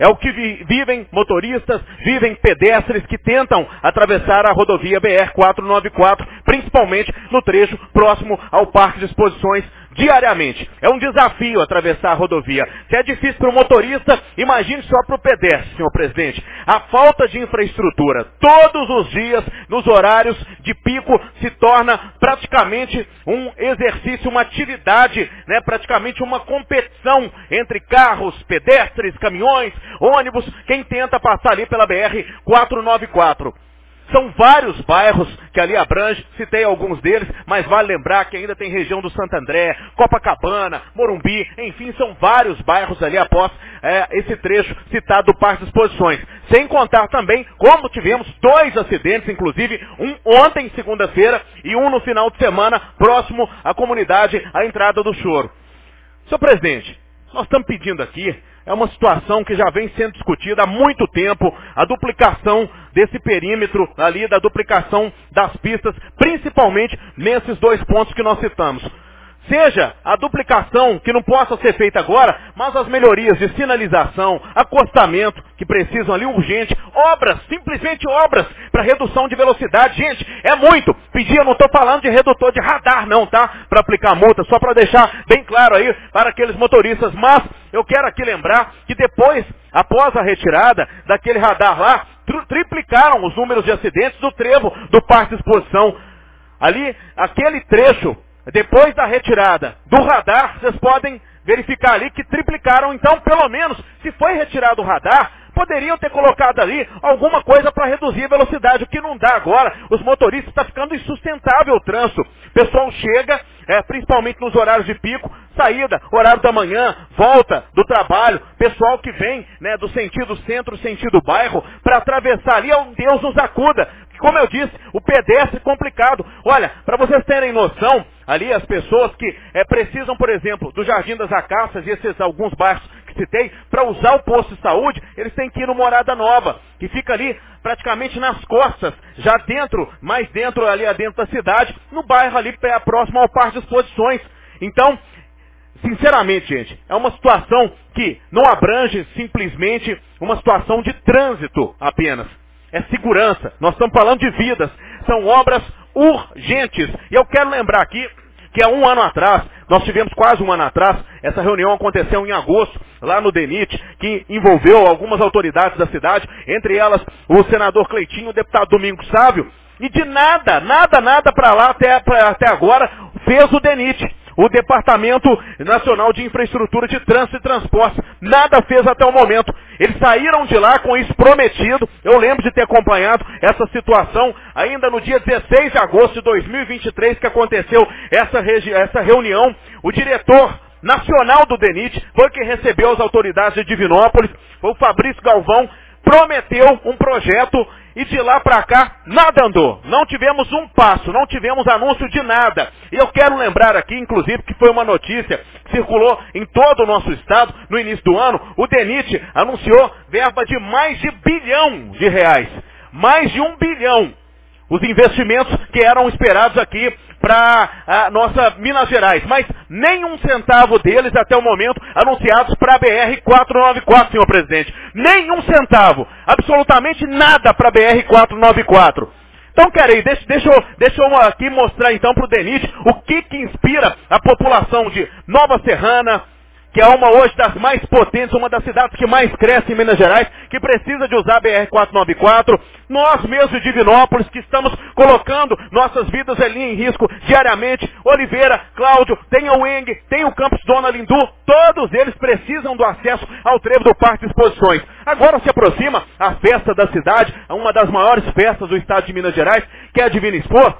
Speaker 14: É o que vi, vivem motoristas, vivem pedestres que tentam atravessar a rodovia B R quatrocentos e noventa e quatro, principalmente no trecho próximo ao Parque de Exposições, diariamente. É um desafio atravessar a rodovia. Se é difícil para o motorista, imagine só para o pedestre, senhor presidente. A falta de infraestrutura todos os dias, nos horários de pico, se torna praticamente um exercício, uma atividade, né, praticamente uma competição entre carros, pedestres, caminhões, ônibus, quem tenta passar ali pela B R quatrocentos e noventa e quatro. São vários bairros que ali abrange, citei alguns deles, mas vale lembrar que ainda tem região do Santo André, Copacabana, Morumbi, enfim, são vários bairros ali após é, esse trecho citado do Parque de Exposições. Sem contar também como tivemos dois acidentes, inclusive um ontem, segunda-feira, e um no final de semana, próximo à comunidade, à entrada do Choro. Senhor presidente, nós estamos pedindo aqui, é uma situação que já vem sendo discutida há muito tempo, a duplicação desse perímetro ali, da duplicação das pistas, principalmente nesses dois pontos que nós citamos. Seja a duplicação, que não possa ser feita agora, mas as melhorias de sinalização, acostamento, que precisam ali urgente, obras, simplesmente obras, para redução de velocidade. Gente, é muito. Pedir, eu não estou falando de redutor de radar não, tá? Para aplicar multa, só para deixar bem claro aí para aqueles motoristas. Mas eu quero aqui lembrar que depois, após a retirada daquele radar lá, triplicaram os números de acidentes do trevo do Parque de Exposição. Ali, aquele trecho, depois da retirada do radar, vocês podem verificar ali que triplicaram. Então, pelo menos, se foi retirado o radar, poderiam ter colocado ali alguma coisa para reduzir a velocidade, o que não dá agora. Os motoristas, está ficando insustentável o trânsito. O pessoal chega, é, principalmente nos horários de pico, saída, horário da manhã, volta do trabalho, pessoal que vem, né, do sentido centro, sentido bairro, para atravessar ali, oh, Deus nos acuda. Como eu disse, o pedestre é complicado. Olha, para vocês terem noção, ali as pessoas que é, precisam, por exemplo, do Jardim das Acácias e esses alguns bairros que citei, para usar o posto de saúde, eles têm que ir no Morada Nova, que fica ali praticamente nas costas, já dentro, mais dentro, ali dentro da cidade, no bairro ali próximo ao Parque de Exposições. Então, sinceramente, gente, é uma situação que não abrange simplesmente uma situação de trânsito apenas. É segurança. Nós estamos falando de vidas. São obras urgentes. E eu quero lembrar aqui que há um ano atrás, nós tivemos quase um ano atrás, essa reunião aconteceu em agosto, lá no DENIT, que envolveu algumas autoridades da cidade, entre elas o senador Cleitinho, o deputado Domingos Sávio, e de nada, nada, nada para lá até, pra, até agora fez o DENIT. O Departamento Nacional de Infraestrutura de Trânsito e Transporte nada fez até o momento. Eles saíram de lá com isso prometido. Eu lembro de ter acompanhado essa situação ainda no dia dezesseis de agosto de dois mil e vinte e três, que aconteceu essa, essa reunião. O diretor nacional do DENIT foi quem recebeu as autoridades de Divinópolis, foi o Fabrício Galvão, prometeu um projeto e de lá para cá nada andou. Não tivemos um passo, não tivemos anúncio de nada. E eu quero lembrar aqui, inclusive, que foi uma notícia que circulou em todo o nosso estado no início do ano. O DENIT anunciou verba de mais de bilhão de reais. Mais de um bilhão. Os investimentos que eram esperados aqui para a nossa Minas Gerais. Mas nem um centavo deles até o momento anunciados para a B R quatrocentos e noventa e quatro, senhor presidente. Nem um centavo. Absolutamente nada para a B R quatrocentos e noventa e quatro. Então, querido, deixa, deixa, eu, deixa eu aqui mostrar então para o DENIT o que, que inspira a população de Nova Serrana, que é uma hoje das mais potentes, uma das cidades que mais cresce em Minas Gerais, que precisa de usar a B R quatrocentos e noventa e quatro. Nós mesmos de Divinópolis, que estamos colocando nossas vidas ali em risco diariamente. Oliveira, Cláudio, tem o Weng, tem o Campus Dona Lindu, todos eles precisam do acesso ao trevo do Parque de Exposições. Agora se aproxima a festa da cidade, uma das maiores festas do estado de Minas Gerais, que é a Divina Expor.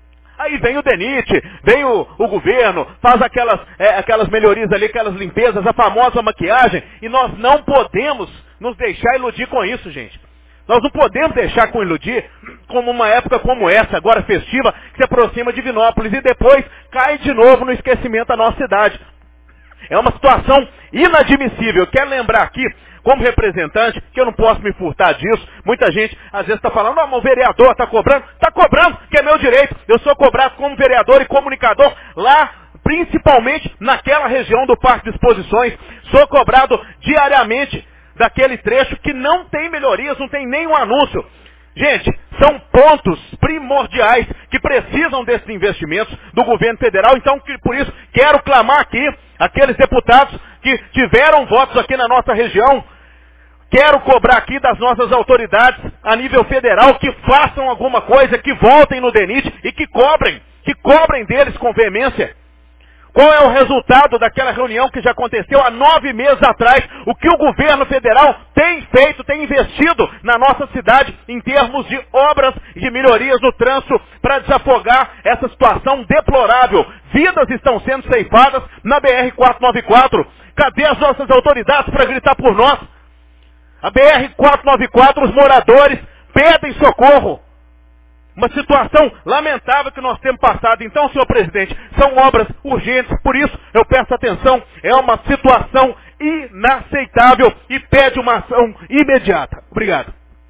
Speaker 14: Aí vem o DENIT, vem o, o governo, faz aquelas, é, aquelas melhorias ali, aquelas limpezas, a famosa maquiagem, e nós não podemos nos deixar iludir com isso, gente. Nós não podemos deixar com iludir como uma época como essa, agora festiva, que se aproxima de Divinópolis e depois cai de novo no esquecimento da nossa cidade. É uma situação inadmissível. Eu quero lembrar aqui, como representante, que eu não posso me furtar disso. Muita gente às vezes está falando, não, mas o vereador está cobrando. Está cobrando, que é meu direito. Eu sou cobrado como vereador e comunicador lá, principalmente naquela região do Parque de Exposições. Sou cobrado diariamente daquele trecho que não tem melhorias, não tem nenhum anúncio. Gente, são pontos primordiais que precisam desses investimentos do governo federal. Então, que, por isso, quero clamar aqui, aqueles deputados que tiveram votos aqui na nossa região, quero cobrar aqui das nossas autoridades a nível federal que façam alguma coisa, que voltem no DENIT e que cobrem, que cobrem deles com veemência. Qual é o resultado daquela reunião que já aconteceu há nove meses atrás? O que o governo federal tem feito, tem investido na nossa cidade em termos de obras e de melhorias no trânsito para desafogar essa situação deplorável. Vidas estão sendo ceifadas na B R quatrocentos e noventa e quatro. Cadê as nossas autoridades para gritar por nós? A B R quatrocentos e noventa e quatro, os moradores pedem socorro. Uma situação lamentável que nós temos passado. Então, senhor presidente, são obras urgentes, por isso eu peço atenção, é uma situação inaceitável e pede uma ação imediata. Obrigado.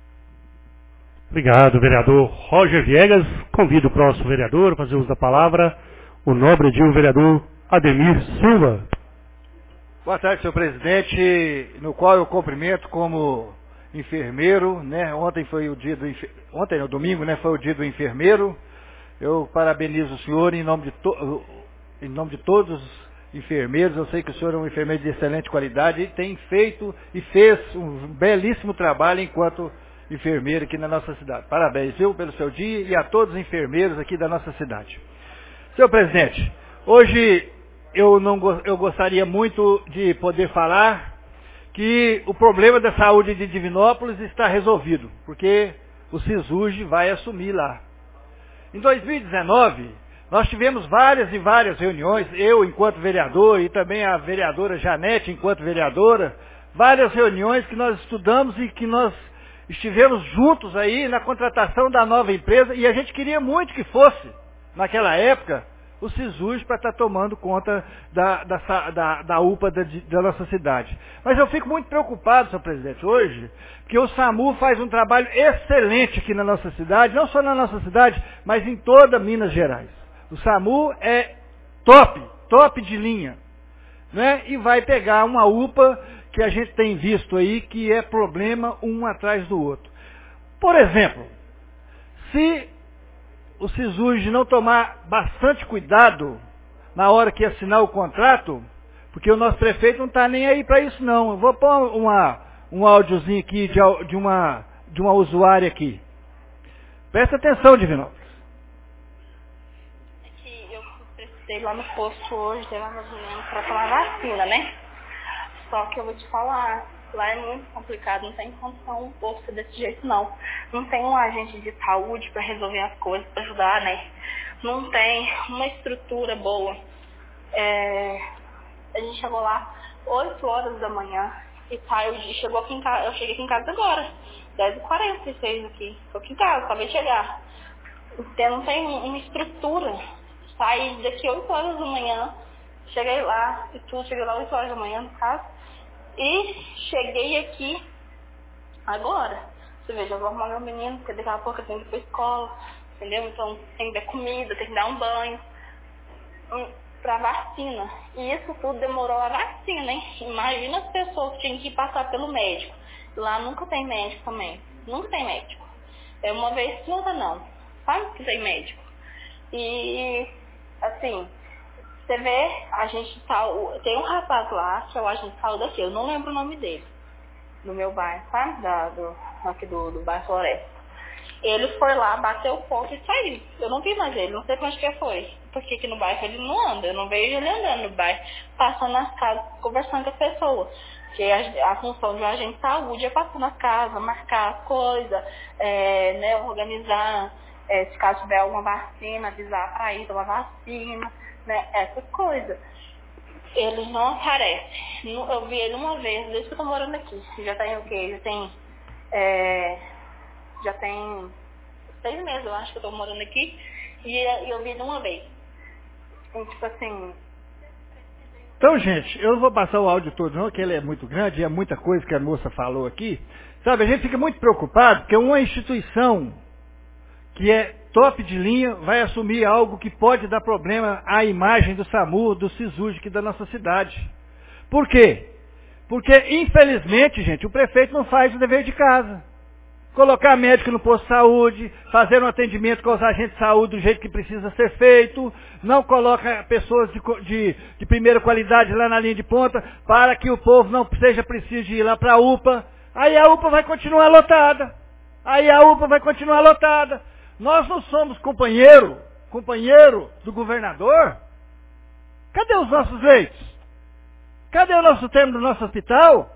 Speaker 5: Obrigado, vereador Roger Viegas. Convido o próximo vereador a fazer uso da palavra, o nobre de o vereador Ademir Silva.
Speaker 2: Boa tarde, senhor presidente, no qual eu cumprimento como enfermeiro, né? Ontem foi o dia do enfer... ontem no domingo, né? Foi o dia do enfermeiro. Eu parabenizo o senhor em nome de to... em nome de todos os enfermeiros. Eu sei que o senhor é um enfermeiro de excelente qualidade e tem feito e fez um belíssimo trabalho enquanto enfermeiro aqui na nossa cidade. Parabéns, viu, pelo seu dia e a todos os enfermeiros aqui da nossa cidade. Senhor presidente, hoje eu não eu gostaria muito de poder falar que o problema da saúde de Divinópolis está resolvido, porque o SISURG vai assumir lá. Em dois mil e dezenove, nós tivemos várias e várias reuniões, eu enquanto vereador e também a vereadora Janete enquanto vereadora, várias reuniões que nós estudamos e que nós estivemos juntos aí na contratação da nova empresa e a gente queria muito que fosse, naquela época, o SISURG para estar tomando conta da, da, da, da U P A da, da nossa cidade. Mas eu fico muito preocupado, senhor presidente, hoje, porque o SAMU faz um trabalho excelente aqui na nossa cidade, não só na nossa cidade, mas em toda Minas Gerais. O SAMU é top, top de linha, né? E vai pegar uma U P A que a gente tem visto aí que é problema um atrás do outro. Por exemplo, se o SISURG não tomar bastante cuidado na hora que assinar o contrato, porque o nosso prefeito não está nem aí para isso não. Eu vou pôr uma, um áudiozinho aqui de, de, uma, de uma usuária aqui. Presta atenção, Divinópolis.
Speaker 15: É que eu precisei lá no posto hoje, levar meus meninos para tomar vacina, né? Só que eu vou te falar, lá é muito complicado, não tem condição um posto desse jeito não. Não tem um agente de saúde para resolver as coisas, para ajudar, né? Não tem uma estrutura boa. É, a gente chegou lá oito horas da manhã e saiu, chegou aqui em casa, eu cheguei aqui em casa agora, dez e quarenta e seis aqui. Tô aqui em casa, acabei de chegar. Então, não tem uma estrutura. Saí daqui oito horas da manhã, cheguei lá, e tudo, cheguei lá oito horas da manhã no caso. E cheguei aqui agora. Você veja, eu vou arrumar meu menino, porque daqui a pouco eu tenho que ir pra escola, entendeu? Então tem que dar comida, tem que dar um banho um, pra vacina. E isso tudo demorou a vacina, hein? Imagina as pessoas que tinham que passar pelo médico. Lá nunca tem médico também. Nunca tem médico. É uma vez sim, outra não. Sabe que tem médico. E assim, você vê, a gente tá. Tem um rapaz lá, que é o agente de saúde aqui, eu não lembro o nome dele, no meu bairro, sabe? Da, do, aqui do, do bairro Floresta. Ele foi lá, bateu o ponto e saiu. Eu não vi mais ele, não sei pra onde que foi. Porque aqui no bairro ele não anda, eu não vejo ele andando no bairro, passando nas casas, conversando com as pessoas. Porque a, a função de um agente de saúde é passar nas casas, marcar as coisas, é, né, organizar, é, se caso tiver alguma vacina, avisar pra ir tomar vacina. Né, essas coisas. Ele não aparece. Eu vi ele uma vez, desde que eu tô morando aqui. Já tem o quê? Já tem. É, já tem seis meses, eu acho que eu tô morando aqui. E eu vi ele uma vez. E, tipo assim.
Speaker 2: Então, gente, eu não vou passar o áudio todo não, que ele é muito grande e é muita coisa que a moça falou aqui. Sabe, a gente fica muito preocupado, porque uma instituição que é top de linha vai assumir algo que pode dar problema à imagem do SAMU, do SISURG aqui da nossa cidade. Por quê? Porque, infelizmente, gente, o prefeito não faz o dever de casa. Colocar médico no posto de saúde, fazer um atendimento com os agentes de saúde do jeito que precisa ser feito, não coloca pessoas de, de, de primeira qualidade lá na linha de ponta, para que o povo não seja preciso de ir lá para a U P A. Aí a U P A vai continuar lotada. Aí a U P A vai continuar lotada. Nós não somos companheiro, companheiro do governador? Cadê os nossos leitos? Cadê o nosso termo do nosso hospital?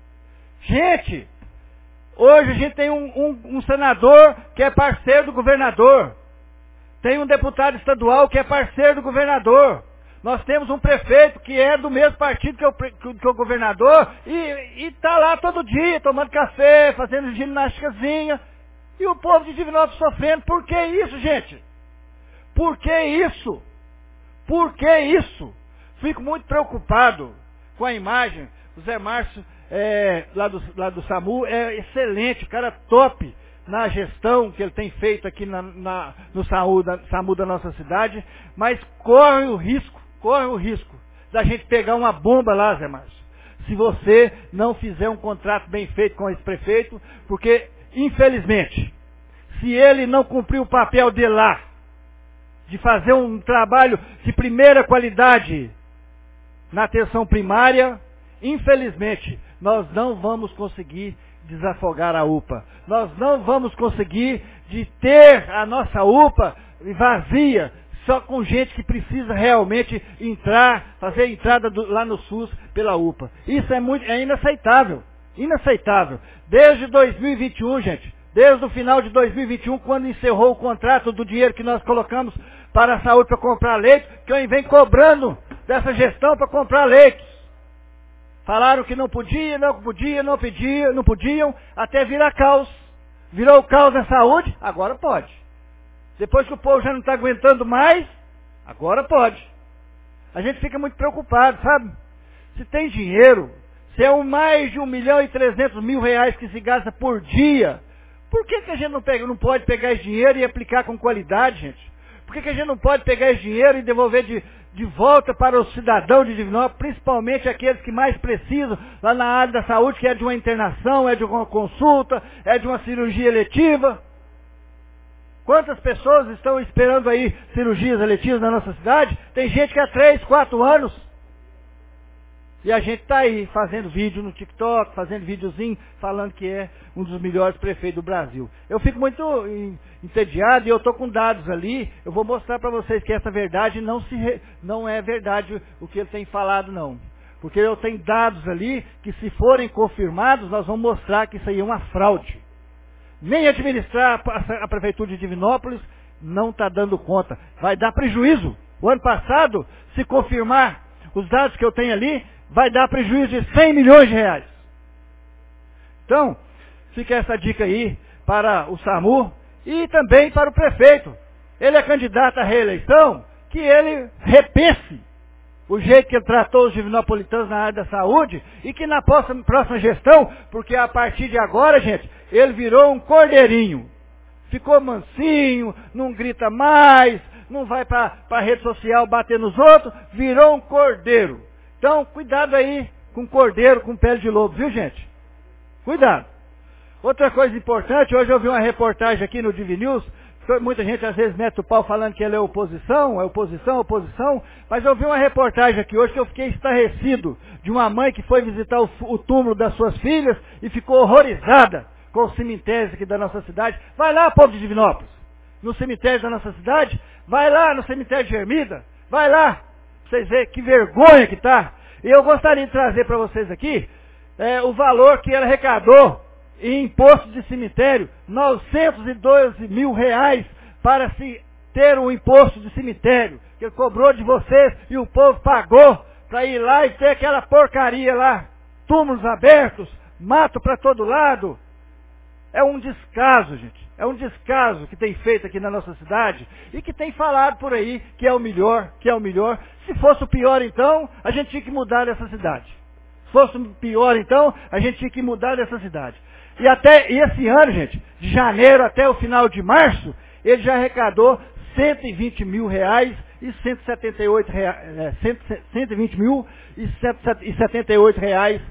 Speaker 2: Gente, hoje a gente tem um, um, um senador que é parceiro do governador. Tem um deputado estadual que é parceiro do governador. Nós temos um prefeito que é do mesmo partido que o, que o governador e está lá todo dia, tomando café, fazendo ginástica. E o povo de Divinópolis sofrendo. Por que isso, gente? Por que isso? Por que isso? Fico muito preocupado com a imagem. O Zé Márcio, é, lá, do, lá do SAMU, é excelente, cara top na gestão que ele tem feito aqui na, na, no SAMU da, SAMU da nossa cidade, mas corre o risco, corre o risco da gente pegar uma bomba lá, Zé Márcio, se você não fizer um contrato bem feito com esse prefeito, porque, infelizmente, se ele não cumprir o papel dele lá, de fazer um trabalho de primeira qualidade na atenção primária, infelizmente, nós não vamos conseguir desafogar a U P A. Nós não vamos conseguir de ter a nossa U P A vazia, só com gente que precisa realmente entrar, fazer a entrada do, lá no SUS pela U P A. Isso é, muito, é inaceitável. Inaceitável. Desde dois mil e vinte e um, gente, desde o final de dois mil e vinte e um, quando encerrou o contrato do dinheiro que nós colocamos para a saúde para comprar leite, que eu venho cobrando dessa gestão para comprar leitos. Falaram que não podia, não podia, não pedia, não podiam, até virar caos. Virou o caos na saúde, agora pode. Depois que o povo já não está aguentando mais, agora pode. A gente fica muito preocupado, sabe? Se tem dinheiro, se é um mais de um milhão e trezentos mil reais que se gasta por dia, por que, que a gente não, pega, não pode pegar esse dinheiro e aplicar com qualidade, gente? Por que, que a gente não pode pegar esse dinheiro e devolver de, de volta para o cidadão de Divinópolis, principalmente aqueles que mais precisam lá na área da saúde, que é de uma internação, é de uma consulta, é de uma cirurgia eletiva? Quantas pessoas estão esperando aí cirurgias eletivas na nossa cidade? Tem gente que há três, quatro anos. E a gente está aí fazendo vídeo no TikTok, fazendo videozinho, falando que é um dos melhores prefeitos do Brasil. Eu fico muito entediado e eu estou com dados ali. Eu vou mostrar para vocês que essa verdade não, se re... não é verdade o que ele tem falado, não. Porque eu tenho dados ali que, se forem confirmados, nós vamos mostrar que isso aí é uma fraude. Nem administrar a Prefeitura de Divinópolis não está dando conta. Vai dar prejuízo. O ano passado, se confirmar os dados que eu tenho ali, vai dar prejuízo de cem milhões de reais. Então, fica essa dica aí para o SAMU e também para o prefeito. Ele é candidato à reeleição, que ele repense o jeito que ele tratou os divinopolitanos na área da saúde e que na próxima, próxima gestão, porque a partir de agora, gente, ele virou um cordeirinho. Ficou mansinho, não grita mais, não vai para a rede social bater nos outros, virou um cordeiro. Então, cuidado aí com cordeiro com pele de lobo, viu, gente? Cuidado. Outra coisa importante, hoje eu vi uma reportagem aqui no Divi News, muita gente às vezes mete o pau falando que ele é oposição, é oposição, oposição, mas eu vi uma reportagem aqui hoje que eu fiquei estarrecido de uma mãe que foi visitar o, o túmulo das suas filhas e ficou horrorizada com os cemitérios aqui da nossa cidade. Vai lá, povo de Divinópolis, no cemitério da nossa cidade, vai lá no cemitério de Ermida, vai lá, pra vocês verem que vergonha que tá. E eu gostaria de trazer para vocês aqui é, o valor que ele arrecadou em imposto de cemitério, novecentos e doze mil reais para se ter um imposto de cemitério, que ele cobrou de vocês e o povo pagou para ir lá e ter aquela porcaria lá, túmulos abertos, mato para todo lado. É um descaso, gente. É um descaso que tem feito aqui na nossa cidade e que tem falado por aí que é o melhor, que é o melhor. Se fosse o pior, então, a gente tinha que mudar dessa cidade. Se fosse o pior, então, a gente tinha que mudar dessa cidade. E até e esse ano, gente, de janeiro até o final de março, ele já arrecadou cento e vinte mil reais e cento e setenta e oito reais, é, cento e vinte mil e setenta e oito reais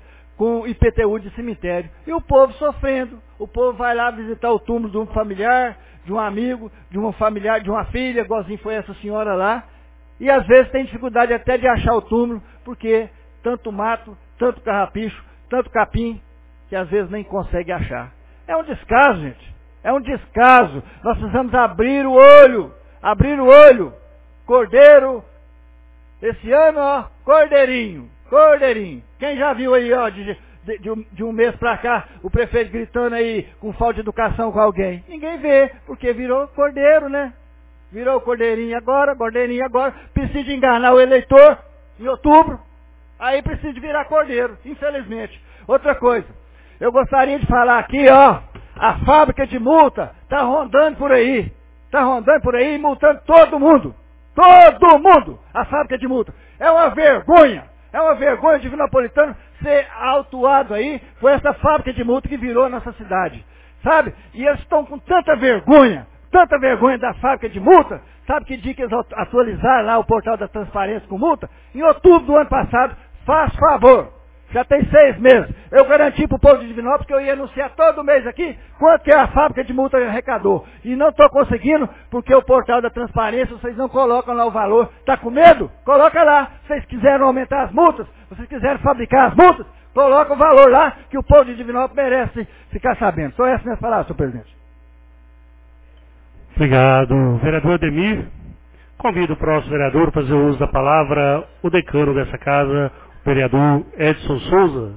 Speaker 10: com I P T U de cemitério. E o povo sofrendo. O povo vai lá visitar o túmulo de um familiar, de um amigo, de um familiar, de uma filha, igualzinho foi essa senhora lá. E às vezes tem dificuldade até de achar o túmulo, porque tanto mato, tanto carrapicho, tanto capim, que às vezes nem consegue achar. É um descaso, gente. É um descaso. Nós precisamos abrir o olho. Abrir o olho. Cordeiro. Esse ano, ó, cordeirinho. Cordeirinho. Quem já viu aí, ó, de, de, de, um, de um mês pra cá, o prefeito gritando aí com falta de educação com alguém? Ninguém vê, porque virou cordeiro, né? Virou cordeirinho agora, cordeirinho agora. Precisa de enganar o eleitor em outubro. Aí precisa de virar cordeiro, infelizmente. Outra coisa. Eu gostaria de falar aqui, ó. A fábrica de multa tá rondando por aí. Tá rondando por aí, multando todo mundo. Todo mundo. A fábrica de multa. É uma vergonha. É uma vergonha de Divinopolitano ser autuado aí por essa fábrica de multa que virou a nossa cidade. Sabe? E eles estão com tanta vergonha. Tanta vergonha da fábrica de multa. Sabe que dia que eles atualizaram lá o portal da transparência com multa? Em outubro do ano passado. Faz favor. Já tem seis meses. Eu garanti para o povo de Divinópolis que eu ia anunciar todo mês aqui quanto que a fábrica de multa arrecadou. E não estou conseguindo porque o portal da transparência, vocês não colocam lá o valor. Está com medo? Coloca lá. Vocês quiseram aumentar as multas, vocês quiserem fabricar as multas, coloca o valor lá que o povo de Divinópolis merece ficar sabendo. Só essa minha palavra, senhor presidente.
Speaker 5: Obrigado. Vereador Ademir, convido o próximo vereador a fazer uso da palavra, o decano dessa casa, o vereador Edson Souza.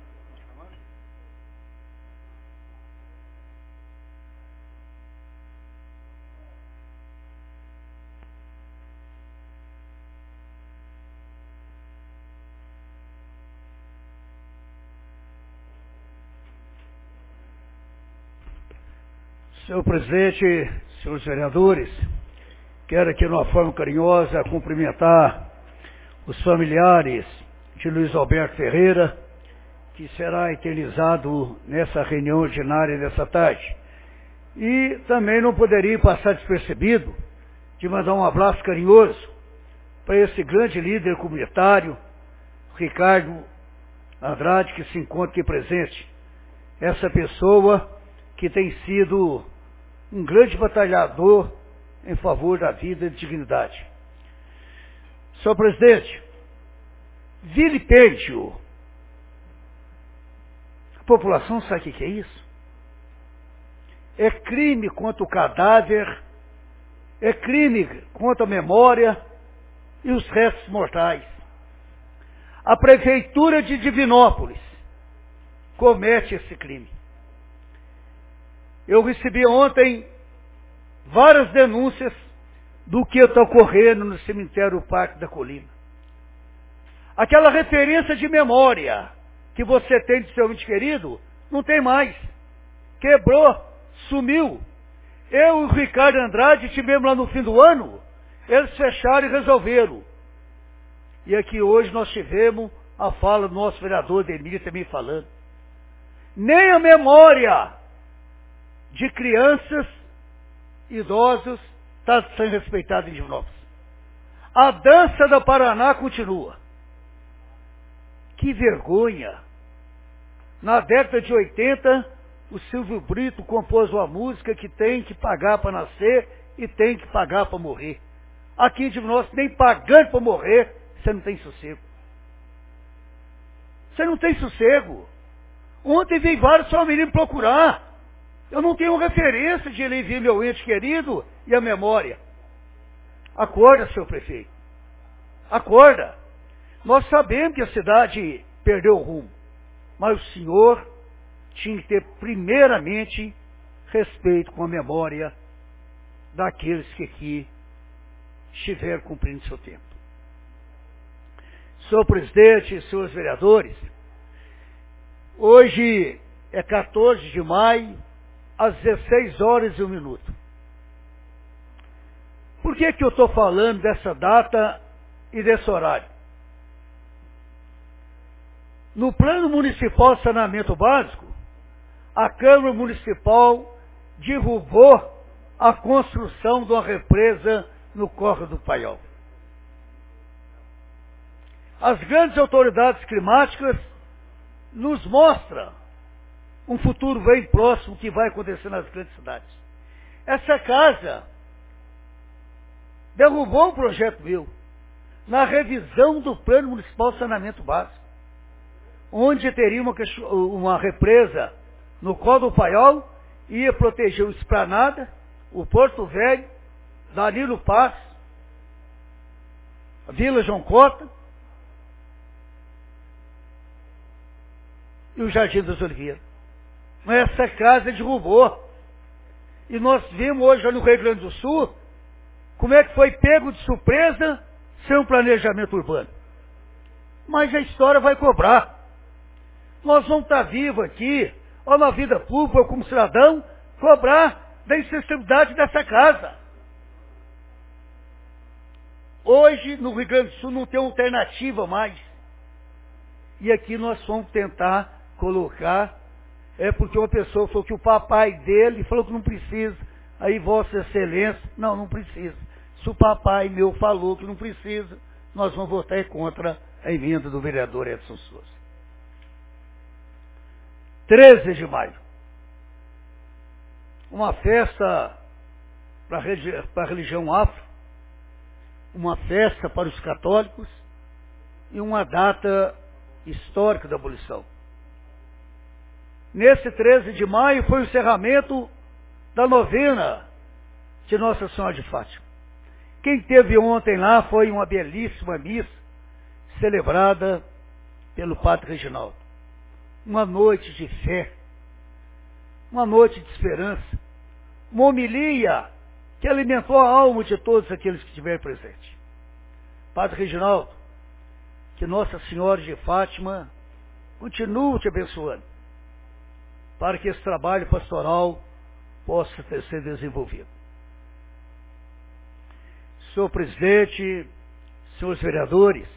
Speaker 13: Senhor presidente, senhores vereadores, quero aqui de uma forma carinhosa cumprimentar os familiares de Luiz Alberto Ferreira, que será eternizado nessa reunião ordinária dessa tarde. E também não poderia passar despercebido de mandar um abraço carinhoso para esse grande líder comunitário, Ricardo Andrade, que se encontra aqui presente. Essa pessoa que tem sido um grande batalhador em favor da vida e dignidade. Senhor presidente, vilipêndio. A população sabe o que é isso? É crime contra o cadáver, é crime contra a memória e os restos mortais. A prefeitura de Divinópolis comete esse crime. Eu recebi ontem várias denúncias do que está ocorrendo no cemitério Parque da Colina. Aquela referência de memória que você tem de seu ente querido, não tem mais. Quebrou, sumiu. Eu e o Ricardo Andrade tivemos lá no fim do ano, eles fecharam e resolveram. E aqui hoje nós tivemos a fala do nosso vereador Demir também falando. Nem a memória de crianças, idosos, está sendo respeitada em Divinópolis. A dança do Paraná continua. Que vergonha! Na década de oitenta, o Silvio Brito compôs uma música que tem que pagar para nascer e tem que pagar para morrer. Aqui em Divinópolis, nem pagando para morrer, você não tem sossego. Você não tem sossego. Ontem veio vários famílias me procurar. Eu não tenho referência de ele vir meu ente querido e a memória. Acorda, senhor prefeito. Acorda. Nós sabemos que a cidade perdeu o rumo. Mas o senhor tinha que ter primeiramente respeito com a memória daqueles que aqui estiveram cumprindo seu tempo. Senhor presidente, senhores vereadores, hoje é quatorze de maio, às dezesseis horas e um minuto. Por que que eu estou falando dessa data e desse horário? No Plano Municipal de Saneamento Básico, a Câmara Municipal derrubou a construção de uma represa no Córrego do Paiol. As grandes autoridades climáticas nos mostra um futuro bem próximo que vai acontecer nas grandes cidades. Essa casa derrubou um projeto meu na revisão do Plano Municipal de Saneamento Básico, onde teria uma, uma represa no Colo do Paiol, ia proteger o Esplanada, o Porto Velho, Danilo Paz, a Vila João Cota e o Jardim das Oliveiras. Mas essa casa derrubou. E nós vimos hoje no Rio Grande do Sul como é que foi pego de surpresa sem um planejamento urbano. Mas a história vai cobrar. Nós vamos estar vivos aqui, ou na vida pública, ou como cidadão, cobrar da insensibilidade dessa casa. Hoje, no Rio Grande do Sul, não tem alternativa mais. E aqui nós vamos tentar colocar, é porque uma pessoa falou que o papai dele falou que não precisa. Aí Vossa Excelência, não, não precisa. Se o papai meu falou que não precisa, nós vamos votar contra a emenda do vereador Edson Souza. treze de maio. Uma festa para a religião afro, uma festa para os católicos e uma data histórica da abolição. Nesse treze de maio foi o encerramento da novena de Nossa Senhora de Fátima. Quem teve ontem lá foi uma belíssima missa celebrada pelo Padre Reginaldo. Uma noite de fé, uma noite de esperança, uma homilia que alimentou a alma de todos aqueles que estiveram presentes. Padre Reginaldo, que Nossa Senhora de Fátima continue te abençoando, para que esse trabalho pastoral possa ter, ser desenvolvido. Senhor presidente, senhores vereadores,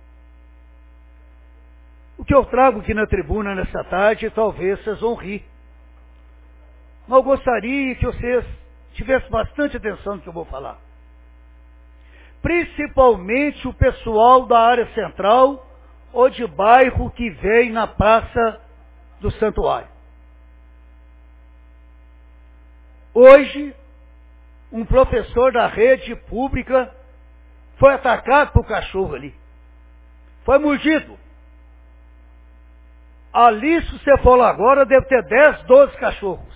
Speaker 13: o que eu trago aqui na tribuna nessa tarde, talvez vocês vão rir. Mas eu gostaria que vocês tivessem bastante atenção no que eu vou falar. Principalmente o pessoal da área central ou de bairro que vem na Praça do Santuário. Hoje, um professor da rede pública foi atacado por cachorro ali. Foi mordido. Ali, se você for lá agora, deve ter dez, doze cachorros.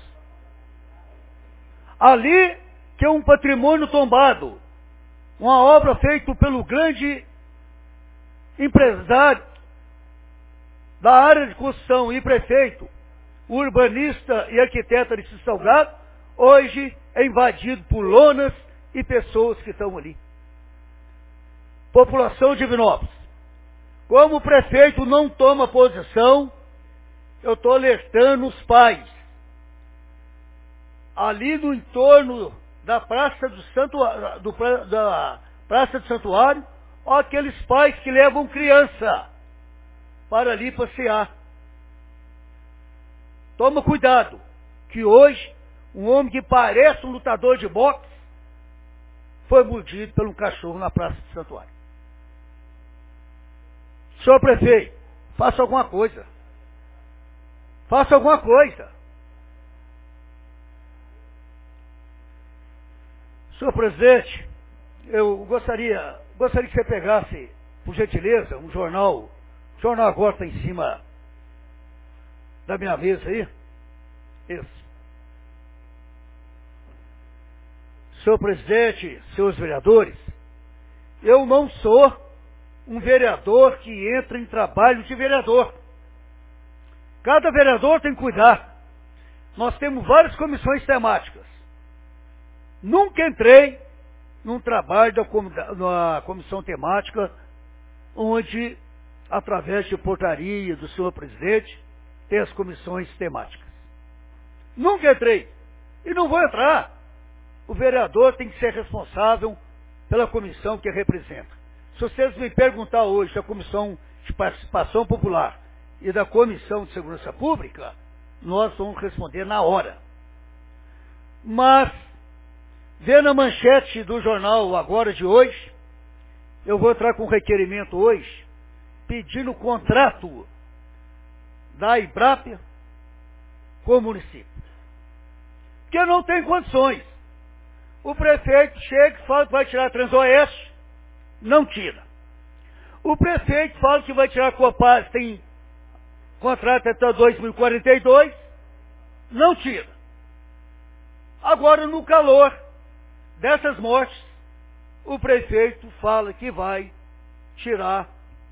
Speaker 13: Ali, que é um patrimônio tombado. Uma obra feita pelo grande empresário da área de construção e prefeito, o urbanista e arquiteto Aristides Salgado, hoje é invadido por lonas e pessoas que estão ali. População de Divinópolis. Como o prefeito não toma posição, eu estou alertando os pais. Ali no entorno da Praça do Santuário, do, da Praça do Santuário, ó, aqueles pais que levam criança para ali passear. Toma cuidado, que hoje um homem que parece um lutador de boxe foi mordido por um cachorro na Praça do Santuário. Senhor prefeito, faça alguma coisa. Faça alguma coisa. Senhor presidente, eu gostaria, gostaria que você pegasse, por gentileza, um jornal. O jornal agora está em cima da minha mesa aí. Isso. Senhor presidente, senhores vereadores, eu não sou um vereador que entra em trabalho de vereador. Cada vereador tem que cuidar. Nós temos várias comissões temáticas. Nunca entrei num trabalho da, da comissão temática onde, através de portaria do senhor presidente, tem as comissões temáticas. Nunca entrei. E não vou entrar. O vereador tem que ser responsável pela comissão que representa. Se vocês me perguntar hoje da Comissão de Participação Popular e da Comissão de Segurança Pública, nós vamos responder na hora. Mas, vendo a manchete do jornal agora de hoje, eu vou entrar com um requerimento hoje, pedindo o contrato da Embrapa com o município. Porque não tem condições. O prefeito chega e fala que vai tirar a Transoeste, não tira. O prefeito fala que vai tirar a Copasa, tem contrato até dois mil e quarenta e dois, não tira. Agora, no calor dessas mortes, o prefeito fala que vai tirar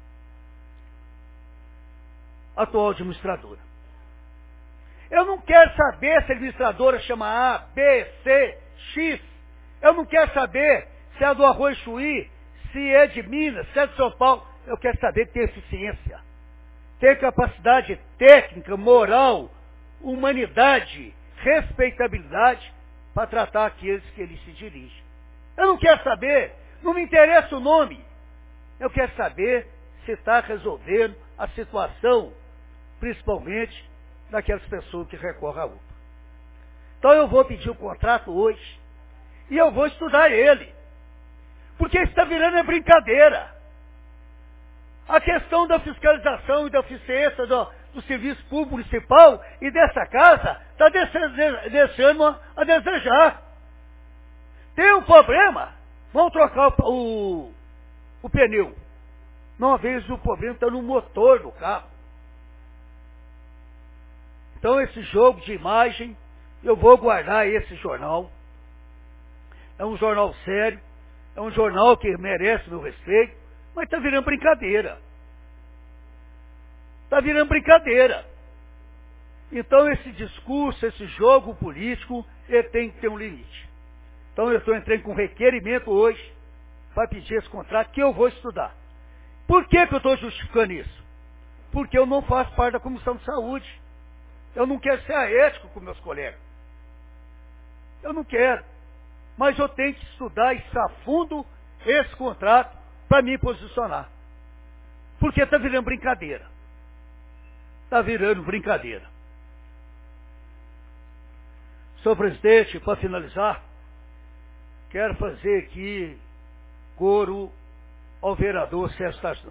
Speaker 13: a atual administradora. Eu não quero saber se a administradora chama A, B, C, X. Eu não quero saber se é do Arroio Chuí, se é de Minas, se é de São Paulo. Eu quero saber que tem eficiência, tem capacidade técnica, moral, humanidade, respeitabilidade para tratar aqueles que ele se dirige. Eu não quero saber, não me interessa o nome. Eu quero saber se está resolvendo a situação, principalmente daquelas pessoas que recorrem à U P A. Então eu vou pedir o contrato hoje e eu vou estudar ele. Porque isso está virando brincadeira. A questão da fiscalização e da eficiência do, do serviço público municipal e dessa casa está deixando a, a desejar. Tem um problema, vamos trocar o, o, o pneu. Uma vez o problema está no motor do carro. Então esse jogo de imagem, eu vou guardar esse jornal. É um jornal sério, é um jornal que merece meu respeito, mas está virando brincadeira. Está virando brincadeira. Então esse discurso, esse jogo político, ele tem que ter um limite. Então eu estou entrando com requerimento hoje para pedir esse contrato que eu vou estudar. Por que que eu estou justificando isso? Porque eu não faço parte da Comissão de Saúde. Eu não quero ser aético com meus colegas. Eu não quero. Mas eu tenho que estudar e estar a fundo esse contrato para me posicionar. Porque está virando brincadeira. Está virando brincadeira. Senhor presidente, para finalizar, quero fazer aqui coro ao vereador Sérgio Tarzan.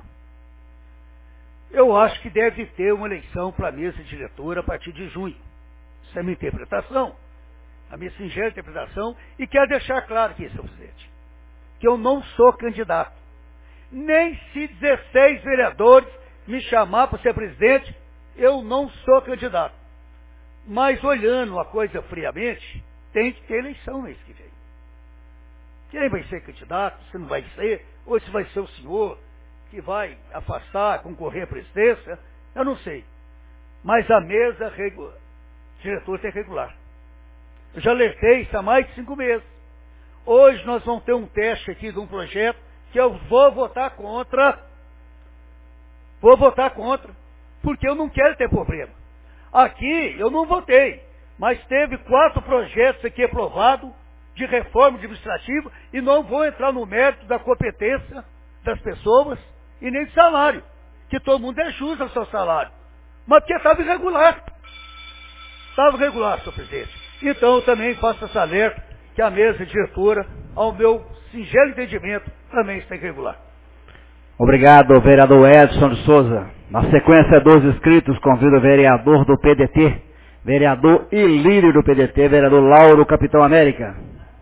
Speaker 13: Eu acho que deve ter uma eleição para a mesa diretora a partir de junho. Isso é a minha interpretação, a minha singela interpretação, e quero deixar claro aqui, senhor presidente, que eu não sou candidato. Nem se dezesseis vereadores me chamar para ser presidente, eu não sou candidato. Mas olhando a coisa friamente, tem que ter eleição mês que vem. Quem vai ser candidato, se não vai ser, ou se vai ser o senhor que vai afastar, concorrer à presidência, eu não sei. Mas a mesa regu... diretor tem regular. Eu já alertei isso há mais de cinco meses. Hoje nós vamos ter um teste aqui de um projeto que eu vou votar contra. Vou votar contra, porque eu não quero ter problema. Aqui eu não votei, mas teve quatro projetos aqui aprovados de reforma administrativa e não vou entrar no mérito da competência das pessoas e nem de salário, que todo mundo é justo ao seu salário, mas porque estava irregular. Estava irregular, senhor presidente. Então eu também faço essa alerta que a mesa diretora, ao meu singelo entendimento, também está irregular.
Speaker 2: Obrigado, vereador Edson de Souza. Na sequência dos inscritos, convido o vereador do P D T, vereador Ilírio do P D T, vereador Lauro Capitão América.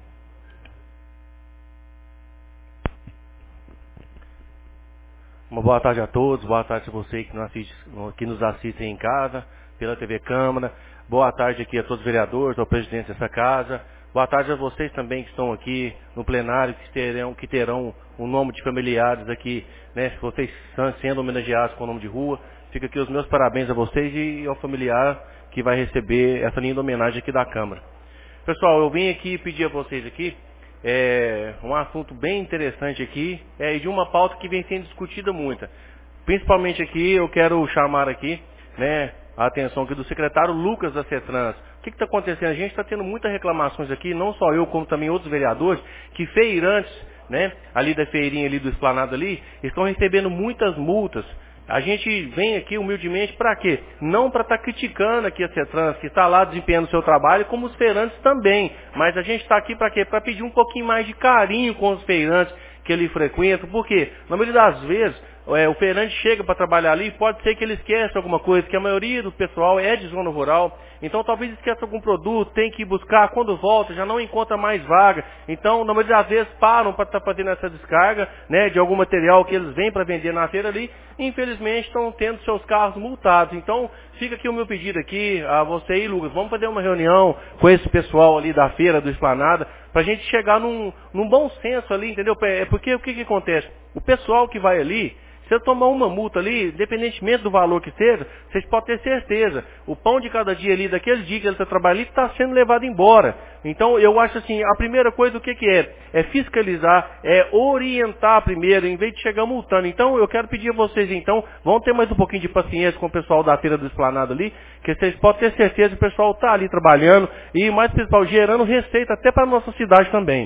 Speaker 3: Uma boa tarde a todos, boa tarde a você que nos assiste, que nos assistem em casa, pela T V Câmara. Boa tarde aqui a todos os vereadores, ao presidente dessa casa. Boa tarde a vocês também que estão aqui no plenário, que terão, que terão o nome de familiares aqui, né? Vocês estão sendo homenageados com o nome de rua. Fica aqui os meus parabéns a vocês e ao familiar que vai receber essa linda homenagem aqui da Câmara. Pessoal, eu vim aqui pedir a vocês aqui é, um assunto bem interessante aqui, é, e de uma pauta que vem sendo discutida muito. Principalmente aqui, eu quero chamar aqui, né, a atenção aqui do secretário Lucas da CETRANS. O que está acontecendo? A gente está tendo muitas reclamações aqui, não só eu, como também outros vereadores, que feirantes, né, ali da feirinha ali do Esplanado ali, estão recebendo muitas multas. A gente vem aqui humildemente para quê? Não para estar tá criticando aqui a CETRANS, que está lá desempenhando o seu trabalho, como os feirantes também. Mas a gente está aqui para quê? Para pedir um pouquinho mais de carinho com os feirantes que ele frequenta, porque na maioria das vezes
Speaker 16: é, o feirante chega para trabalhar ali, pode ser que ele esqueça alguma coisa, que a maioria do pessoal é de zona rural, então talvez esqueça algum produto, tem que buscar, quando volta, já não encontra mais vaga, então na maioria das vezes param para estar tá fazendo essa descarga, né, de algum material que eles vêm para vender na feira ali, e infelizmente estão tendo seus carros multados. Então fica aqui o meu pedido aqui a você e Lucas, vamos fazer uma reunião com esse pessoal ali da feira, do Esplanada, para a gente chegar num, num bom senso ali, entendeu? É porque o que, que acontece? O pessoal que vai ali, se eu tomar uma multa ali, independentemente do valor que seja, vocês podem ter certeza, o pão de cada dia ali, daquele dia que ele está trabalhando ali, está sendo levado embora. Então eu acho assim, a primeira coisa o que, que é? É fiscalizar, é orientar primeiro, em vez de chegar multando. Então eu quero pedir a vocês então, vão ter mais um pouquinho de paciência com o pessoal da Feira do Esplanado ali, que vocês podem ter certeza que o pessoal está ali trabalhando e mais principal, gerando receita até para a nossa cidade também.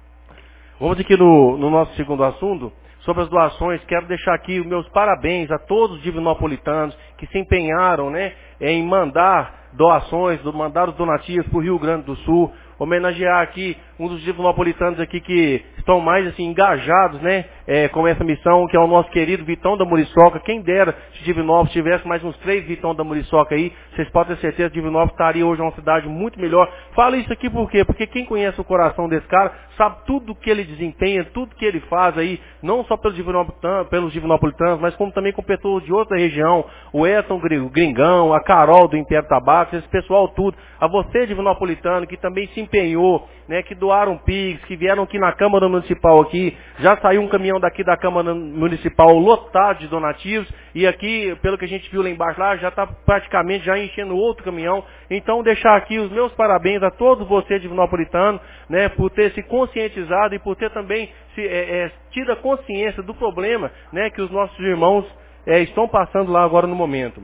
Speaker 16: Vamos aqui no, no nosso segundo assunto. Sobre as doações, quero deixar aqui os meus parabéns a todos os divinopolitanos que se empenharam, né, em mandar doações, mandar os donativos para o Rio Grande do Sul, homenagear aqui um dos divinopolitanos aqui que estão mais assim engajados, né, é, com essa missão, que é o nosso querido Vitão da Muriçoca. Quem dera se Divinópolis tivesse mais uns três Vitão da Muriçoca aí, vocês podem ter certeza que Divinópolis estaria hoje uma cidade muito melhor. Falo isso aqui por quê? Porque quem conhece o coração desse cara sabe tudo que ele desempenha, tudo que ele faz aí, não só pelos divinopolitanos, pelos divinopolitanos, mas como também com pessoas de outra região, o Edson Gringão, a Carol do Império Tabaco, esse pessoal tudo, a você divinopolitano que também se empenhou, né, que doaram Pix, que vieram aqui na Câmara Municipal aqui, já saiu um caminhão daqui da Câmara Municipal lotado de donativos, e aqui, pelo que a gente viu lá embaixo, lá, já está praticamente já enchendo outro caminhão. Então deixar aqui os meus parabéns a todos vocês divinopolitanos, né, por ter se conscientizado e por ter também se, é, é, tido a consciência do problema, né, que os nossos irmãos é, estão passando lá agora no momento.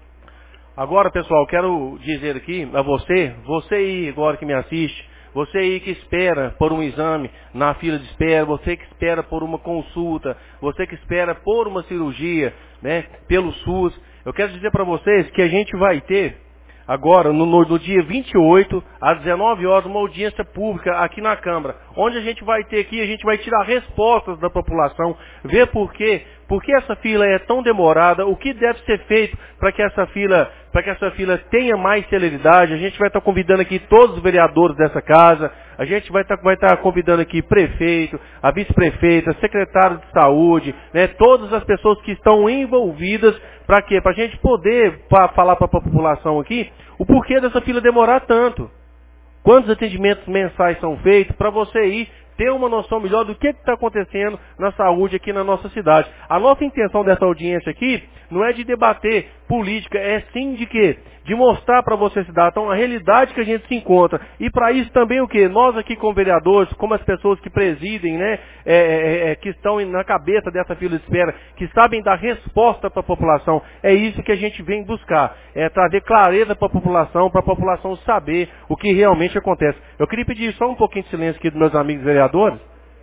Speaker 16: Agora, pessoal, quero dizer aqui a você, você aí agora que me assiste, você aí que espera por um exame na fila de espera, você que espera por uma consulta, você que espera por uma cirurgia, né, pelo SUS, eu quero dizer para vocês que a gente vai ter agora, no, no, no dia vinte e oito, às dezenove horas, uma audiência pública aqui na Câmara, onde a gente vai ter aqui, a gente vai tirar respostas da população, ver por quê, por que essa fila é tão demorada, o que deve ser feito para que essa fila, para que essa fila tenha mais celeridade. A gente vai estar convidando aqui todos os vereadores dessa casa, a gente vai estar, vai estar convidando aqui prefeito, a vice-prefeita, secretário de saúde, né, todas as pessoas que estão envolvidas, para quê? Para a gente poder pra falar para a população aqui o porquê dessa fila demorar tanto. Quantos atendimentos mensais são feitos para você ir ter uma noção melhor do que está acontecendo na saúde aqui na nossa cidade. A nossa intenção dessa audiência aqui não é de debater política, é sim de quê? De mostrar para você, cidade, então, a realidade que a gente se encontra. E para isso também o quê? Nós aqui como vereadores, como as pessoas que presidem, né, é, é, é, que estão na cabeça dessa fila de espera, que sabem dar resposta para a população, é isso que a gente vem buscar. É trazer clareza para a população, para a população saber o que realmente acontece. Eu queria pedir só um pouquinho de silêncio aqui dos meus amigos vereadores.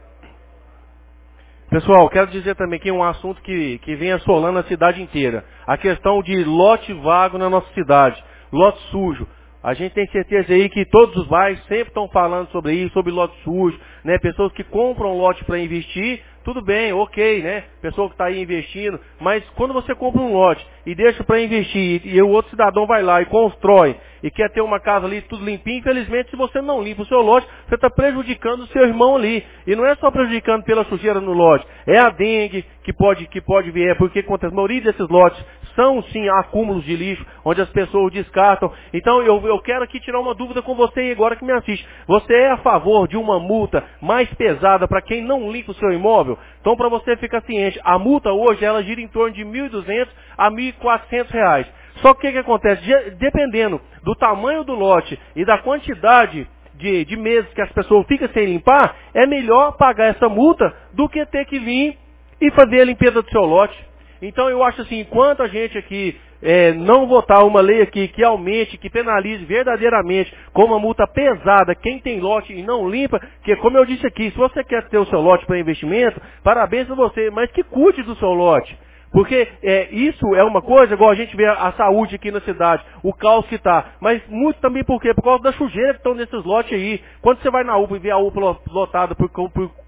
Speaker 16: Pessoal, quero dizer também que é um assunto que, que vem assolando a cidade inteira. A questão de lote vago na nossa cidade, lote sujo. A gente tem certeza aí que todos os bairros sempre estão falando sobre isso, sobre lote sujo, né? Pessoas que compram lote para investir, tudo bem, ok, né? Pessoa que está aí investindo, mas quando você compra um lote e deixa para investir e o outro cidadão vai lá e constrói e quer ter uma casa ali tudo limpinho, infelizmente se você não limpa o seu lote, você está prejudicando o seu irmão ali. E não é só prejudicando pela sujeira no lote, é a dengue que pode, que pode vir, é porque a maioria desses lotes são sim acúmulos de lixo, onde as pessoas descartam. Então eu, eu quero aqui tirar uma dúvida com você agora que me assiste. Você é a favor de uma multa mais pesada para quem não limpa o seu imóvel? Então para você ficar ciente, a multa hoje ela gira em torno de mil e duzentos a mil e quatrocentos reais. Só que o que, que acontece? De, dependendo do tamanho do lote e da quantidade de, de meses que as pessoas ficam sem limpar, é melhor pagar essa multa do que ter que vir e fazer a limpeza do seu lote. Então eu acho assim, enquanto a gente aqui é, não votar uma lei aqui que aumente, que penalize verdadeiramente com uma multa pesada quem tem lote e não limpa, que como eu disse aqui, se você quer ter o seu lote para investimento, parabéns a você, mas que cuide do seu lote. Porque é, isso é uma coisa, igual a gente vê a, a saúde aqui na cidade, o caos que está. Mas muito também por quê? Por causa da sujeira que estão nesses lotes aí. Quando você vai na U P A e vê a U P A lotada por, por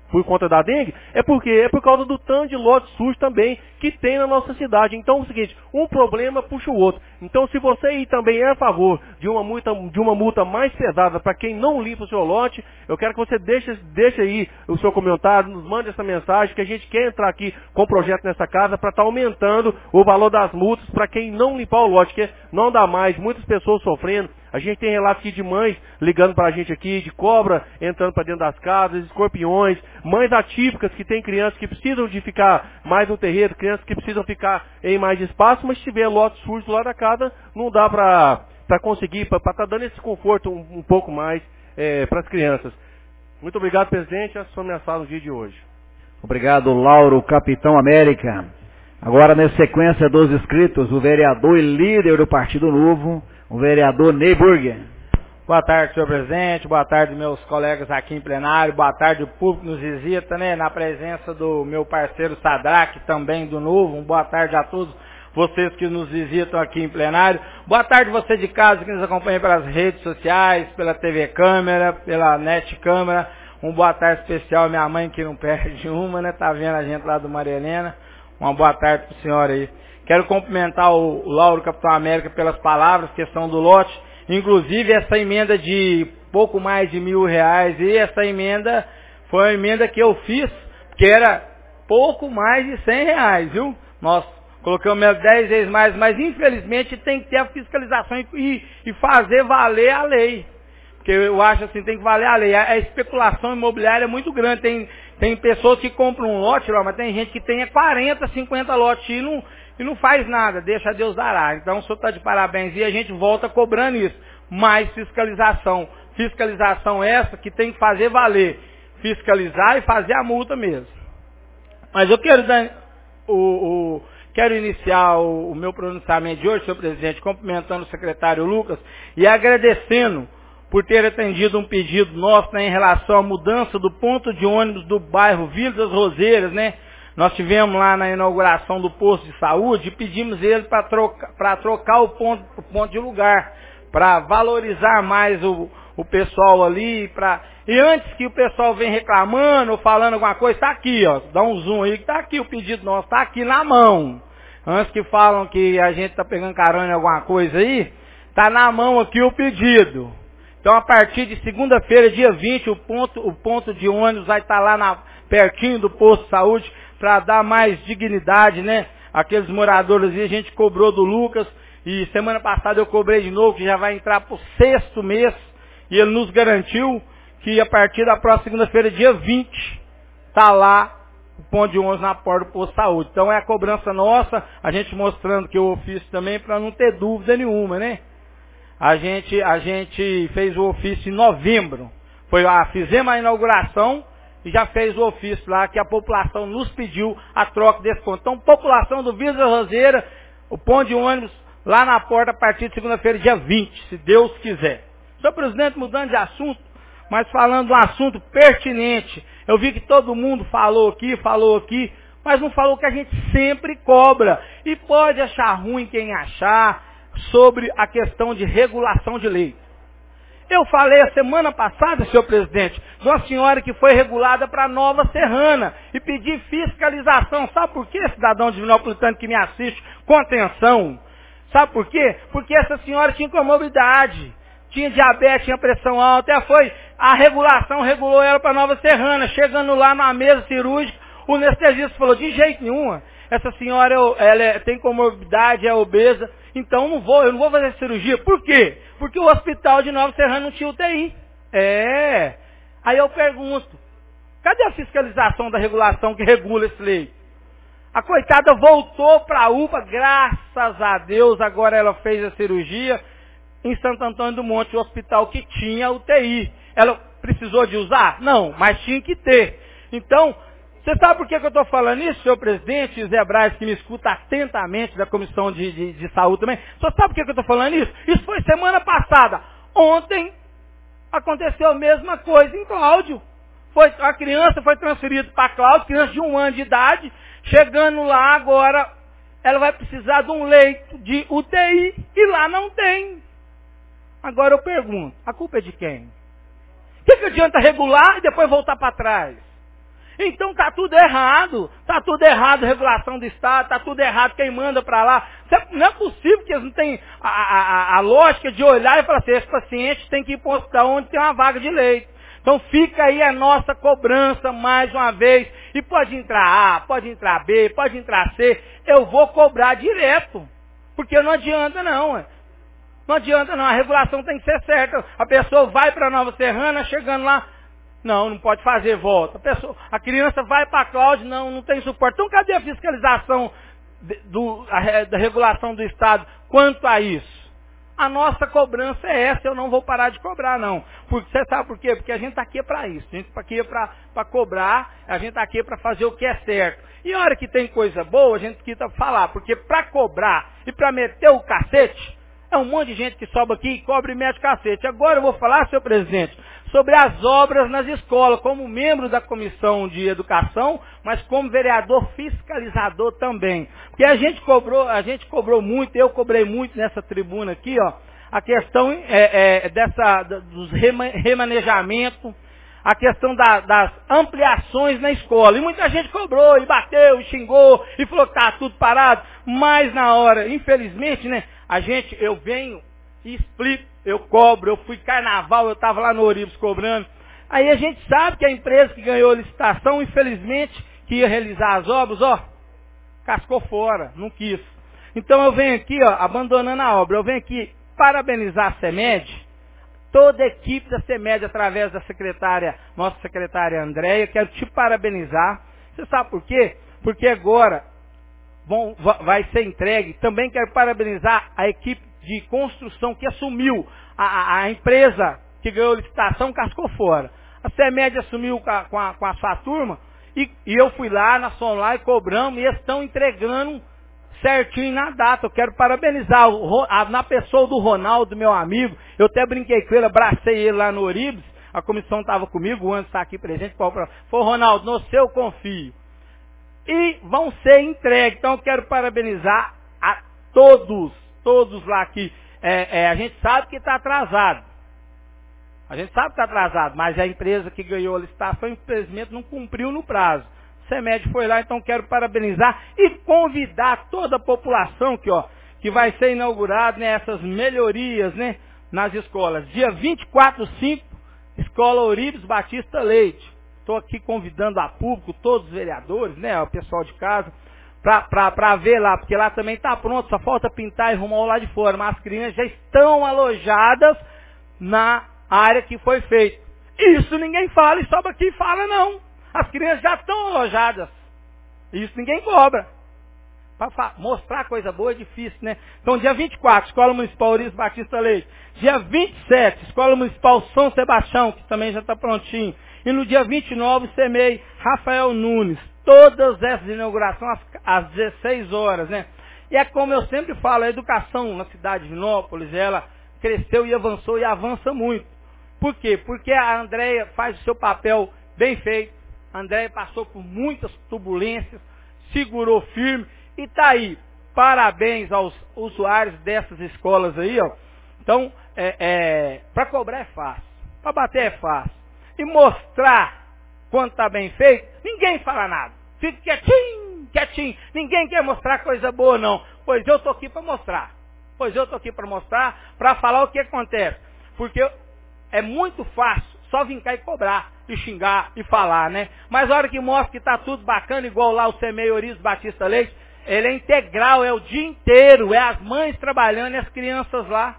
Speaker 16: por conta da dengue, é porque é por causa do tanto de lote sujo também que tem na nossa cidade. Então é o seguinte, um problema puxa o outro. Então se você aí também é a favor de uma multa, de uma multa mais pesada para quem não limpa o seu lote, eu quero que você deixe, deixe aí o seu comentário, nos mande essa mensagem, que a gente quer entrar aqui com o projeto nessa casa para estar aumentando o valor das multas para quem não limpar o lote, que não dá mais, muitas pessoas sofrendo. A gente tem relatos aqui de mães ligando para a gente aqui, de cobra entrando para dentro das casas, escorpiões, mães atípicas que têm crianças que precisam de ficar mais no terreiro, crianças que precisam ficar em mais espaço, mas se tiver lote sujo do lado da casa, não dá para conseguir, para estar tá dando esse conforto um, um pouco mais é, para as crianças. Muito obrigado, presidente, essa foi a minha fala no dia de hoje.
Speaker 2: Obrigado, Lauro, Capitão América. Agora, na sequência dos inscritos, o vereador e líder do Partido Novo, o vereador Ney Burger.
Speaker 17: Boa tarde, senhor presidente, boa tarde, meus colegas aqui em plenário, boa tarde, o público que nos visita, né, na presença do meu parceiro Sadraque, também do Novo, um boa tarde a todos vocês que nos visitam aqui em plenário, boa tarde você de casa que nos acompanha pelas redes sociais, pela T V Câmara, pela Net Câmara, um boa tarde especial à minha mãe que não perde uma, né, tá vendo a gente lá do Maria Helena, uma boa tarde pro senhor aí. Quero cumprimentar o, o Lauro Capitão América pelas palavras, questão do lote, inclusive essa emenda de pouco mais de mil reais, e essa emenda foi uma emenda que eu fiz, que era pouco mais de cem reais, viu? Nós colocamos dez vezes mais, mas infelizmente tem que ter a fiscalização e, e fazer valer a lei. Porque eu acho assim, tem que valer a lei. A, a especulação imobiliária é muito grande, tem, tem pessoas que compram um lote, mas tem gente que tem quarenta, cinquenta lotes e não... E não faz nada, deixa Deus dará. Então o senhor está de parabéns e a gente volta cobrando isso. Mais fiscalização. Fiscalização essa que tem que fazer valer. Fiscalizar e fazer a multa mesmo. Mas eu quero, dar, o, o, quero iniciar o, o meu pronunciamento de hoje, senhor presidente, cumprimentando o secretário Lucas e agradecendo por ter atendido um pedido nosso, né, em relação à mudança do ponto de ônibus do bairro Vila das Roseiras, né? Nós tivemos lá na inauguração do posto de saúde e pedimos ele para trocar, para trocar o ponto, o ponto de lugar, para valorizar mais o, o pessoal ali. Pra... E antes que o pessoal venha reclamando ou falando alguma coisa, está aqui, ó, dá um zoom aí, que está aqui o pedido nosso, está aqui na mão. Antes que falam que a gente está pegando carona em alguma coisa aí, está na mão aqui o pedido. Então a partir de segunda-feira, dia vinte, o ponto, o ponto de ônibus vai estar lá na, pertinho do posto de saúde, para dar mais dignidade, né? Aqueles moradores ali, a gente cobrou do Lucas, e semana passada eu cobrei de novo, que já vai entrar para o sexto mês, e ele nos garantiu que a partir da próxima segunda-feira, dia vinte, está lá o ponto de ônibus na porta do posto de saúde. Então é a cobrança nossa, a gente mostrando que o ofício também, para não ter dúvida nenhuma, né? A gente, a gente fez o ofício em novembro, foi, ah, fizemos a inauguração, e já fez o ofício lá que a população nos pediu a troca desse ponto. Então, população do Vila da Roseira, o ponto de ônibus lá na porta a partir de segunda-feira, dia vinte, se Deus quiser. Senhor presidente, mudando de assunto, mas falando de um assunto pertinente. Eu vi que todo mundo falou aqui, falou aqui, mas não falou que a gente sempre cobra. E pode achar ruim quem achar sobre a questão de regulação de lei. Eu falei a semana passada, senhor presidente, de uma senhora que foi regulada para Nova Serrana e pedi fiscalização. Sabe por quê, cidadão divinopolitano que me assiste com atenção? Sabe por quê? Porque essa senhora tinha comorbidade, tinha diabetes, tinha pressão alta, até foi, a regulação regulou ela para Nova Serrana. Chegando lá na mesa cirúrgica, o anestesista falou, de jeito nenhum, essa senhora ela é, tem comorbidade, é obesa, então não vou, eu não vou fazer cirurgia. Por quê? Porque o hospital de Nova Serrana não tinha U T I. É. Aí eu pergunto, cadê a fiscalização da regulação que regula esse leito? A coitada voltou para a U P A, graças a Deus, agora ela fez a cirurgia em Santo Antônio do Monte, o hospital que tinha U T I. Ela precisou de usar? Não, mas tinha que ter. Então, você sabe por que, que eu estou falando isso, senhor presidente, Zé Braz, que me escuta atentamente da Comissão de, de, de Saúde também? Você sabe por que, que eu estou falando isso? Isso foi semana passada. Ontem aconteceu a mesma coisa em Cláudio. Foi, a criança foi transferida para Cláudio, criança de um ano de idade, chegando lá agora, ela vai precisar de um leito de U T I e lá não tem. Agora eu pergunto, a culpa é de quem? O que, que adianta regular e depois voltar para trás?
Speaker 18: Então tá tudo errado, tá tudo errado a regulação do Estado, tá tudo errado quem manda para lá. Não é possível que eles não tenham a, a, a lógica de olhar e falar assim, esse paciente tem que ir para um hospital onde tem uma vaga de leito. Então fica aí a nossa cobrança mais uma vez. E pode entrar A, pode entrar B, pode entrar C, eu vou cobrar direto. Porque não adianta não, ué. Não adianta não, a regulação tem que ser certa. A pessoa vai para Nova Serrana, chegando lá, não, não pode fazer volta. A, pessoa, a criança vai para a Cláudia, não, não tem suporte. Então cadê a fiscalização de, do, a, da regulação do Estado quanto a isso? A nossa cobrança é essa, eu não vou parar de cobrar não. Porque, você sabe por quê? Porque a gente está aqui para isso, a gente está aqui para cobrar, a gente está aqui para fazer o que é certo. E a hora que tem coisa boa, a gente quita falar, porque para cobrar e para meter o cacete, é um monte de gente que sobe aqui e cobra e mete o cacete. Agora eu vou falar, senhor presidente, sobre as obras nas escolas, como membro da Comissão de Educação, mas como vereador fiscalizador também. Porque a gente cobrou, a gente cobrou muito, eu cobrei muito nessa tribuna aqui, ó, a questão é, é, dessa, dos remanejamentos, a questão da, das ampliações na escola. E muita gente cobrou, e bateu, e xingou, e falou que tá tudo parado. Mas na hora, infelizmente, né, a gente, eu venho e explico, eu cobro, eu fui carnaval, eu estava lá no Ourives cobrando. Aí a gente sabe que a empresa que ganhou a licitação, infelizmente, que ia realizar as obras, ó, cascou fora, não quis. Então eu venho aqui, ó, abandonando a obra, eu venho aqui parabenizar a CEMED, toda a equipe da CEMED, através da secretária, nossa secretária Andréia, quero te parabenizar. Você sabe por quê? Porque agora vão, vai ser entregue, também quero parabenizar a equipe de construção que assumiu, a, a, a empresa que ganhou a licitação cascou fora. A CEMED assumiu com a, com a, com a sua turma, e, e eu fui lá, nós fomos lá e cobramos, e eles estão entregando certinho na data. Eu quero parabenizar o, a, na pessoa do Ronaldo, meu amigo. Eu até brinquei com ele, abracei ele lá no Ourives, a comissão estava comigo, o Anderson está aqui presente. Foi, Ronaldo, no seu confio. E vão ser entregues. Então eu quero parabenizar a todos, todos lá aqui. É, é, a gente sabe que está atrasado. A gente sabe que está atrasado, mas a empresa que ganhou a licitação, infelizmente, não cumpriu no prazo. O CEMED foi lá, então quero parabenizar e convidar toda a população que, ó, que vai ser inaugurado, né, essas melhorias, né, nas escolas. Dia vinte e quatro do cinco, Escola Ourives Batista Leite. Estou aqui convidando a público, todos os vereadores, né, o pessoal de casa, para ver lá, porque lá também está pronto, só falta pintar e arrumar o lado de fora, mas as crianças já estão alojadas na área que foi feita. Isso ninguém fala, e sobe aqui e fala não. As crianças já estão alojadas. Isso ninguém cobra. Para mostrar coisa boa é difícil, né? Então, dia vinte e quatro, Escola Municipal Ourives Batista Leite. Dia vinte e sete, Escola Municipal São Sebastião, que também já está prontinho. E no dia vinte e nove, CEMEI Rafael Nunes. Todas essas inaugurações às, às dezesseis horas, né? E é como eu sempre falo, a educação na cidade de Vinópolis, ela cresceu e avançou e avança muito. Por quê? Porque a Andréia faz o seu papel bem feito. A Andréia passou por muitas turbulências, segurou firme e está aí. Parabéns aos usuários dessas escolas aí, ó. Então, é, é, para cobrar é fácil, para bater é fácil. E mostrar quanto está bem feito, ninguém fala nada. Fica quietinho, quietinho. Ninguém quer mostrar coisa boa, não. Pois eu estou aqui para mostrar. Pois eu estou aqui para mostrar, para falar o que acontece. Porque é muito fácil só vir cá e cobrar, e xingar, e falar, né? Mas a hora que mostra que está tudo bacana, igual lá o CEMEI Ourives Batista Leite, ele é integral, é o dia inteiro, é as mães trabalhando e as crianças lá.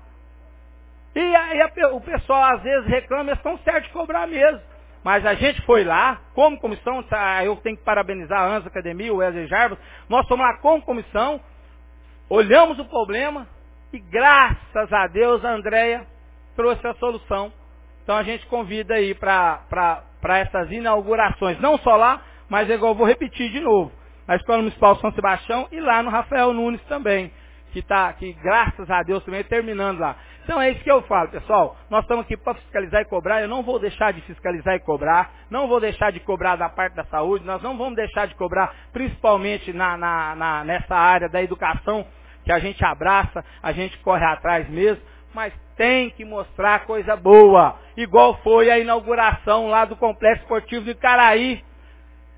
Speaker 18: E aí a, o pessoal às vezes reclama, eles estão certos de cobrar mesmo. Mas a gente foi lá, como comissão, eu tenho que parabenizar a ANSA Academia, o Wesley Jarbas, nós fomos lá como comissão, olhamos o problema, e graças a Deus a Andréia trouxe a solução. Então a gente convida aí para essas inaugurações, não só lá, mas igual eu vou repetir de novo, na Escola Municipal São Sebastião e lá no Rafael Nunes também, que tá, que graças a Deus também terminando lá. Então é isso que eu falo, pessoal, nós estamos aqui para fiscalizar e cobrar, eu não vou deixar de fiscalizar e cobrar, não vou deixar de cobrar da parte da saúde, nós não vamos deixar de cobrar principalmente na, na, na, nessa área da educação, que a gente abraça, a gente corre atrás mesmo, mas tem que mostrar coisa boa, igual foi a inauguração lá do Complexo Esportivo do Icaraí.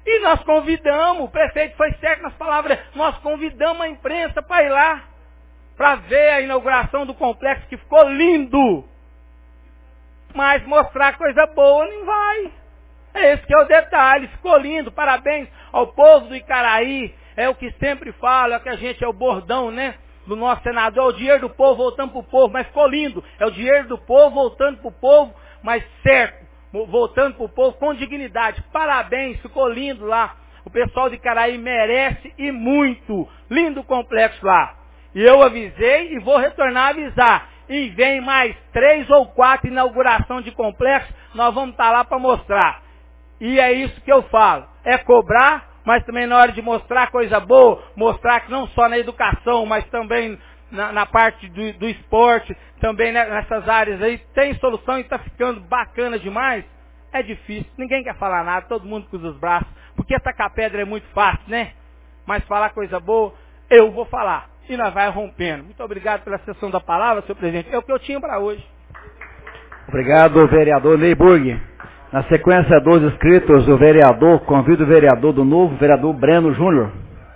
Speaker 18: E nós convidamos, o prefeito foi certo nas palavras, nós convidamos a imprensa para ir lá, para ver a inauguração do complexo, que ficou lindo. Mas mostrar coisa boa não vai. Esse que é o detalhe, ficou lindo, parabéns ao povo do Icaraí, é o que sempre falo, é que a gente é o bordão, né, do nosso senador, é o dinheiro do povo voltando para o povo, mas ficou lindo, é o dinheiro do povo voltando para o povo, mas certo, voltando para o povo com dignidade, parabéns, ficou lindo lá, o pessoal de Icaraí merece e muito, lindo complexo lá, e eu avisei e vou retornar a avisar, e vem mais três ou quatro inauguração de complexo, nós vamos estar lá para mostrar. E é isso que eu falo, é cobrar, mas também na hora de mostrar coisa boa, mostrar que não só na educação, mas também na, na parte do, do esporte, também nessas áreas aí, tem solução e está ficando bacana demais, é difícil, ninguém quer falar nada, todo mundo cruza os braços, porque tacar pedra é muito fácil, né? Mas falar coisa boa, eu vou falar, e nós vai rompendo. Muito obrigado pela sessão da palavra, senhor presidente, é o que eu tinha para hoje.
Speaker 2: Obrigado, vereador Neyburg. Na sequência dos inscritos, o vereador, convido o vereador do Novo, vereador Breno Júnior.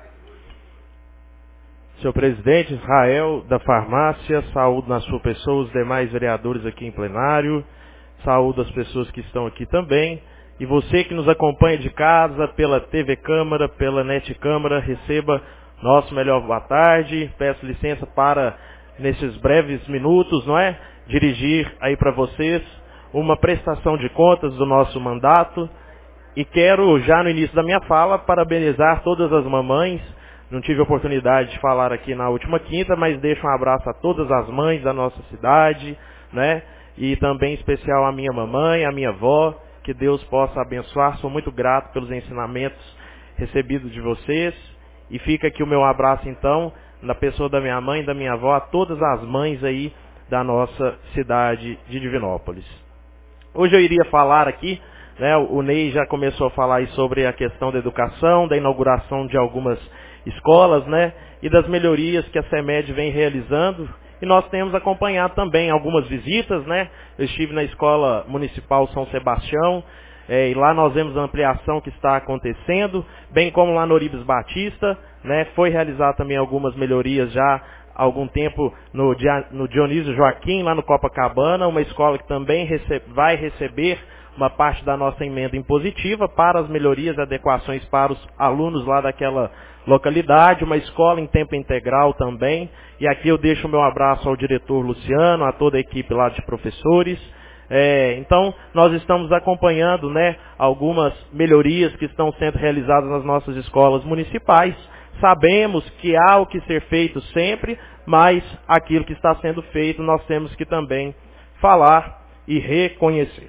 Speaker 3: Senhor presidente, Israel da Farmácia, saúdo na sua pessoa, os demais vereadores aqui em plenário, saúdo as pessoas que estão aqui também, e você que nos acompanha de casa, pela T V Câmara, pela Net Câmara, receba nosso melhor boa tarde, peço licença para, nesses breves minutos, não é, dirigir aí para vocês uma prestação de contas do nosso mandato, e quero já no início da minha fala parabenizar todas as mamães. Não tive oportunidade de falar aqui na última quinta, mas deixo um abraço a todas as mães da nossa cidade, né? E também em especial a minha mamãe, a minha avó, que Deus possa abençoar. Sou muito grato pelos ensinamentos recebidos de vocês, e fica aqui o meu abraço então, na pessoa da minha mãe e da minha avó, a todas as mães aí da nossa cidade de Divinópolis. Hoje eu iria falar aqui, né, o Ney já começou a falar aí sobre a questão da educação, da inauguração de algumas escolas, né, e das melhorias que a CEMED vem realizando, e nós temos acompanhado também algumas visitas, né, eu estive na Escola Municipal São Sebastião, é, e lá nós vemos a ampliação que está acontecendo, bem como lá no Oribes Batista, né, foi realizar também algumas melhorias já há algum tempo no, no Dionísio Joaquim, lá no Copacabana, uma escola que também recebe, vai receber uma parte da nossa emenda impositiva para as melhorias e adequações para os alunos lá daquela localidade, uma escola em tempo integral também, e aqui eu deixo o meu abraço ao diretor Luciano, a toda a equipe lá de professores. É, então, nós estamos acompanhando, né, algumas melhorias que estão sendo realizadas nas nossas escolas municipais. Sabemos que há o que ser feito sempre, mas aquilo que está sendo feito nós temos que também falar e reconhecer.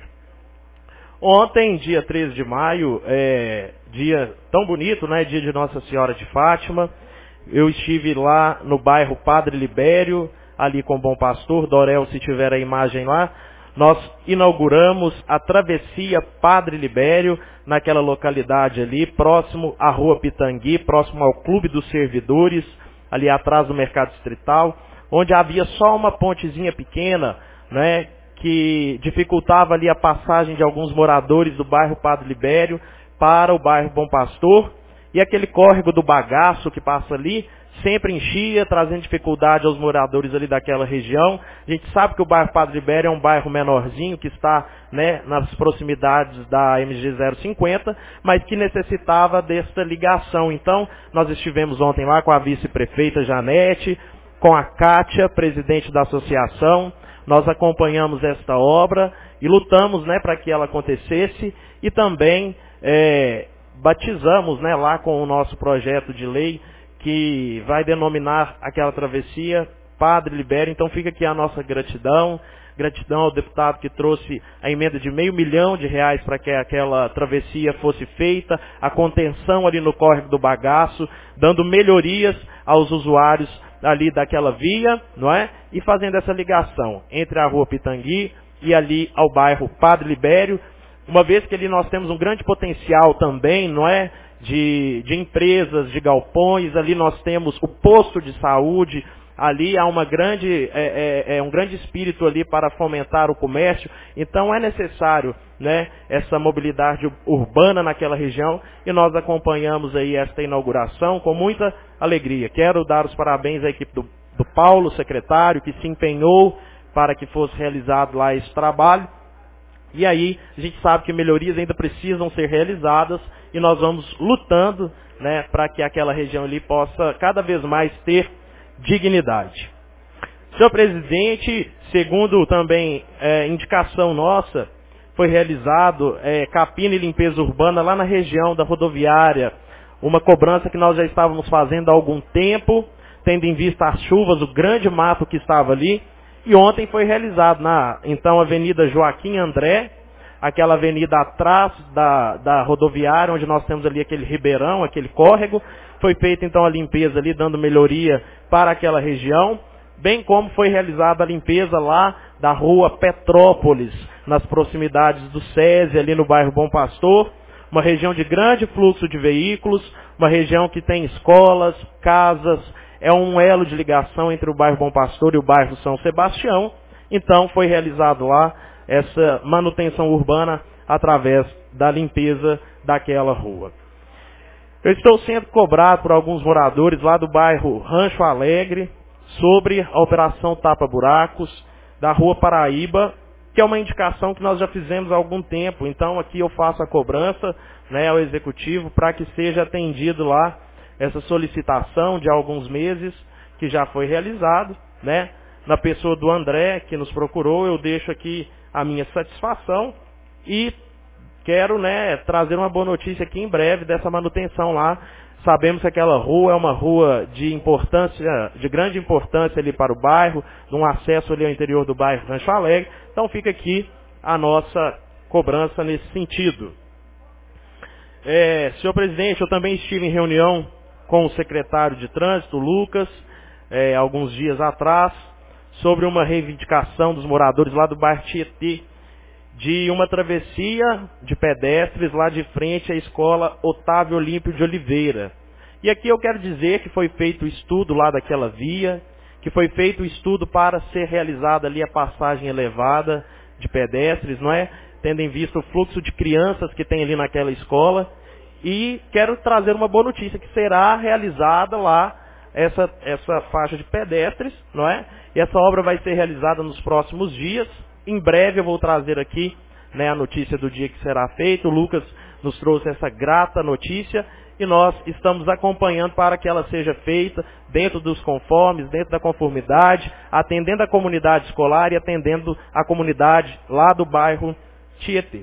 Speaker 3: Ontem, dia treze de maio, é, dia tão bonito, né, dia de Nossa Senhora de Fátima, eu estive lá no bairro Padre Libério, ali com o Bom Pastor, Dorel, se tiver a imagem lá, nós inauguramos a travessia Padre Libério, naquela localidade ali, próximo à Rua Pitangui, próximo ao Clube dos Servidores, ali atrás do Mercado Distrital, onde havia só uma pontezinha pequena, né, que dificultava ali a passagem de alguns moradores do bairro Padre Libério para o bairro Bom Pastor, e aquele córrego do Bagaço que passa ali, sempre enchia, trazendo dificuldade aos moradores ali daquela região. A gente sabe que o bairro Padre Libério é um bairro menorzinho, que está, né, nas proximidades da M G zero cinquenta, mas que necessitava desta ligação. Então, nós estivemos ontem lá com a vice-prefeita Janete, com a Kátia, presidente da associação, nós acompanhamos esta obra e lutamos, né, para que ela acontecesse, e também é, batizamos, né, lá com o nosso projeto de lei, que vai denominar aquela travessia Padre Libério. Então fica aqui a nossa gratidão, gratidão ao deputado que trouxe a emenda de meio milhão de reais para que aquela travessia fosse feita, a contenção ali no córrego do Bagaço, dando melhorias aos usuários ali daquela via, não é? E fazendo essa ligação entre a Rua Pitangui e ali ao bairro Padre Libério, uma vez que ali nós temos um grande potencial também, não é? De, de empresas, de galpões, ali nós temos o posto de saúde, ali há uma grande, é, é, é um grande espírito ali para fomentar o comércio, então é necessário, né, essa mobilidade urbana naquela região, e nós acompanhamos aí esta inauguração com muita alegria. Quero dar os parabéns à equipe do, do Paulo, secretário, que se empenhou para que fosse realizado lá esse trabalho. E aí, a gente sabe que melhorias ainda precisam ser realizadas e nós vamos lutando, né, para que aquela região ali possa cada vez mais ter dignidade. Senhor presidente, segundo também é, indicação nossa, foi realizado é, capina e limpeza urbana lá na região da rodoviária, uma cobrança que nós já estávamos fazendo há algum tempo, tendo em vista as chuvas, o grande mato que estava ali. E ontem foi realizado na, então, Avenida Joaquim André, aquela avenida atrás da, da rodoviária, onde nós temos ali aquele ribeirão, aquele córrego. Foi feita, então, a limpeza ali, dando melhoria para aquela região, bem como foi realizada a limpeza lá da rua Petrópolis, nas proximidades do SESI, ali no bairro Bom Pastor, uma região de grande fluxo de veículos, uma região que tem escolas, casas, é um elo de ligação entre o bairro Bom Pastor e o bairro São Sebastião. Então foi realizado lá essa manutenção urbana através da limpeza daquela rua. Eu estou sendo cobrado por alguns moradores lá do bairro Rancho Alegre sobre a operação Tapa Buracos da Rua Paraíba, que é uma indicação que nós já fizemos há algum tempo. Então aqui eu faço a cobrança, né, ao executivo para que seja atendido lá essa solicitação de alguns meses que já foi realizado, né? Na pessoa do André, que nos procurou, eu deixo aqui a minha satisfação e quero, né, trazer uma boa notícia aqui em breve dessa manutenção lá. Sabemos que aquela rua é uma rua de importância, de grande importância ali para o bairro, num acesso ali ao interior do bairro Rancho Alegre. Então fica aqui a nossa cobrança nesse sentido. É, senhor presidente, eu também estive em reunião com o secretário de Trânsito, Lucas, é, alguns dias atrás, sobre uma reivindicação dos moradores lá do bairro Tietê, de uma travessia de pedestres lá de frente à escola Otávio Olímpio de Oliveira. E aqui eu quero dizer que foi feito o estudo lá daquela via, que foi feito o estudo para ser realizada ali a passagem elevada de pedestres, não é? Tendo em vista o fluxo de crianças que tem ali naquela escola. E quero trazer uma boa notícia, que será realizada lá essa, essa faixa de pedestres, não é? E essa obra vai ser realizada nos próximos dias. Em breve eu vou trazer aqui, né, a notícia do dia que será feito. O Lucas nos trouxe essa grata notícia e nós estamos acompanhando para que ela seja feita dentro dos conformes, dentro da conformidade, atendendo a comunidade escolar e atendendo a comunidade lá do bairro Tietê.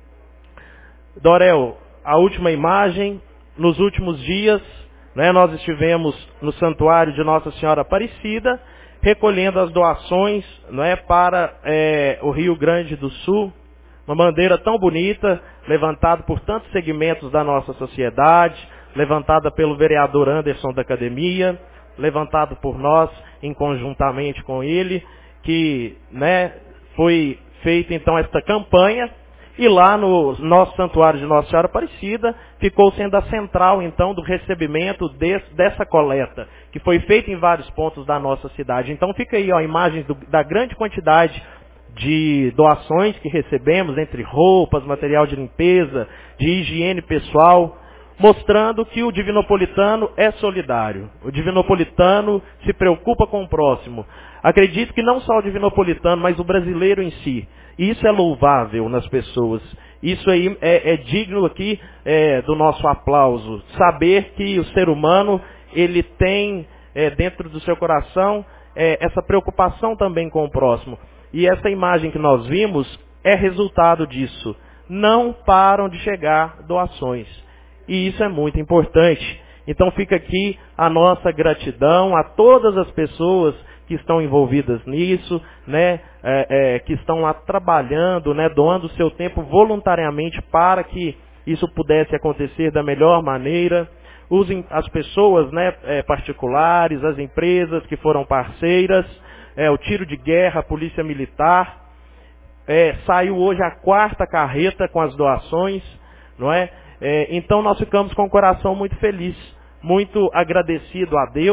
Speaker 3: Dorel, a última imagem, nos últimos dias, né, nós estivemos no Santuário de Nossa Senhora Aparecida, recolhendo as doações, não é, para é, o Rio Grande do Sul, uma bandeira tão bonita, levantada por tantos segmentos da nossa sociedade, levantada pelo vereador Anderson da Academia, levantado por nós, em conjuntamente com ele, que, né, foi feita então esta campanha. E lá no nosso Santuário de Nossa Senhora Aparecida, ficou sendo a central, então, do recebimento desse, dessa coleta, que foi feita em vários pontos da nossa cidade. Então fica aí, ó, imagens do, da grande quantidade de doações que recebemos, entre roupas, material de limpeza, de higiene pessoal, mostrando que o divinopolitano é solidário. O divinopolitano se preocupa com o próximo. Acredito que não só o divinopolitano, mas o brasileiro em si. Isso é louvável nas pessoas. Isso aí é, é digno aqui é, do nosso aplauso. Saber que o ser humano, ele tem é, dentro do seu coração é, essa preocupação também com o próximo. E essa imagem que nós vimos é resultado disso. Não param de chegar doações. E isso é muito importante. Então fica aqui a nossa gratidão a todas as pessoas que estão envolvidas nisso, né, é, é, que estão lá trabalhando, né, doando o seu tempo voluntariamente para que isso pudesse acontecer da melhor maneira. Usem as pessoas, né, é, particulares, as empresas que foram parceiras, é, o tiro de guerra, a polícia militar. É, saiu hoje a quarta carreta com as doações, não é? É, então nós ficamos com o coração muito feliz, muito agradecido a Deus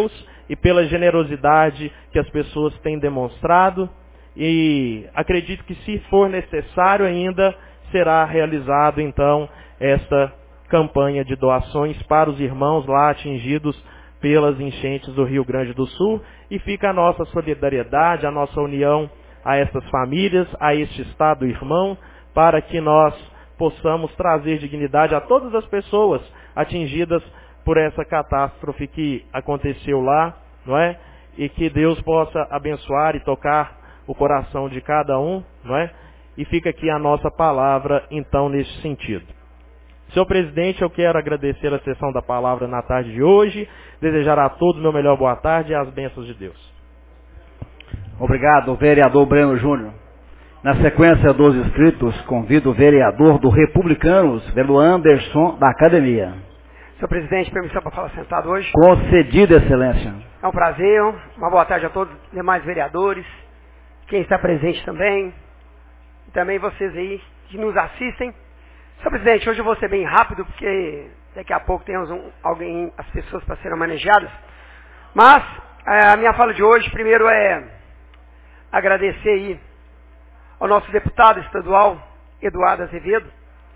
Speaker 3: e pela generosidade que as pessoas têm demonstrado. E acredito que, se for necessário ainda, será realizado então esta campanha de doações para os irmãos lá atingidos pelas enchentes do Rio Grande do Sul, e fica a nossa solidariedade, a nossa união a essas famílias, a este Estado irmão, para que nós possamos trazer dignidade a todas as pessoas atingidas por essa catástrofe que aconteceu lá, não é? E que Deus possa abençoar e tocar o coração de cada um, não é? E fica aqui a nossa palavra, então, nesse sentido. Senhor presidente, eu quero agradecer a sessão da palavra na tarde de hoje, desejar a todos meu melhor boa tarde e as bênçãos de Deus.
Speaker 2: Obrigado, vereador Breno Júnior. Na sequência dos inscritos, convido o vereador do Republicanos, vereador Anderson, da Academia.
Speaker 19: Senhor presidente, permissão para falar sentado hoje?
Speaker 2: Concedido, excelência.
Speaker 19: É um prazer, uma boa tarde a todos os demais vereadores, quem está presente também, e também vocês aí que nos assistem. Senhor presidente, hoje eu vou ser bem rápido, porque daqui a pouco temos um, alguém, as pessoas para serem manejadas. Mas a minha fala de hoje, primeiro é agradecer aí ao nosso deputado estadual, Eduardo Azevedo,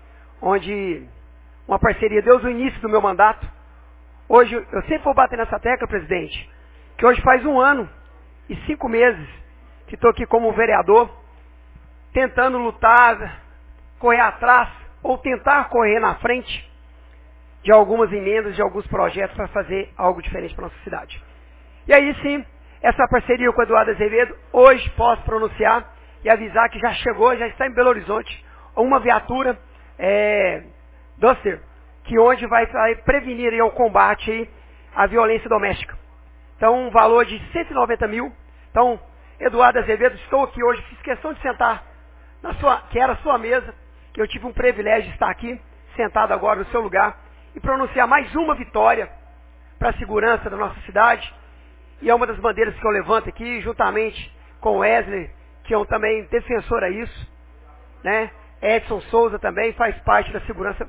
Speaker 19: onde uma parceria desde o início do meu mandato. Hoje, eu sempre vou bater nessa tecla, presidente, que hoje faz um ano e cinco meses que estou aqui como vereador, tentando lutar, correr atrás, ou tentar correr na frente de algumas emendas, de alguns projetos para fazer algo diferente para a nossa cidade. E aí sim, essa parceria com o Eduardo Azevedo, hoje posso pronunciar e avisar que já chegou, já está em Belo Horizonte, uma viatura é, Duster, que hoje vai, vai prevenir aí, o combate aí, à violência doméstica. Então, um valor de cento e noventa mil. Então, Eduardo Azevedo, estou aqui hoje, fiz questão de sentar na sua, que era a sua mesa, que eu tive um privilégio de estar aqui, sentado agora no seu lugar, e pronunciar mais uma vitória para a segurança da nossa cidade. E é uma das bandeiras que eu levanto aqui, juntamente com o Wesley, que é um também defensor a isso, né? Edson Souza também faz parte da segurança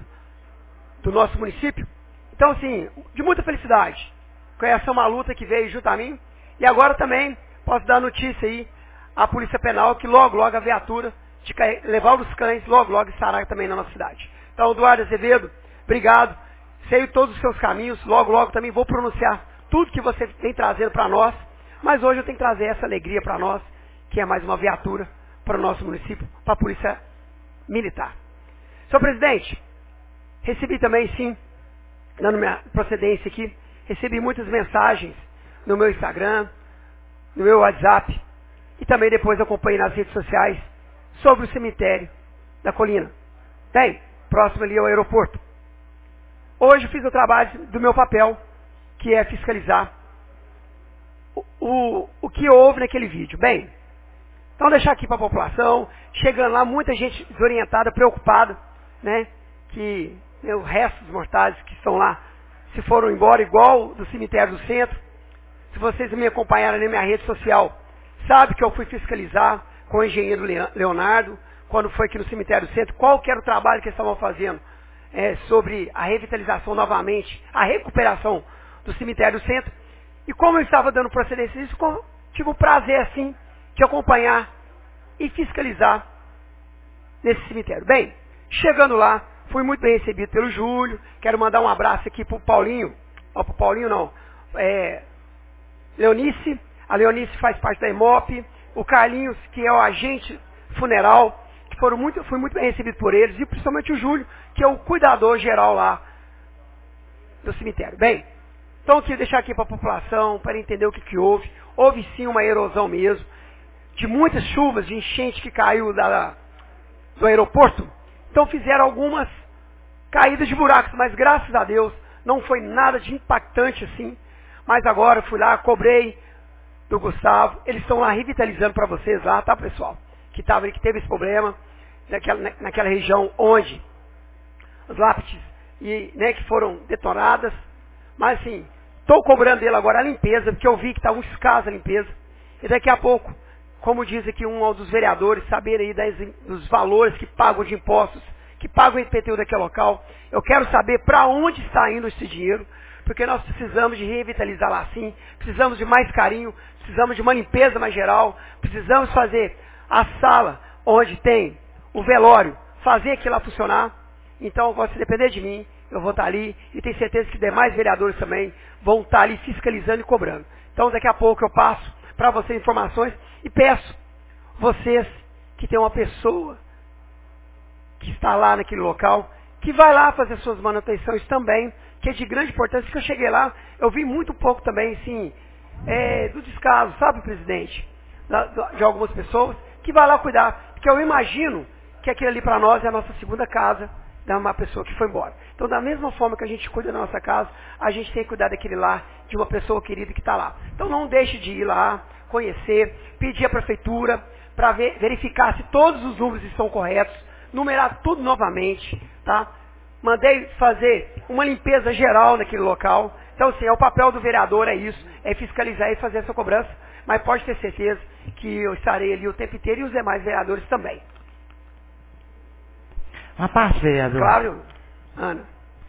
Speaker 19: do nosso município. Então, assim, de muita felicidade. Essa é uma luta que veio junto a mim. E agora também posso dar notícia aí à Polícia Penal que logo, logo a viatura de levar os cães, logo, logo estará também na nossa cidade. Então, Eduardo Azevedo, obrigado. Sei todos os seus caminhos. Logo, logo também vou pronunciar tudo que você tem trazendo para nós. Mas hoje eu tenho que trazer essa alegria para nós, que é mais uma viatura para o nosso município, para a Polícia Militar. Senhor presidente, recebi também, sim, dando minha procedência aqui, recebi muitas mensagens no meu Instagram, no meu WhatsApp, e também depois acompanhei nas redes sociais sobre o cemitério da Colina. Bem, próximo ali ao aeroporto. Hoje eu fiz o trabalho do meu papel, que é fiscalizar o, o, o que houve naquele vídeo. Bem, então deixar aqui para a população, chegando lá, muita gente desorientada, preocupada, né, que né, o resto dos mortais que estão lá se foram embora, igual do cemitério do centro. Se vocês me acompanharam na minha rede social, sabe que eu fui fiscalizar com o engenheiro Leonardo, quando foi aqui no cemitério do centro, qual que era o trabalho que eles estavam fazendo é, sobre a revitalização novamente, a recuperação do cemitério do centro. E como eu estava dando procedência nisso, tive o prazer, assim, de acompanhar e fiscalizar nesse cemitério. Bem, chegando lá, fui muito bem recebido pelo Júlio. Quero mandar um abraço aqui pro Paulinho. Ó, pro Paulinho não. É, Leonice. A Leonice faz parte da EMOP. O Carlinhos, que é o agente funeral, que foram muito, fui muito bem recebido por eles. E principalmente o Júlio, que é o cuidador geral lá do cemitério. Bem, então eu queria deixar aqui para a população, para entender o que, que houve. Houve sim uma erosão mesmo, de muitas chuvas, de enchente que caiu da, do aeroporto. Então fizeram algumas caídas de buracos, mas graças a Deus não foi nada de impactante assim. Mas agora eu fui lá, cobrei do Gustavo, eles estão lá revitalizando para vocês lá, tá pessoal? Que, tava, que teve esse problema naquela, naquela região onde as lápides e, né, que foram detonadas. Mas assim, estou cobrando dele agora a limpeza, porque eu vi que está um escasso a limpeza. E daqui a pouco, como diz aqui um dos vereadores, saber aí das, dos valores que pagam de impostos, que pagam o I P T U daquele local. Eu quero saber para onde está indo esse dinheiro, porque nós precisamos de revitalizar lá sim, precisamos de mais carinho, precisamos de uma limpeza mais geral, precisamos fazer a sala onde tem o velório, fazer aquilo lá funcionar. Então, se depender de mim, eu vou estar ali e tenho certeza que demais vereadores também vão estar ali fiscalizando e cobrando. Então, daqui a pouco eu passo para vocês informações e peço vocês que tem uma pessoa que está lá naquele local, que vai lá fazer suas manutenções também, que é de grande importância, que eu cheguei lá, eu vi muito pouco também, assim, é, do descaso, sabe, presidente, da, de algumas pessoas, que vai lá cuidar, porque eu imagino que aquilo ali para nós é a nossa segunda casa, de uma pessoa que foi embora. Então, da mesma forma que a gente cuida da nossa casa, a gente tem que cuidar daquele lá, de uma pessoa querida que está lá. Então, não deixe de ir lá, conhecer, pedir à prefeitura, para ver, verificar se todos os números estão corretos, numerar tudo novamente, tá? Mandei fazer uma limpeza geral naquele local. Então, assim, é o papel do vereador, é isso, é fiscalizar e fazer essa cobrança, mas pode ter certeza que eu estarei ali o tempo inteiro e os demais vereadores também.
Speaker 7: Uma parte, vereador.
Speaker 19: Claro, Ana.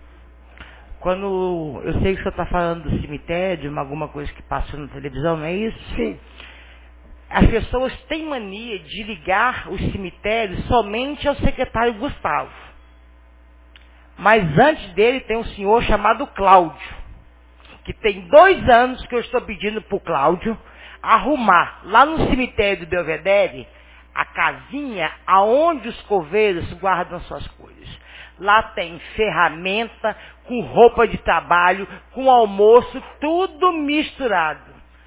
Speaker 7: Quando eu sei que o senhor está falando do cemitério, de alguma coisa que passou na televisão, não é isso?
Speaker 19: Sim.
Speaker 7: As pessoas têm mania de ligar os cemitérios somente ao secretário Gustavo. Mas antes dele tem um senhor chamado Cláudio, que tem dois anos que eu estou pedindo para o Cláudio arrumar lá no cemitério do Belvedere a casinha aonde os coveiros guardam suas coisas. Lá tem ferramenta, com roupa de trabalho, com almoço, tudo misturado.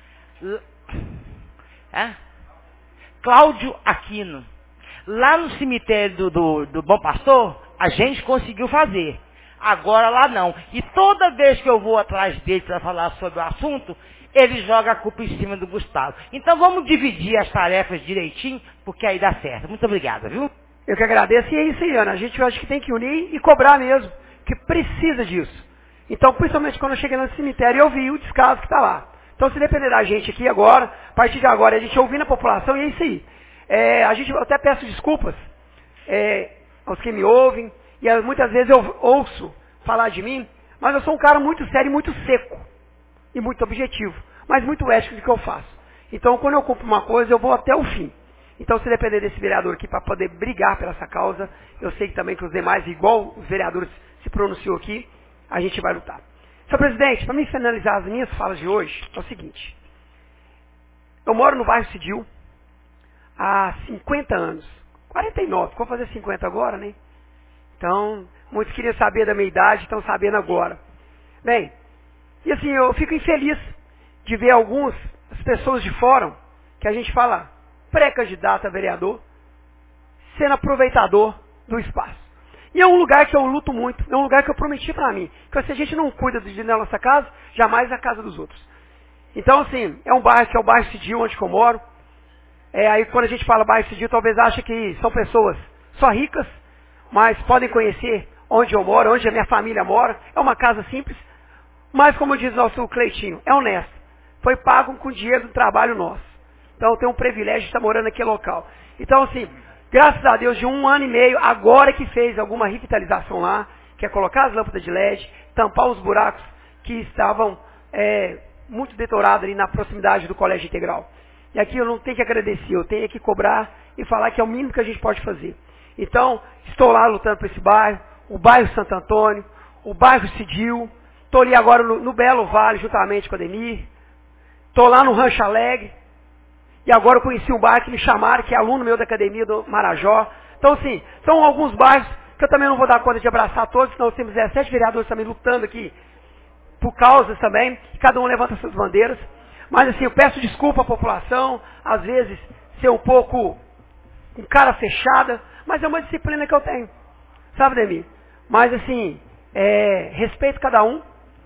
Speaker 7: É? Cláudio Aquino. Lá no cemitério do, do, do Bom Pastor, a gente conseguiu fazer. Agora lá não. E toda vez que eu vou atrás dele para falar sobre o assunto, ele joga a culpa em cima do Gustavo. Então vamos dividir as tarefas direitinho, porque aí dá certo. Muito obrigada, viu?
Speaker 19: Eu que agradeço. E é isso aí, Ana. A gente acho que tem que unir e cobrar mesmo, que precisa disso. Então, principalmente quando eu cheguei no cemitério, eu vi o descaso que está lá. Então, se depender da gente aqui agora, a partir de agora, a gente ouvindo a população, e é isso aí. É, a gente, eu até peço desculpas é, aos que me ouvem, e é, muitas vezes eu ouço falar de mim, mas eu sou um cara muito sério e muito seco, e muito objetivo, mas muito ético do que eu faço. Então, quando eu cumpro uma coisa, eu vou até o fim. Então, se depender desse vereador aqui para poder brigar pela essa causa, eu sei que também que os demais, igual os vereadores se pronunciou aqui, a gente vai lutar. Senhor presidente, para mim finalizar as minhas falas de hoje, é o seguinte. Eu moro no bairro Cidil há cinquenta anos. quarenta e nove, vou fazer cinquenta agora, né? Então, muitos queriam saber da minha idade, estão sabendo agora. Bem, e assim, eu fico infeliz de ver algumas pessoas de fora, que a gente fala pré-candidato a vereador, sendo aproveitador do espaço. E é um lugar que eu luto muito, é um lugar que eu prometi para mim, que se a gente não cuida de da nossa casa, jamais a casa dos outros. Então, assim, é um bairro que é o bairro Cidil, onde eu moro. É, aí quando a gente fala bairro Cidil, talvez ache que são pessoas só ricas, mas podem conhecer onde eu moro, onde a minha família mora. É uma casa simples, mas como diz nosso Cleitinho, é honesto. Foi pago com dinheiro do trabalho nosso. Então eu tenho um privilégio de estar morando naquele local. Então, assim, graças a Deus, de um ano e meio, agora que fez alguma revitalização lá, que é colocar as lâmpadas de L E D, tampar os buracos que estavam é, muito deteriorados ali na proximidade do Colégio Integral. E aqui eu não tenho que agradecer, eu tenho que cobrar e falar que é o mínimo que a gente pode fazer. Então, estou lá lutando por esse bairro, o bairro Santo Antônio, o bairro Cidil, estou ali agora no, no Belo Vale, juntamente com a Ademir, estou lá no Rancho Alegre, e agora eu conheci um bairro que me chamaram, que é aluno meu da academia do Marajó. Então, assim, são alguns bairros que eu também não vou dar conta de abraçar todos, senão temos dezessete vereadores também lutando aqui por causas também, e cada um levanta suas bandeiras. Mas, assim, eu peço desculpa à população, às vezes, ser um pouco com cara fechada, mas é uma disciplina que eu tenho. Sabe, Ademir? Mas, assim, é, respeito cada um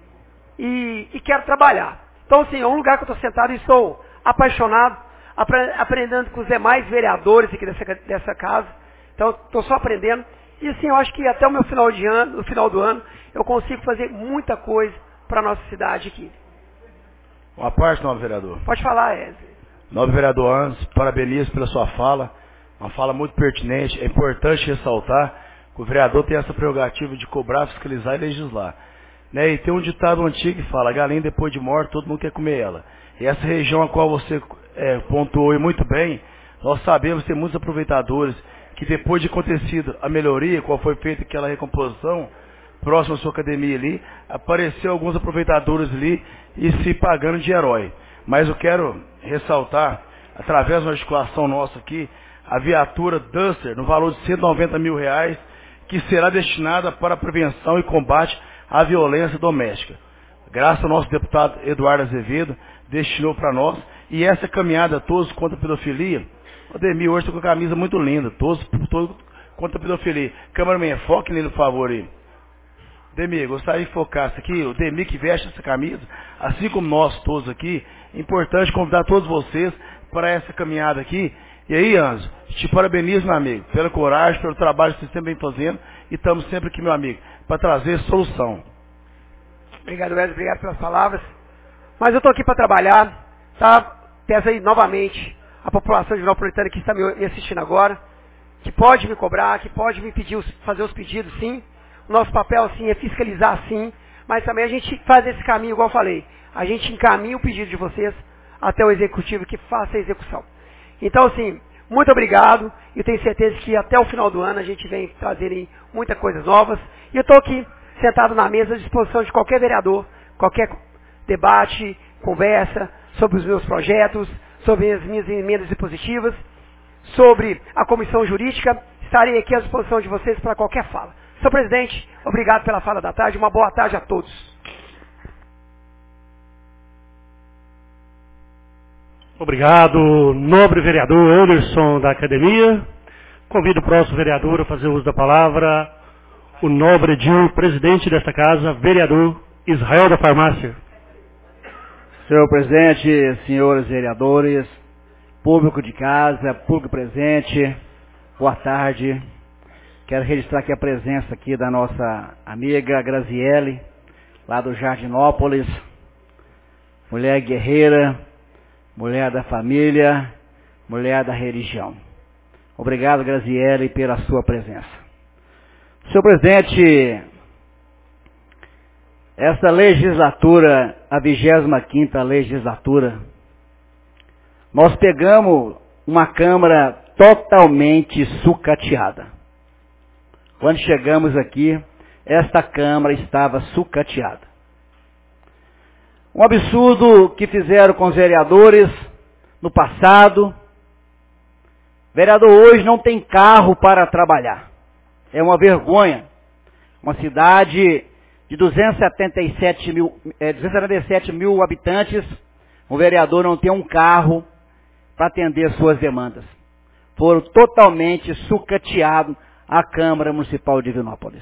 Speaker 19: e, e quero trabalhar. Então, assim, é um lugar que eu estou sentado e estou apaixonado, apre, aprendendo com os demais vereadores aqui dessa, dessa casa. Então, estou só aprendendo. E, assim, eu acho que até o meu final de ano, no final do ano, eu consigo fazer muita coisa para a nossa cidade aqui.
Speaker 4: Uma parte, nobre vereador.
Speaker 19: Pode falar, Ezio.
Speaker 4: Nobre vereador Anderson, parabenizo pela sua fala. Uma fala muito pertinente. É importante ressaltar O vereador tem essa prerrogativa de cobrar, fiscalizar e legislar. Né? E tem um ditado antigo que fala, galinha depois de morta, todo mundo quer comer ela. E essa região a qual você é, pontuou e muito bem, nós sabemos que tem muitos aproveitadores que depois de acontecido a melhoria, qual foi feita aquela recomposição, próximo à sua academia ali, apareceu alguns aproveitadores ali e se pagando de herói. Mas eu quero ressaltar, através de uma articulação nossa aqui, a viatura Duster, no valor de cento e noventa mil reais, que será destinada para a prevenção e combate à violência doméstica. Graças ao nosso deputado Eduardo Azevedo, destinou para nós, e essa caminhada todos contra a pedofilia, o Demir hoje está com a camisa muito linda, todos, todos contra a pedofilia. Câmeraman, foque nele, por favor, aí. Demir, gostaria de focar isso aqui, o Demir que veste essa camisa, assim como nós todos aqui, é importante convidar todos vocês para essa caminhada aqui. E aí, Anzo, te parabenizo, meu amigo, pela coragem, pelo trabalho que você sempre vem fazendo, e estamos sempre aqui, meu amigo, para trazer solução.
Speaker 19: Obrigado, Wesley, obrigado pelas palavras. Mas eu estou aqui para trabalhar, tá? Peço aí novamente a população de Divinópolis que está me assistindo agora, que pode me cobrar, que pode me pedir, fazer os pedidos, sim. O nosso papel, sim, é fiscalizar, sim, mas também a gente faz esse caminho, igual eu falei. A gente encaminha o pedido de vocês até o executivo que faça a execução. Então, assim, muito obrigado, e tenho certeza que até o final do ano a gente vem trazendo muitas coisas novas. E eu estou aqui, sentado na mesa, à disposição de qualquer vereador, qualquer debate, conversa sobre os meus projetos, sobre as minhas emendas impositivas, sobre a comissão jurídica. Estarei aqui à disposição de vocês para qualquer fala. Senhor presidente, obrigado pela fala da tarde, uma boa tarde a todos.
Speaker 5: Obrigado, nobre vereador Anderson da Academia. Convido o próximo vereador a fazer uso da palavra, o nobre Edil, presidente desta casa, vereador Israel da Farmácia.
Speaker 2: Senhor presidente, senhores vereadores, público de casa, público presente, boa tarde. Quero registrar aqui a presença aqui da nossa amiga Graziele, lá do Jardinópolis, mulher guerreira, mulher da família, mulher da religião. Obrigado, Graziele, pela sua presença. Senhor presidente, essa legislatura, a vigésima quinta legislatura, nós pegamos uma Câmara totalmente sucateada. Quando chegamos aqui, esta Câmara estava sucateada. Um absurdo que fizeram com os vereadores no passado. Vereador hoje não tem carro para trabalhar. É uma vergonha. Uma cidade de duzentos e setenta e sete mil, é, duzentos e setenta e sete mil habitantes, o vereador não tem um carro para atender suas demandas. Foram totalmente sucateados a Câmara Municipal de Divinópolis.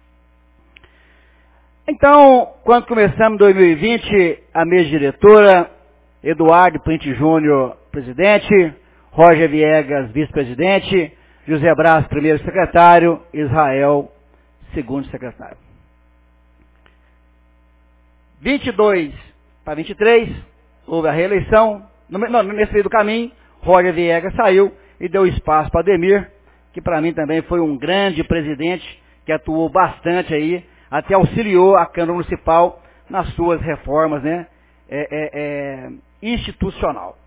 Speaker 2: Então, quando começamos em dois mil e vinte, a mesa diretora, Eduardo Printe Júnior, presidente, Roger Viegas, vice-presidente, José Braz, primeiro secretário, Israel, segundo secretário. vinte e dois para vinte e três, houve a reeleição. Não, nesse meio do caminho, Roger Viegas saiu e deu espaço para Ademir, que para mim também foi um grande presidente, que atuou bastante aí, até auxiliou a Câmara Municipal nas suas reformas, né, é, é, é, institucional.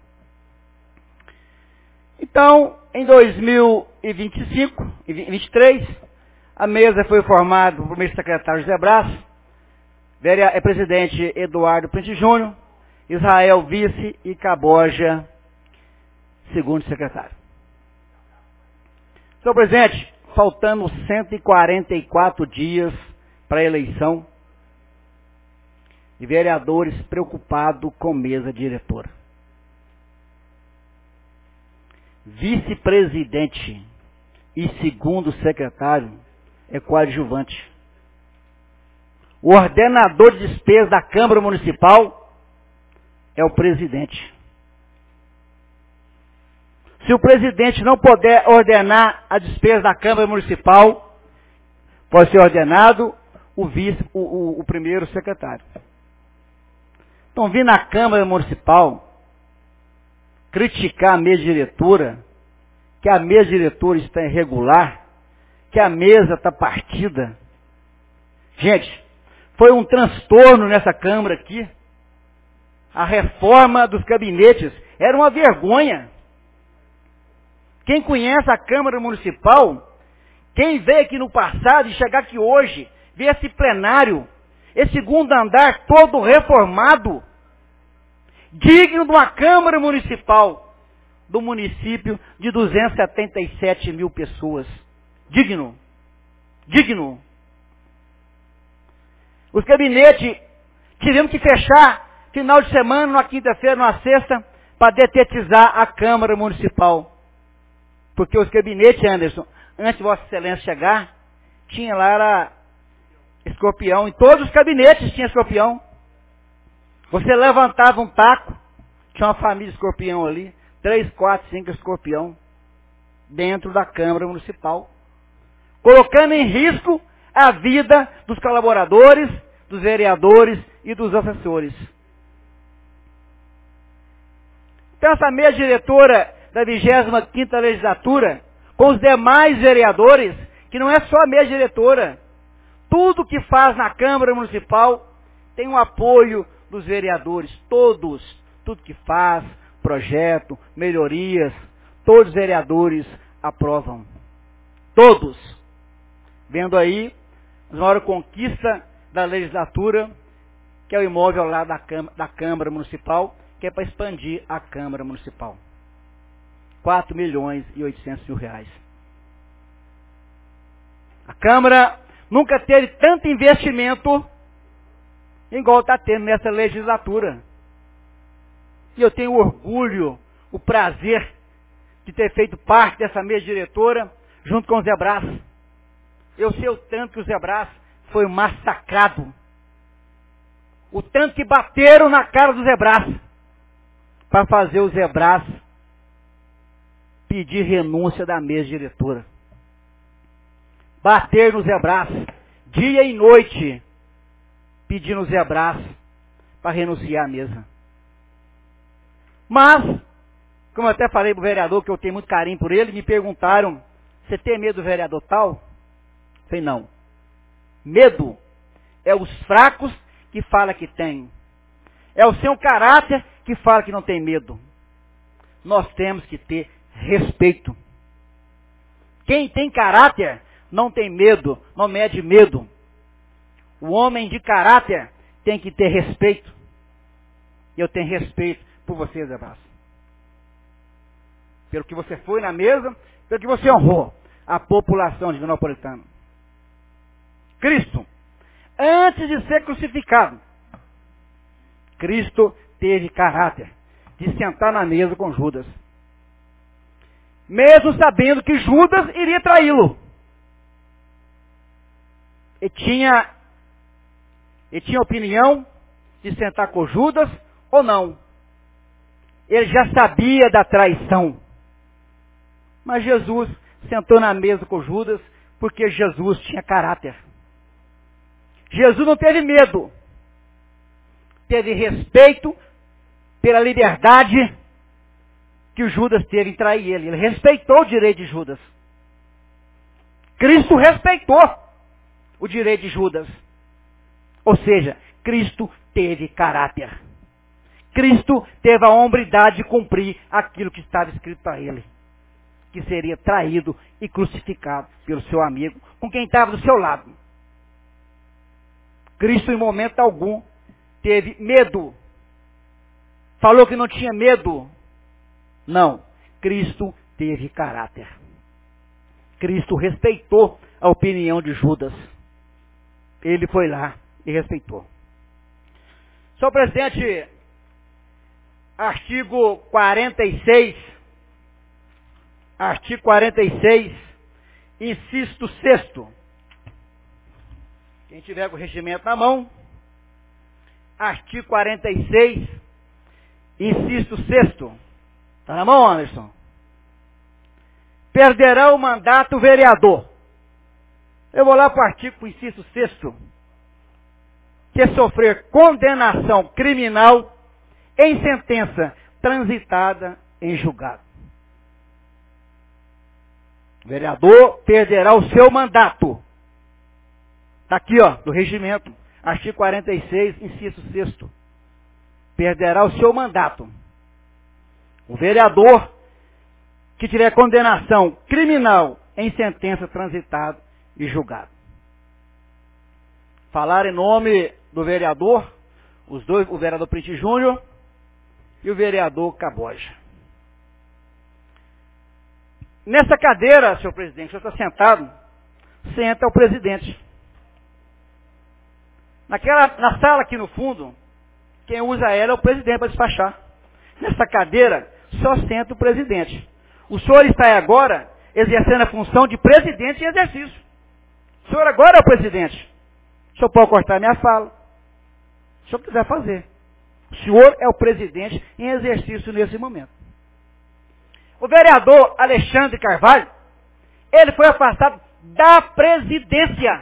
Speaker 2: Então, em dois mil e vinte e cinco e vinte e três, a mesa foi formada pelo primeiro secretário José Braz, é presidente Eduardo Printe Júnior, Israel vice e Caboja, segundo secretário. Senhor presidente, faltando cento e quarenta e quatro dias para a eleição, e vereadores preocupados com mesa diretora. Vice-presidente e segundo secretário é coadjuvante. O ordenador de despesas da Câmara Municipal é o presidente. Se o presidente não puder ordenar a despesa da Câmara Municipal, pode ser ordenado o vice, o, o, o primeiro secretário. Então, vir na Câmara Municipal criticar a mesa diretora, que a mesa diretora está irregular, que que a mesa está partida. Gente, foi um transtorno nessa Câmara aqui. A reforma dos gabinetes era uma vergonha. Quem conhece a Câmara Municipal, quem veio aqui no passado e chegar aqui hoje, ver esse plenário, esse segundo andar todo reformado, digno de uma Câmara Municipal do município de duzentas e setenta e sete mil pessoas. Digno. Digno. Os gabinetes tivemos que fechar final de semana, numa quinta-feira, numa sexta, para detetizar a Câmara Municipal. Porque os gabinetes, Anderson, antes de Vossa Excelência chegar, tinha lá era escorpião. Em todos os gabinetes tinha escorpião. Você levantava um taco, tinha uma família de escorpião ali, três, quatro, cinco escorpião, dentro da Câmara Municipal, colocando em risco a vida dos colaboradores, dos vereadores e dos assessores. Então essa mesa diretora da vigésima quinta legislatura, com os demais vereadores, que não é só a mesa diretora, tudo que faz na Câmara Municipal tem um apoio dos vereadores, todos, tudo que faz, projeto, melhorias, todos os vereadores aprovam. Todos. Vendo aí, a maior conquista da legislatura, que é o imóvel lá da Câmara, da Câmara Municipal, que é para expandir a Câmara Municipal. quatro milhões e oitocentos mil reais. A Câmara nunca teve tanto investimento igual está tendo nessa legislatura. E eu tenho orgulho, o prazer de ter feito parte dessa mesa diretora junto com o Zé Brás. Eu sei o tanto que o Zé Brás foi massacrado. O tanto que bateram na cara do Zé Brás para fazer o Zé Brás pedir renúncia da mesa diretora. Bater no Zé Brás dia e noite pedindo o Zé Brás para renunciar à mesa. Mas, como eu até falei para o vereador, que eu tenho muito carinho por ele, me perguntaram, você tem medo do vereador tal? Eu falei, não. Medo é os fracos que fala que tem. É o seu caráter que fala que não tem medo. Nós temos que ter respeito. Quem tem caráter não tem medo, não mede medo. O homem de caráter tem que ter respeito. Eu tenho respeito por você, Zé Brás. Pelo que você foi na mesa, pelo que você honrou a população de Divinópolis. Cristo, antes de ser crucificado, Cristo teve caráter de sentar na mesa com Judas. Mesmo sabendo que Judas iria traí-lo. Ele tinha, ele tinha opinião de sentar com Judas ou não. Ele já sabia da traição. Mas Jesus sentou na mesa com Judas porque Jesus tinha caráter. Jesus não teve medo. Teve respeito pela liberdade que o Judas teve em trair ele. Ele respeitou o direito de Judas. Cristo respeitou o direito de Judas. Ou seja, Cristo teve caráter. Cristo teve a hombridade de cumprir aquilo que estava escrito para ele. Que seria traído e crucificado pelo seu amigo, com quem estava do seu lado. Cristo, em momento algum, teve medo. Falou que não tinha medo. Não. Cristo teve caráter. Cristo respeitou a opinião de Judas. Ele foi lá e respeitou. Senhor presidente, artigo quarenta e seis, artigo quarenta e seis, inciso sexto. Quem tiver com o regimento na mão, artigo quarenta e seis, inciso sexto. Está na mão, Anderson? Perderá o mandato o vereador. Eu vou lá para o artigo inciso sexto. Que sofrer condenação criminal em sentença transitada em julgado. O vereador perderá o seu mandato. Está aqui, ó, do regimento, artigo quarenta e seis, inciso sexto. Perderá o seu mandato. O vereador que tiver condenação criminal em sentença transitada e julgado. Falar em nome do vereador, os dois, o vereador Priti Júnior e o vereador Caboja. Nessa cadeira, senhor presidente, o senhor está sentado, senta o presidente. Naquela, na sala aqui no fundo, quem usa ela é o presidente para despachar. Nessa cadeira, só senta o presidente. O senhor está agora exercendo a função de presidente em exercício. O senhor agora é o presidente. O senhor pode cortar minha fala. Se o senhor quiser fazer. O senhor é o presidente em exercício nesse momento. O vereador Alexandre Carvalho, ele foi afastado da presidência.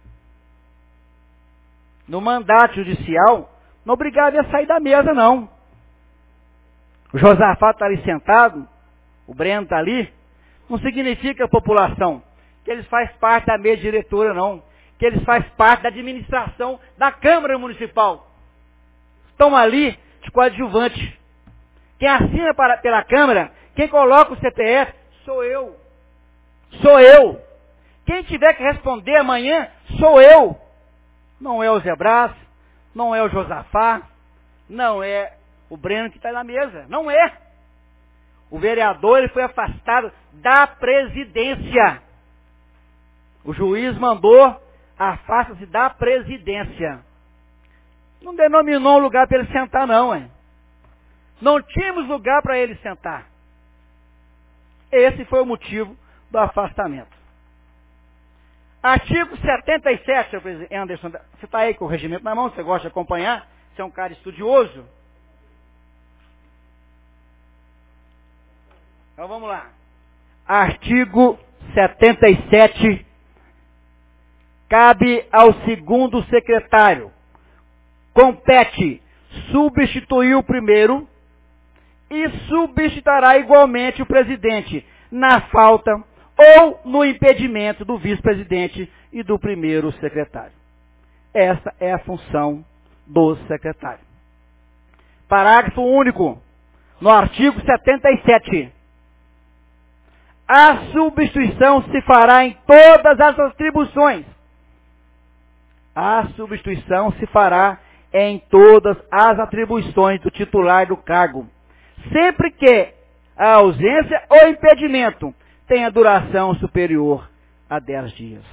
Speaker 2: No mandato judicial, não obrigava ele a sair da mesa, não. O Josafá está ali sentado, o Breno está ali, não significa a população que eles fazem parte da mesa diretora, não. Que eles fazem parte da administração da Câmara Municipal. Estão ali de coadjuvante. Quem assina para, pela Câmara, quem coloca o C P F, sou eu. Sou eu. Quem tiver que responder amanhã, sou eu. Não é o Zé Brás, não é o Josafá, não é o Breno que está na mesa. Não é. O vereador ele foi afastado da presidência. O juiz mandou, afasta-se da presidência. Não denominou um lugar para ele sentar, não, hein? Não tínhamos lugar para ele sentar. Esse foi o motivo do afastamento. Artigo setenta e sete, senhor presidente Anderson, você está aí com o regimento na mão, você gosta de acompanhar? Você é um cara estudioso? Então vamos lá. Artigo setenta e sete. Cabe ao segundo secretário. Compete substituir o primeiro e substituirá igualmente o presidente na falta ou no impedimento do vice-presidente e do primeiro secretário. Essa é a função do secretário. Parágrafo único. No artigo setenta e sete. A substituição se fará em todas as atribuições. A substituição se fará em todas as atribuições do titular do cargo, sempre que a ausência ou impedimento tenha duração superior a dez dias.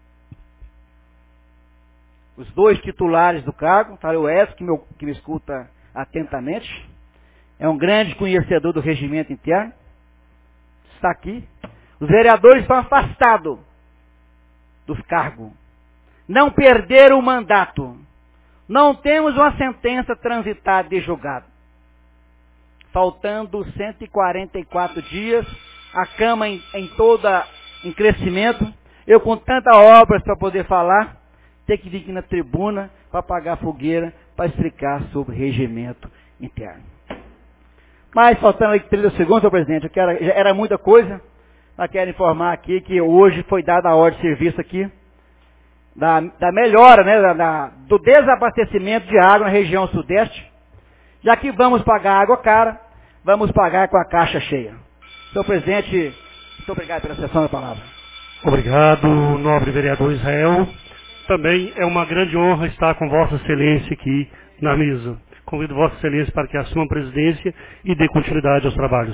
Speaker 2: Os dois titulares do cargo, tá, o Edson, que, meu, que me escuta atentamente, é um grande conhecedor do regimento interno, está aqui. Os vereadores estão afastados dos cargos. Não perderam o mandato. Não temos uma sentença transitada e julgada. Faltando cento e quarenta e quatro dias, a Câmara em, em toda em crescimento, eu com tanta obras para poder falar, ter que vir aqui na tribuna para apagar a fogueira, para explicar sobre regimento interno. Mas faltando aí trinta segundos, senhor presidente, eu quero, já era muita coisa, mas quero informar aqui que hoje foi dada a ordem de serviço aqui, Da, da melhora, né, da, da, do desabastecimento de água na região sudeste, já que vamos pagar água cara, vamos pagar com a caixa cheia. Senhor presidente, muito obrigado pela sessão da palavra.
Speaker 5: Obrigado, nobre vereador Israel. Também é uma grande honra estar com Vossa Excelência aqui na mesa. Convido Vossa Excelência para que assuma a presidência e dê continuidade aos trabalhos.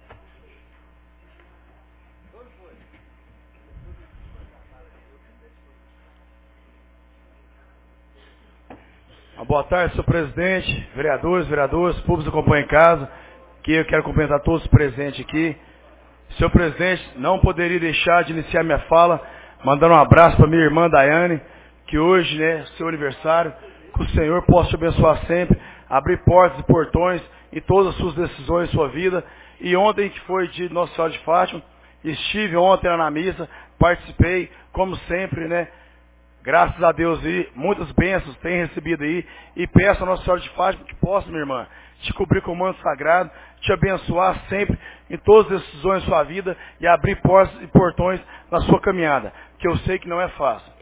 Speaker 4: Boa tarde, senhor presidente, vereadores, vereadoras, públicos que acompanham em casa, que eu quero cumprimentar todos presentes aqui. Senhor presidente, não poderia deixar de iniciar minha fala mandando um abraço para minha irmã Daiane, que hoje, né, seu aniversário, que o Senhor possa te abençoar sempre, abrir portas e portões em todas as suas decisões em sua vida. E ontem, que foi de Nossa Senhora de Fátima, estive ontem lá na missa, participei, como sempre, né, Graças a Deus aí, muitas bênçãos tem recebido aí. E peço a Nossa Senhora de Fátima que possa, minha irmã, te cobrir com o manto sagrado, te abençoar sempre em todas as decisões da sua vida e abrir portas e portões na sua caminhada, que eu sei que não é fácil.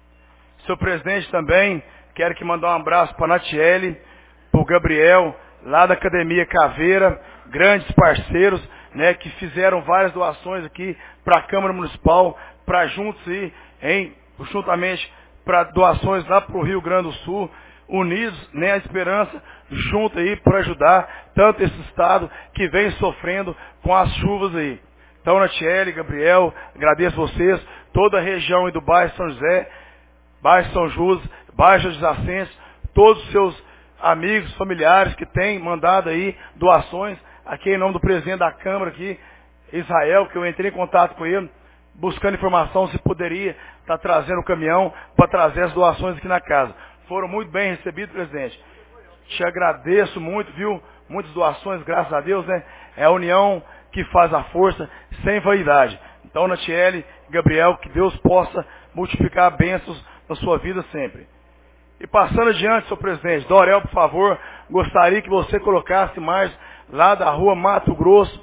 Speaker 4: Seu presidente também, quero que mandar um abraço para a Natiele, para o Gabriel, lá da Academia Caveira, grandes parceiros, né, que fizeram várias doações aqui para a Câmara Municipal, para juntos ir, em, juntamente para doações lá para o Rio Grande do Sul, unidos, né, a esperança, junto aí para ajudar tanto esse estado que vem sofrendo com as chuvas aí. Então, Natiele, Gabriel, agradeço vocês, toda a região aí do bairro São José, bairro São Júlio, bairro de Ascenso, todos os seus amigos, familiares que têm mandado aí doações, aqui em nome do presidente da Câmara aqui, Israel, que eu entrei em contato com ele, buscando informação se poderia estar trazendo o caminhão para trazer as doações aqui na casa. Foram muito bem recebidos, presidente. Te agradeço muito, viu? Muitas doações, graças a Deus, né? É a união que faz a força, sem vaidade. Então, Natiele, Gabriel, que Deus possa multiplicar bênçãos na sua vida sempre. E passando adiante, senhor presidente, Dorel, por favor, gostaria que você colocasse mais lá da rua Mato Grosso,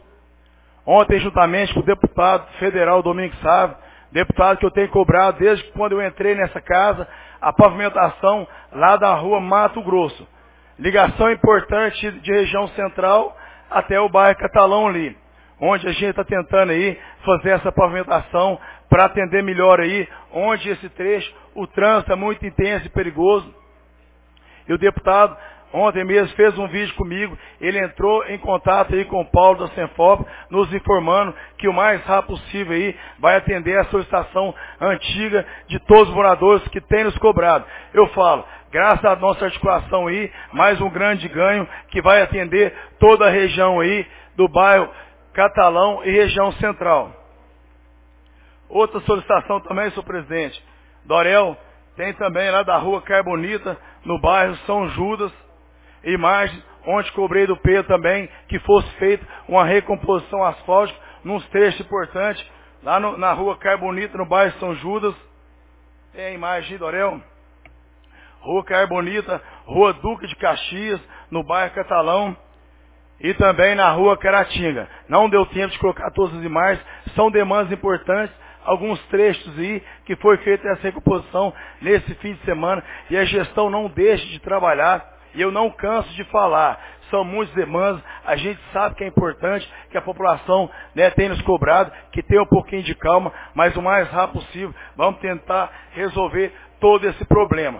Speaker 4: ontem juntamente com o deputado federal Domingos Sávio, deputado que eu tenho cobrado desde quando eu entrei nessa casa, a pavimentação lá da rua Mato Grosso. Ligação importante de região central até o bairro Catalão ali, onde a gente está tentando aí fazer essa pavimentação para atender melhor aí, onde esse trecho, o trânsito é muito intenso e perigoso. E o deputado ontem mesmo fez um vídeo comigo, ele entrou em contato aí com o Paulo da Senfop, nos informando que o mais rápido possível aí vai atender a solicitação antiga de todos os moradores que têm nos cobrado. Eu falo, graças à nossa articulação aí, mais um grande ganho que vai atender toda a região aí do bairro Catalão e região central. Outra solicitação também, senhor presidente, Dorel, tem também lá da rua Carbonita, no bairro São Judas, imagens, onde cobrei do Pedro também, que fosse feita uma recomposição asfáltica, nos trechos importantes, lá no, na rua Carbonita, no bairro São Judas. Tem a imagem, Dorel. Rua Carbonita, rua Duque de Caxias, no bairro Catalão. E também na rua Caratinga. Não deu tempo de colocar todas as imagens, são demandas importantes, alguns trechos aí que foi feita essa recomposição nesse fim de semana, e a gestão não deixa de trabalhar. E eu não canso de falar, são muitas demandas, a gente sabe que é importante, que a população, né, tem nos cobrado, que tenha um pouquinho de calma, mas o mais rápido possível, vamos tentar resolver todo esse problema.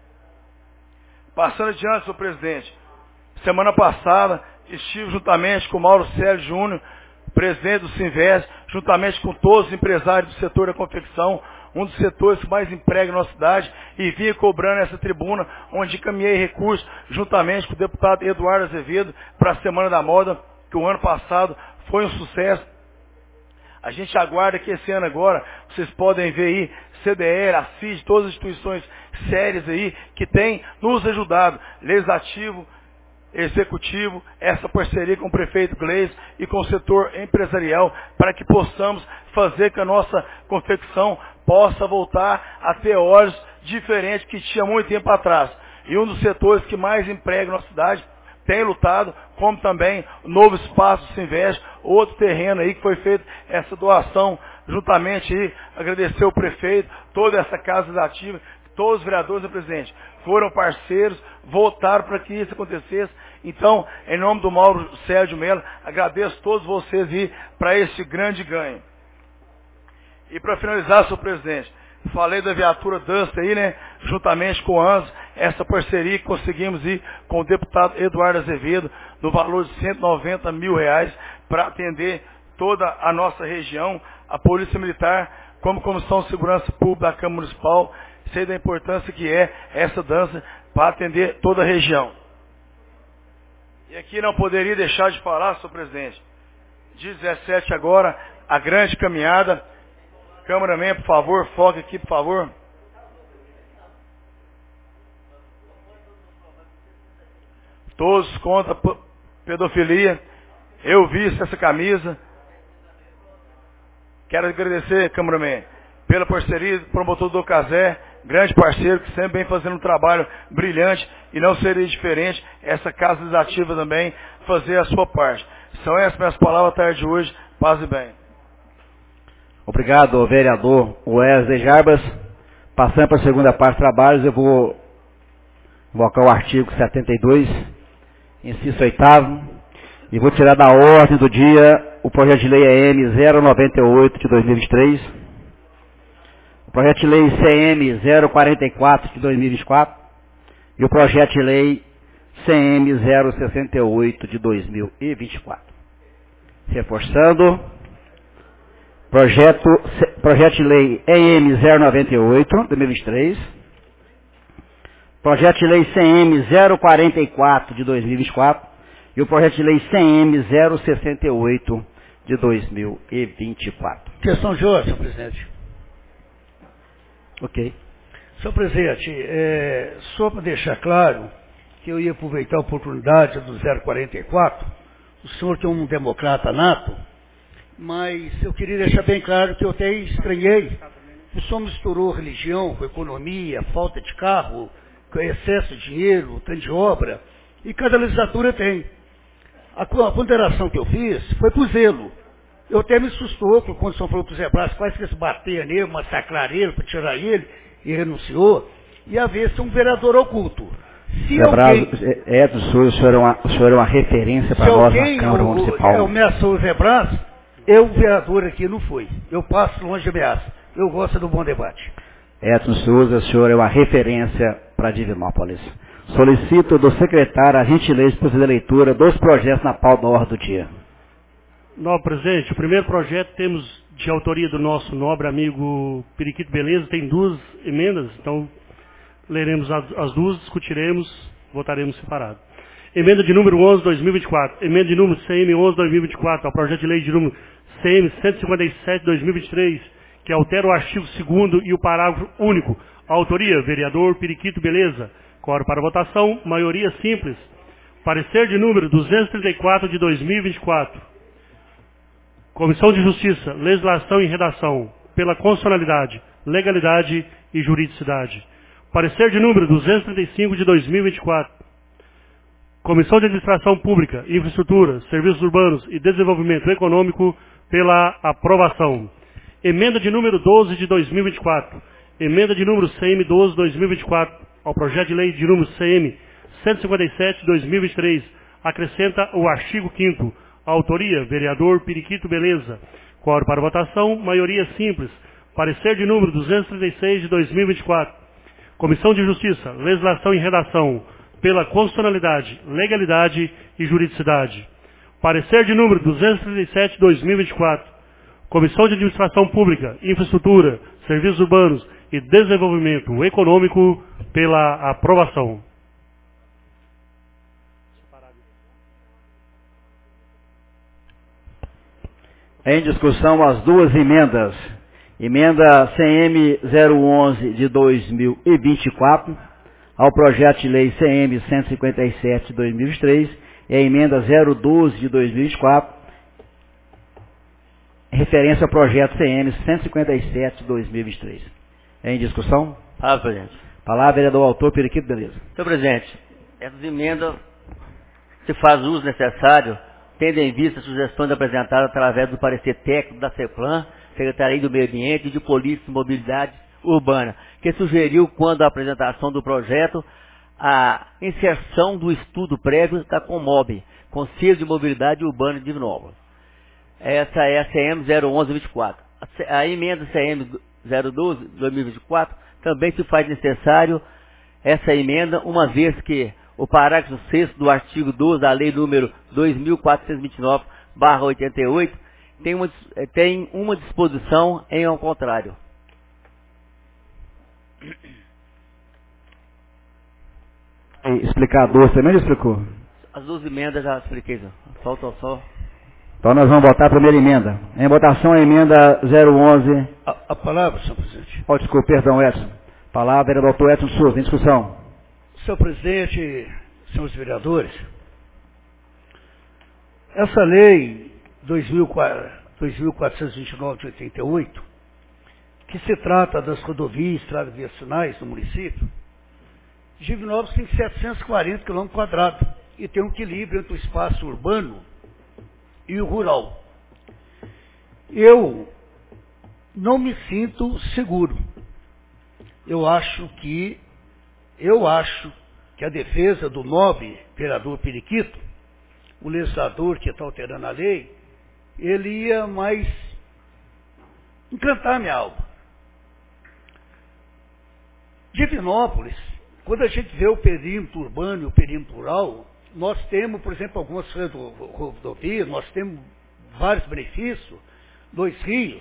Speaker 4: Passando adiante, senhor presidente, semana passada estive juntamente com o Mauro Sérgio Júnior, presidente do Sinvest, juntamente com todos os empresários do setor da confecção, um dos setores que mais emprega na nossa cidade, e vinha cobrando essa tribuna, onde encaminhei recursos, juntamente com o deputado Eduardo Azevedo, para a Semana da Moda, que o ano passado foi um sucesso. A gente aguarda que esse ano agora, vocês podem ver aí, C D R, a C I D, todas as instituições sérias aí, que têm nos ajudado, legislativo, executivo, essa parceria com o prefeito Gleis e com o setor empresarial, para que possamos fazer que a nossa confecção possa voltar a ter olhos diferentes que tinha muito tempo atrás. E um dos setores que mais emprega na nossa cidade tem lutado, como também o novo espaço do Sinvest, outro terreno aí que foi feito essa doação, juntamente aí, agradecer o prefeito, toda essa casa legislativa, todos os vereadores e presidente foram parceiros, votaram para que isso acontecesse. Então, em nome do Mauro Sérgio Mello, agradeço a todos vocês aí para esse grande ganho. E para finalizar, senhor presidente, falei da viatura Duster aí, né, juntamente com o ANS, essa parceria que conseguimos ir com o deputado Eduardo Azevedo, no valor de cento e noventa mil reais, para atender toda a nossa região, a Polícia Militar, como Comissão de Segurança Pública da Câmara Municipal, sei da importância que é essa dança para atender toda a região. E aqui não poderia deixar de falar, senhor presidente, dia dezessete agora, a grande caminhada. Cameraman, por favor, foca aqui, por favor. Todos contra pedofilia. Eu vi essa camisa. Quero agradecer, cameraman, pela parceria do promotor do Casé, grande parceiro que sempre vem fazendo um trabalho brilhante e não seria diferente essa Casa Legislativa também fazer a sua parte. São essas minhas palavras à tarde de hoje. Paz e bem.
Speaker 2: Obrigado, vereador Wesley Jarbas. Passando para a segunda parte de trabalhos, eu vou invocar o artigo setenta e dois, inciso oitavo, e vou tirar da ordem do dia o projeto de lei E M zero noventa e oito de dois mil e vinte e três, o projeto de lei C M zero quarenta e quatro de dois mil e vinte e quatro e o projeto de lei C M zero sessenta e oito de dois mil e vinte e quatro. Reforçando, projeto, projeto de lei E M zero noventa e oito de dois mil e vinte e três, projeto de lei C M zero quarenta e quatro de dois mil e vinte e quatro e o projeto de lei C M zero sessenta e oito de dois mil e vinte e quatro.
Speaker 13: Questão de ordem, senhor presidente.
Speaker 2: Ok.
Speaker 13: Senhor presidente, é, só para deixar claro que eu ia aproveitar a oportunidade do zero quarenta e quatro, o senhor que é um democrata nato, mas eu queria deixar bem claro que eu até estranhei. O senhor misturou religião com economia, falta de carro, com excesso de dinheiro, tanto de obra, e cada legislatura tem. A, a ponderação que eu fiz foi por zelo. Eu até me assustou quando o senhor falou para o Zé Brás, quase que se bater nele, massacrar ele, para tirar ele, e renunciou, e haver-se um vereador oculto. Se
Speaker 2: Zé
Speaker 13: alguém...
Speaker 2: Brás, é do senhor, o senhor é uma, o senhor é uma referência para nós na Câmara
Speaker 13: o,
Speaker 2: Municipal.
Speaker 13: Eu ameaçou o Zé Brás, eu, vereador aqui, não fui. Eu passo longe de ameaça. Eu gosto do bom debate.
Speaker 2: Edson Souza, o senhor é uma referência para Divinópolis. Solicito do secretário a gentileza de proceder à leitura dos projetos na pauta da ordem do dia.
Speaker 5: Nobre presidente, o primeiro projeto temos de autoria do nosso nobre amigo Periquito Beleza, tem duas emendas, então leremos as, as duas, discutiremos, votaremos separado. Emenda de número onze, dois mil e vinte e quatro, emenda de número C M onze, dois mil e vinte e quatro, ao projeto de lei de número C M cento e cinquenta e sete, dois mil e vinte e três, que altera o artigo segundo e o parágrafo único. Autoria, vereador Periquito Beleza. Coro para votação, maioria simples. Parecer de número duzentos e trinta e quatro de dois mil e vinte e quatro. Comissão de Justiça, Legislação e Redação, pela constitucionalidade, legalidade e juridicidade. Parecer de número duzentos e trinta e cinco de dois mil e vinte e quatro. Comissão de Administração Pública, Infraestrutura, Serviços Urbanos e Desenvolvimento Econômico, pela aprovação. Emenda de número doze de dois mil e vinte e quatro. Emenda de número C M doze de dois mil e vinte e quatro. Ao projeto de lei de número C M cento e cinquenta e sete de dois mil e vinte e três. Acrescenta o artigo quinto. Autoria, vereador Periquito Beleza. Quórum para votação, maioria simples. Parecer de número duzentos e trinta e seis de dois mil e vinte e quatro. Comissão de Justiça, Legislação e Redação, pela constitucionalidade, legalidade e juridicidade. Parecer de número duzentos e trinta e sete de dois mil e vinte e quatro. Comissão de Administração Pública, Infraestrutura, Serviços Urbanos e Desenvolvimento Econômico, pela aprovação.
Speaker 2: Em discussão as duas emendas. Emenda C M zero onze de dois mil e vinte e quatro ao projeto de lei C M cento e cinquenta e sete de dois mil e vinte e três e a emenda zero doze de dois mil e vinte e quatro, referência ao projeto C M cento e cinquenta e sete de dois mil e vinte e três. Em discussão?
Speaker 11: Palavra, presidente.
Speaker 2: Palavra, vereador autor, Periquito Beleza.
Speaker 11: Senhor presidente, essas emendas se faz uso necessário, tendo em vista as sugestões apresentadas através do parecer técnico da CEPLAN, Secretaria do Meio Ambiente e de Polícia e Mobilidade Urbana, que sugeriu, quando a apresentação do projeto, a inserção do estudo prévio da Comob, Conselho de Mobilidade Urbana de Divinópolis. Essa é a C M zero onze vinte e quatro. A, a emenda C M zero doze de dois mil e vinte e quatro também se faz necessário essa emenda, uma vez que o parágrafo sexto do artigo doze da Lei número dois mil quatrocentos e vinte e nove barra oitenta e oito tem uma, tem uma disposição em ao contrário.
Speaker 2: Explicador, você mesmo explicou?
Speaker 11: As duas emendas já expliquei, falta só.
Speaker 2: Então nós vamos votar a primeira emenda. Em votação a emenda zero onze.
Speaker 13: A, a palavra, senhor presidente.
Speaker 2: Oh, desculpa, perdão, Edson. Palavra, vereador doutor Edson Souza, em discussão.
Speaker 13: Senhor presidente, senhores vereadores, essa lei dois mil quatrocentos e vinte e nove de oitenta e oito, que se trata das rodovias e estradas viacionais do município, Divinópolis tem setecentos e quarenta quilômetros quadrados e tem um equilíbrio entre o espaço urbano e o rural. Eu não me sinto seguro. Eu acho que, eu acho que a defesa do nobre vereador Periquito, o legislador que está alterando a lei, ele ia mais encantar minha alma. Divinópolis, quando a gente vê o perímetro urbano e o perímetro rural, nós temos, por exemplo, algumas rodovias, nós temos vários benefícios, dois rios,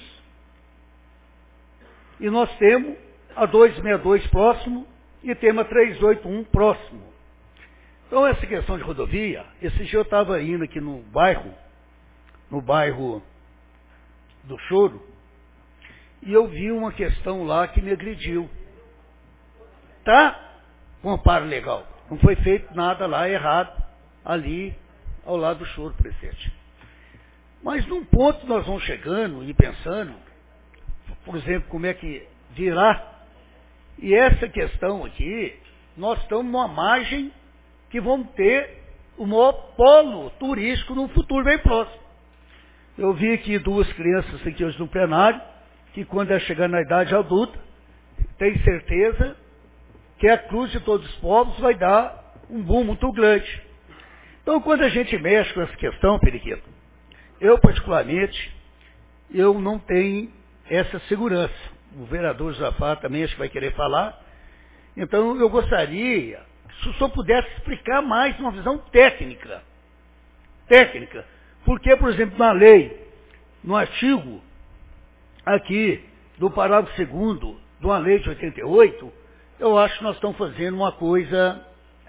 Speaker 13: e nós temos a duzentos e sessenta e dois próximo e temos a trezentos e oitenta e um próximo. Então essa questão de rodovia, esse dia eu estava indo aqui no bairro, no bairro do Choro, e eu vi uma questão lá que me agrediu. Tá com amparo legal. Não foi feito nada lá errado, ali ao lado do Choro, presidente. Mas num ponto nós vamos chegando e pensando, por exemplo, como é que virá. E essa questão aqui, nós estamos numa margem que vamos ter o maior polo turístico no futuro bem próximo. Eu vi aqui duas crianças aqui hoje no plenário, que quando é chegar na idade adulta, tem certeza que a cruz de todos os povos vai dar um boom muito grande. Então, quando a gente mexe com essa questão, Periquito, eu particularmente, eu não tenho essa segurança. O vereador Zafar também acho que vai querer falar. Então, eu gostaria, se o senhor pudesse explicar mais uma visão técnica. Técnica. Porque, por exemplo, na lei, no artigo aqui do parágrafo segundo de uma lei de oitenta e oito, eu acho que nós estamos fazendo uma coisa...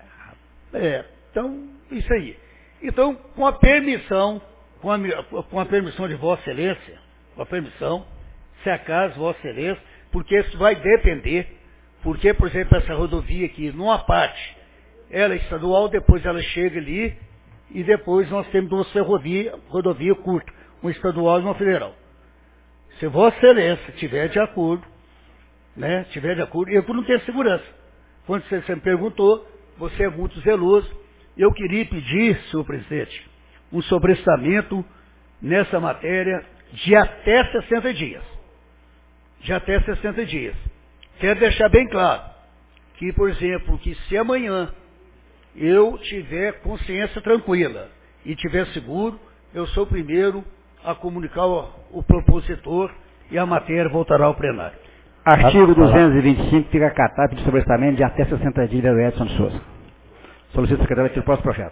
Speaker 13: É, então, isso aí. Então, com a permissão, com a, com a permissão de Vossa Excelência, com a permissão, se acaso, Vossa Excelência, porque isso vai depender, porque, por exemplo, essa rodovia aqui, numa parte, ela é estadual, depois ela chega ali, e depois nós temos duas ferrovias, rodovia curta, uma estadual e uma federal. Se Vossa Excelência tiver de acordo, né, tiver de acordo, eu não tenho segurança. Quando você, você me perguntou, você é muito zeloso, eu queria pedir, senhor presidente, um sobrestamento nessa matéria de até sessenta dias. De até sessenta dias. Quero deixar bem claro que, por exemplo, que se amanhã eu tiver consciência tranquila e tiver seguro, eu sou o primeiro a comunicar o, o propositor e a matéria voltará ao plenário.
Speaker 2: Artigo duzentos e vinte e cinco, fica acatado de sobrestamento de até sessenta dias do Edson Souza. Solicito o secretário para o próximo projeto.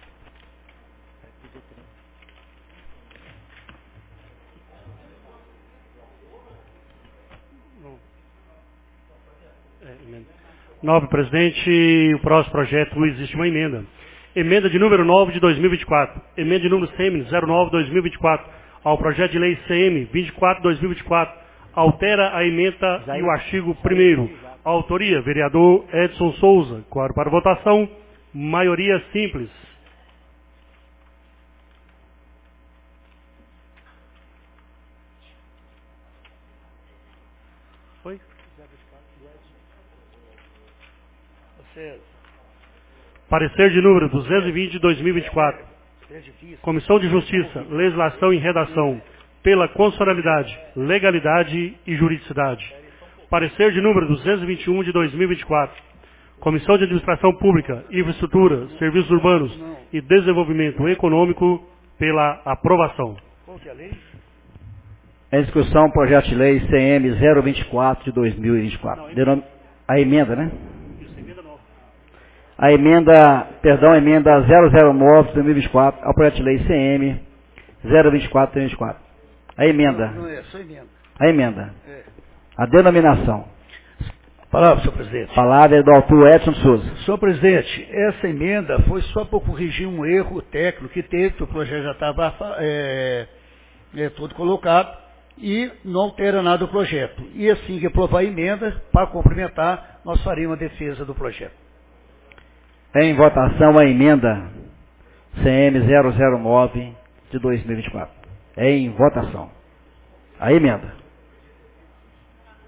Speaker 5: Nobre presidente, o próximo projeto existe uma emenda. Emenda de número nove de dois mil e vinte e quatro. Emenda de número C M zero nove de dois mil e vinte e quatro. Ao projeto de lei C M vinte e quatro de dois mil e vinte e quatro. Altera a emenda e o artigo primeiro. Autoria, vereador Edson Souza. Quadro para votação, maioria simples. Foi? Parecer de número duzentos e vinte de dois mil e vinte e quatro. Comissão de Justiça, Legislação e Redação. Pela constitucionalidade, legalidade e juridicidade. Parecer de número duzentos e vinte e um de dois mil e vinte e quatro. Comissão de Administração Pública, Infraestrutura, Serviços Urbanos e Desenvolvimento Econômico pela aprovação.
Speaker 2: Em discussão, projeto de lei C M zero vinte e quatro de dois mil e vinte e quatro. Denom... A emenda, né? A emenda, perdão, a emenda zero zero nove de dois mil e vinte e quatro ao projeto de lei C M zero vinte e quatro de dois mil e vinte e quatro. A emenda.
Speaker 13: Não, não é, só emenda.
Speaker 2: A emenda.
Speaker 13: É.
Speaker 2: A denominação.
Speaker 13: Palavra, senhor presidente.
Speaker 2: Palavra é do autor Edson Souza.
Speaker 13: Senhor presidente, essa emenda foi só para corrigir um erro técnico que teve, que o projeto já estava é, é, todo colocado, e não altera nada o projeto. E assim que aprovar a emenda, para complementar, nós faremos a defesa do projeto.
Speaker 2: Em votação a emenda C M zero zero nove de dois mil e vinte e quatro. Em votação. A emenda.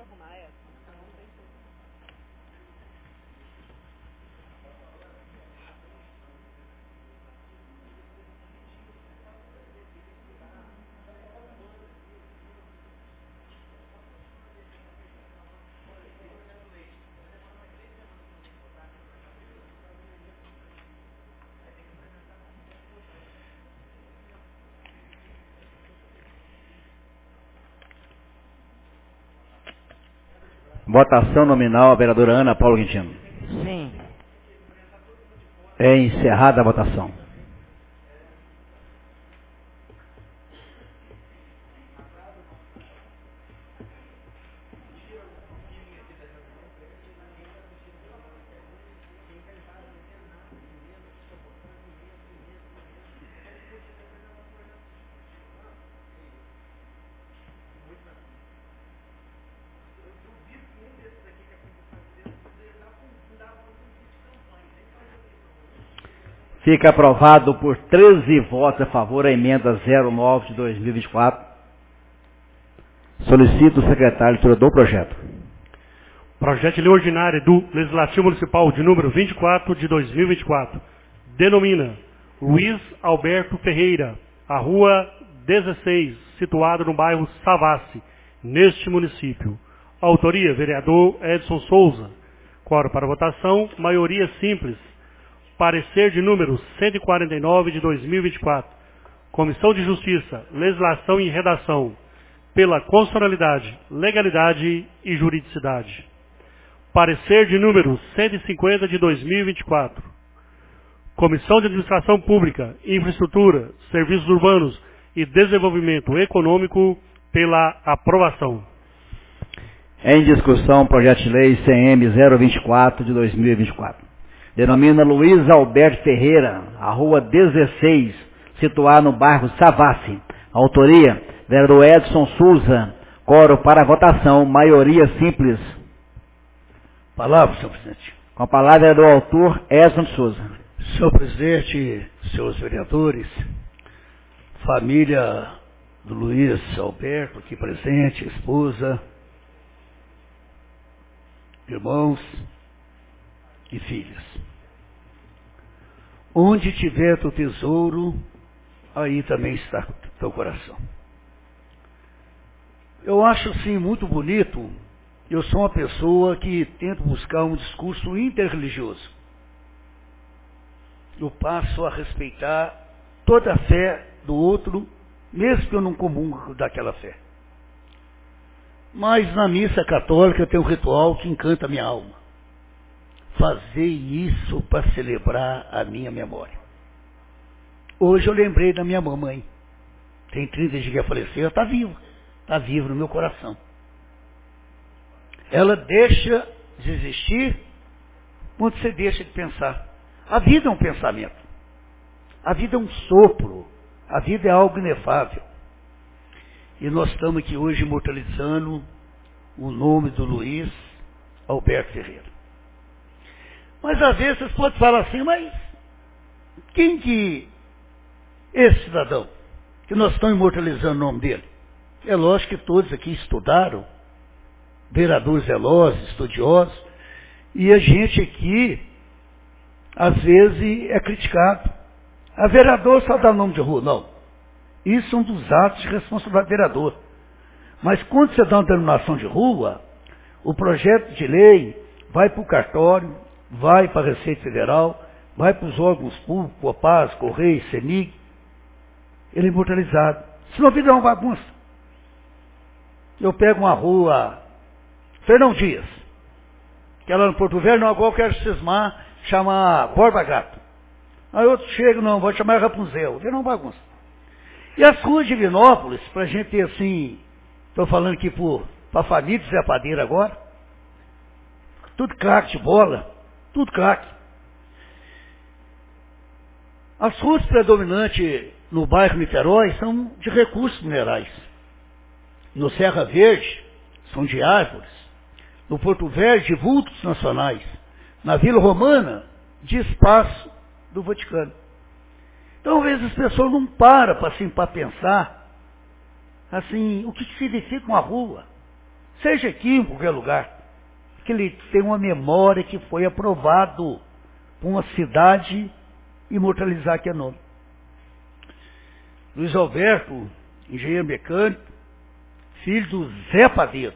Speaker 2: Votação nominal, a vereadora Ana Paula Quintino.
Speaker 7: Sim.
Speaker 2: É encerrada a votação. Fica aprovado por treze votos a favor a emenda zero nove de dois mil e vinte e quatro. Solicito o secretário do projeto.
Speaker 5: Projeto de lei ordinária do Legislativo Municipal de número vinte e quatro de dois mil e vinte e quatro. Denomina Luiz Alberto Ferreira, a rua dezesseis, situada no bairro Savassi, neste município. Autoria, vereador Edson Souza. Quórum para votação, maioria simples. Parecer de número cento e quarenta e nove de dois mil e vinte e quatro. Comissão de Justiça, Legislação e Redação. Pela constitucionalidade, legalidade e juridicidade. Parecer de número cento e cinquenta de dois mil e vinte e quatro. Comissão de Administração Pública, Infraestrutura, Serviços Urbanos e Desenvolvimento Econômico. Pela aprovação.
Speaker 2: Em discussão, projeto de lei C M zero vinte e quatro de dois mil e vinte e quatro. Denomina Luiz Alberto Ferreira, a rua dezesseis, situada no bairro Savassi. Autoria, vereador Edson Souza. Quórum para votação, maioria simples.
Speaker 13: Palavra, senhor presidente.
Speaker 2: Com a palavra, vereador autor Edson Souza.
Speaker 13: Senhor presidente, senhores vereadores, família do Luiz Alberto aqui presente, esposa, irmãos e filhas. Onde tiver teu tesouro, aí também está teu coração. Eu acho assim muito bonito. Eu sou uma pessoa que tento buscar um discurso interreligioso. Eu passo a respeitar toda a fé do outro, mesmo que eu não comungo daquela fé. Mas na missa católica tem um ritual que encanta a minha alma. Fazer isso para celebrar a minha memória. Hoje eu lembrei da minha mamãe. Tem trinta dias que ela faleceu, está viva. Está viva no meu coração. Ela deixa de existir quando você deixa de pensar. A vida é um pensamento. A vida é um sopro. A vida é algo inefável. E nós estamos aqui hoje imortalizando o nome do Luiz Alberto Ferreira. Mas às vezes vocês podem falar assim, mas quem que esse cidadão que nós estamos imortalizando o nome dele? É lógico que todos aqui estudaram, vereadores zelozes, estudiosos, e a gente aqui, às vezes, é criticado. A vereador só dá nome de rua, não. Isso é um dos atos de responsabilidade do vereador. Mas quando você dá uma denominação de rua, o projeto de lei vai para o cartório, vai para a Receita Federal, vai para os órgãos públicos, Copaz, Correio, CENIG, ele é imortalizado. Senão a vida é uma bagunça. Eu pego uma rua, Fernão Dias, que ela no Porto Velho, não, agora eu quero cismar, chamar Borba Gato. Aí outro chega, não, vou chamar Rapunzel, vira uma bagunça. E as ruas de Divinópolis, para a gente ter assim, estou falando aqui para a família de Zé Padeiro agora, tudo craque de bola, tudo craque. As ruas predominantes no bairro Niterói são de recursos minerais. No Serra Verde, são de árvores. No Porto Velho, de vultos nacionais. Na Vila Romana, de espaço do Vaticano. Então, às vezes, as pessoas não param assim, para pensar assim, o que significa uma rua. seja aqui em qualquer lugar, que ele tem uma memória que foi aprovado por uma cidade imortalizar aqui é nome. Luiz Alberto, engenheiro mecânico, filho do Zé Padeiro.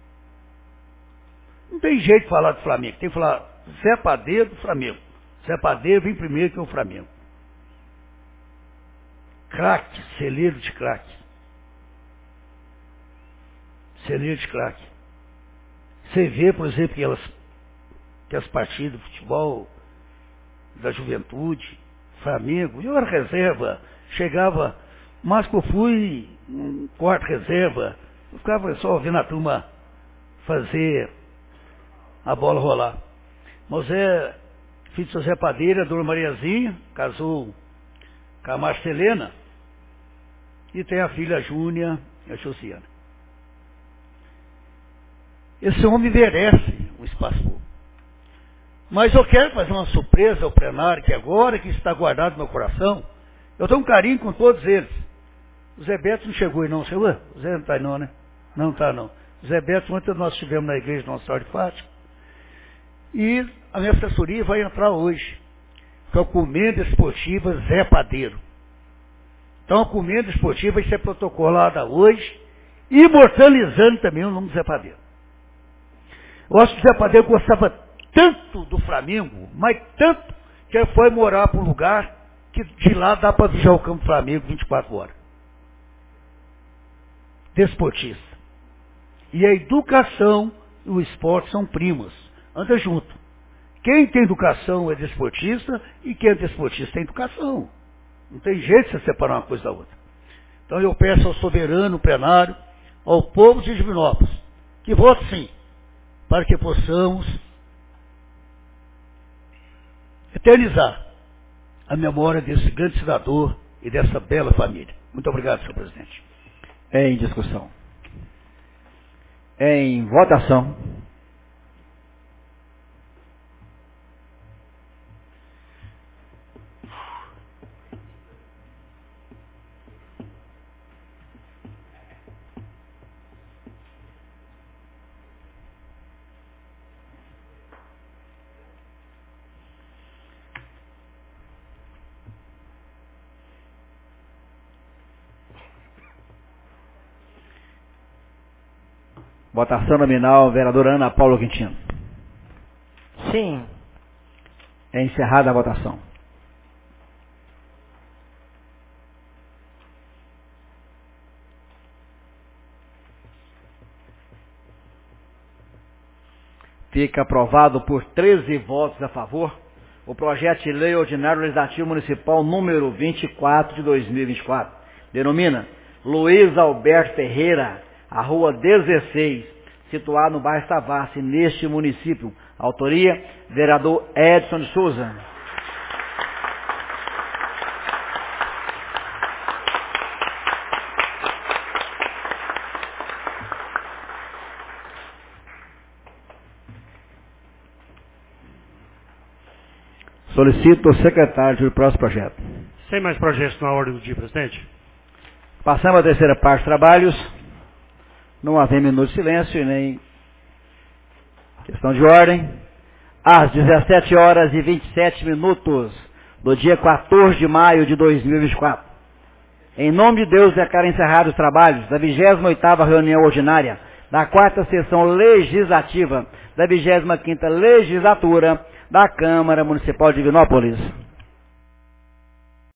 Speaker 13: Não tem jeito de falar do Flamengo, tem que falar Zé Padeiro do Flamengo. Zé Padeiro vem primeiro que o Flamengo. Craque, celeiro de craque. Celeiro de craque. Você vê, por exemplo, aquelas, aquelas partidas de futebol da juventude, Flamengo, eu era reserva, chegava, mas que eu fui um quarto reserva, eu ficava só vendo a turma fazer a bola rolar. Mas é filho de seu Zé Padeira, Dona Mariazinha, casou com a Marcelena, e tem a filha Júnia e a Josiana. Esse homem merece o espaço público. Mas eu quero fazer uma surpresa ao plenário, que agora que está guardado no meu coração, eu tenho um carinho com todos eles. O Zé Beto não chegou aí não, chegou? O Zé não está aí não, né? Não está não. O Zé Beto, ontem nós estivemos na igreja de Nossa Senhora de Fátima, e a minha assessoria vai entrar hoje, que é a Comenda Esportiva Zé Padeiro. Então a Comenda Esportiva vai ser protocolada hoje, imortalizando também o nome do Zé Padeiro. Eu acho que o Zé Padeiro gostava tanto do Flamengo, mas tanto, que ele foi morar para um lugar que de lá dá para vigiar o campo do Flamengo vinte e quatro horas. Desportista. E a educação e o esporte são primos. Anda junto. Quem tem educação é desportista e quem é desportista tem educação. Não tem jeito de você separar uma coisa da outra. Então eu peço ao soberano plenário, ao povo de Divinópolis, que vote sim, para que possamos eternizar a memória desse grande cidadão e dessa bela família. Muito obrigado, senhor presidente.
Speaker 2: Em discussão. Em votação. Votação nominal, vereadora Ana Paula Quintino.
Speaker 7: Sim.
Speaker 2: É encerrada a votação. Fica aprovado por treze votos a favor o projeto de lei ordinário legislativo municipal número vinte e quatro de dois mil e vinte e quatro. Denomina Luiz Alberto Ferreira, a rua dezesseis, situada no bairro Savassi, neste município. Autoria, vereador Edson de Souza. Solicito o secretário do próximo projeto.
Speaker 5: Sem mais projetos na ordem do dia, presidente.
Speaker 2: Passamos à terceira parte dos trabalhos. Não haver minuto de silêncio e nem questão de ordem. Às dezessete horas e vinte e sete minutos do dia quatorze de maio de dois mil e vinte e quatro. Em nome de Deus, declaro encerrados os trabalhos da vigésima oitava reunião ordinária da quarta sessão legislativa da vigésima quinta legislatura da Câmara Municipal de Divinópolis.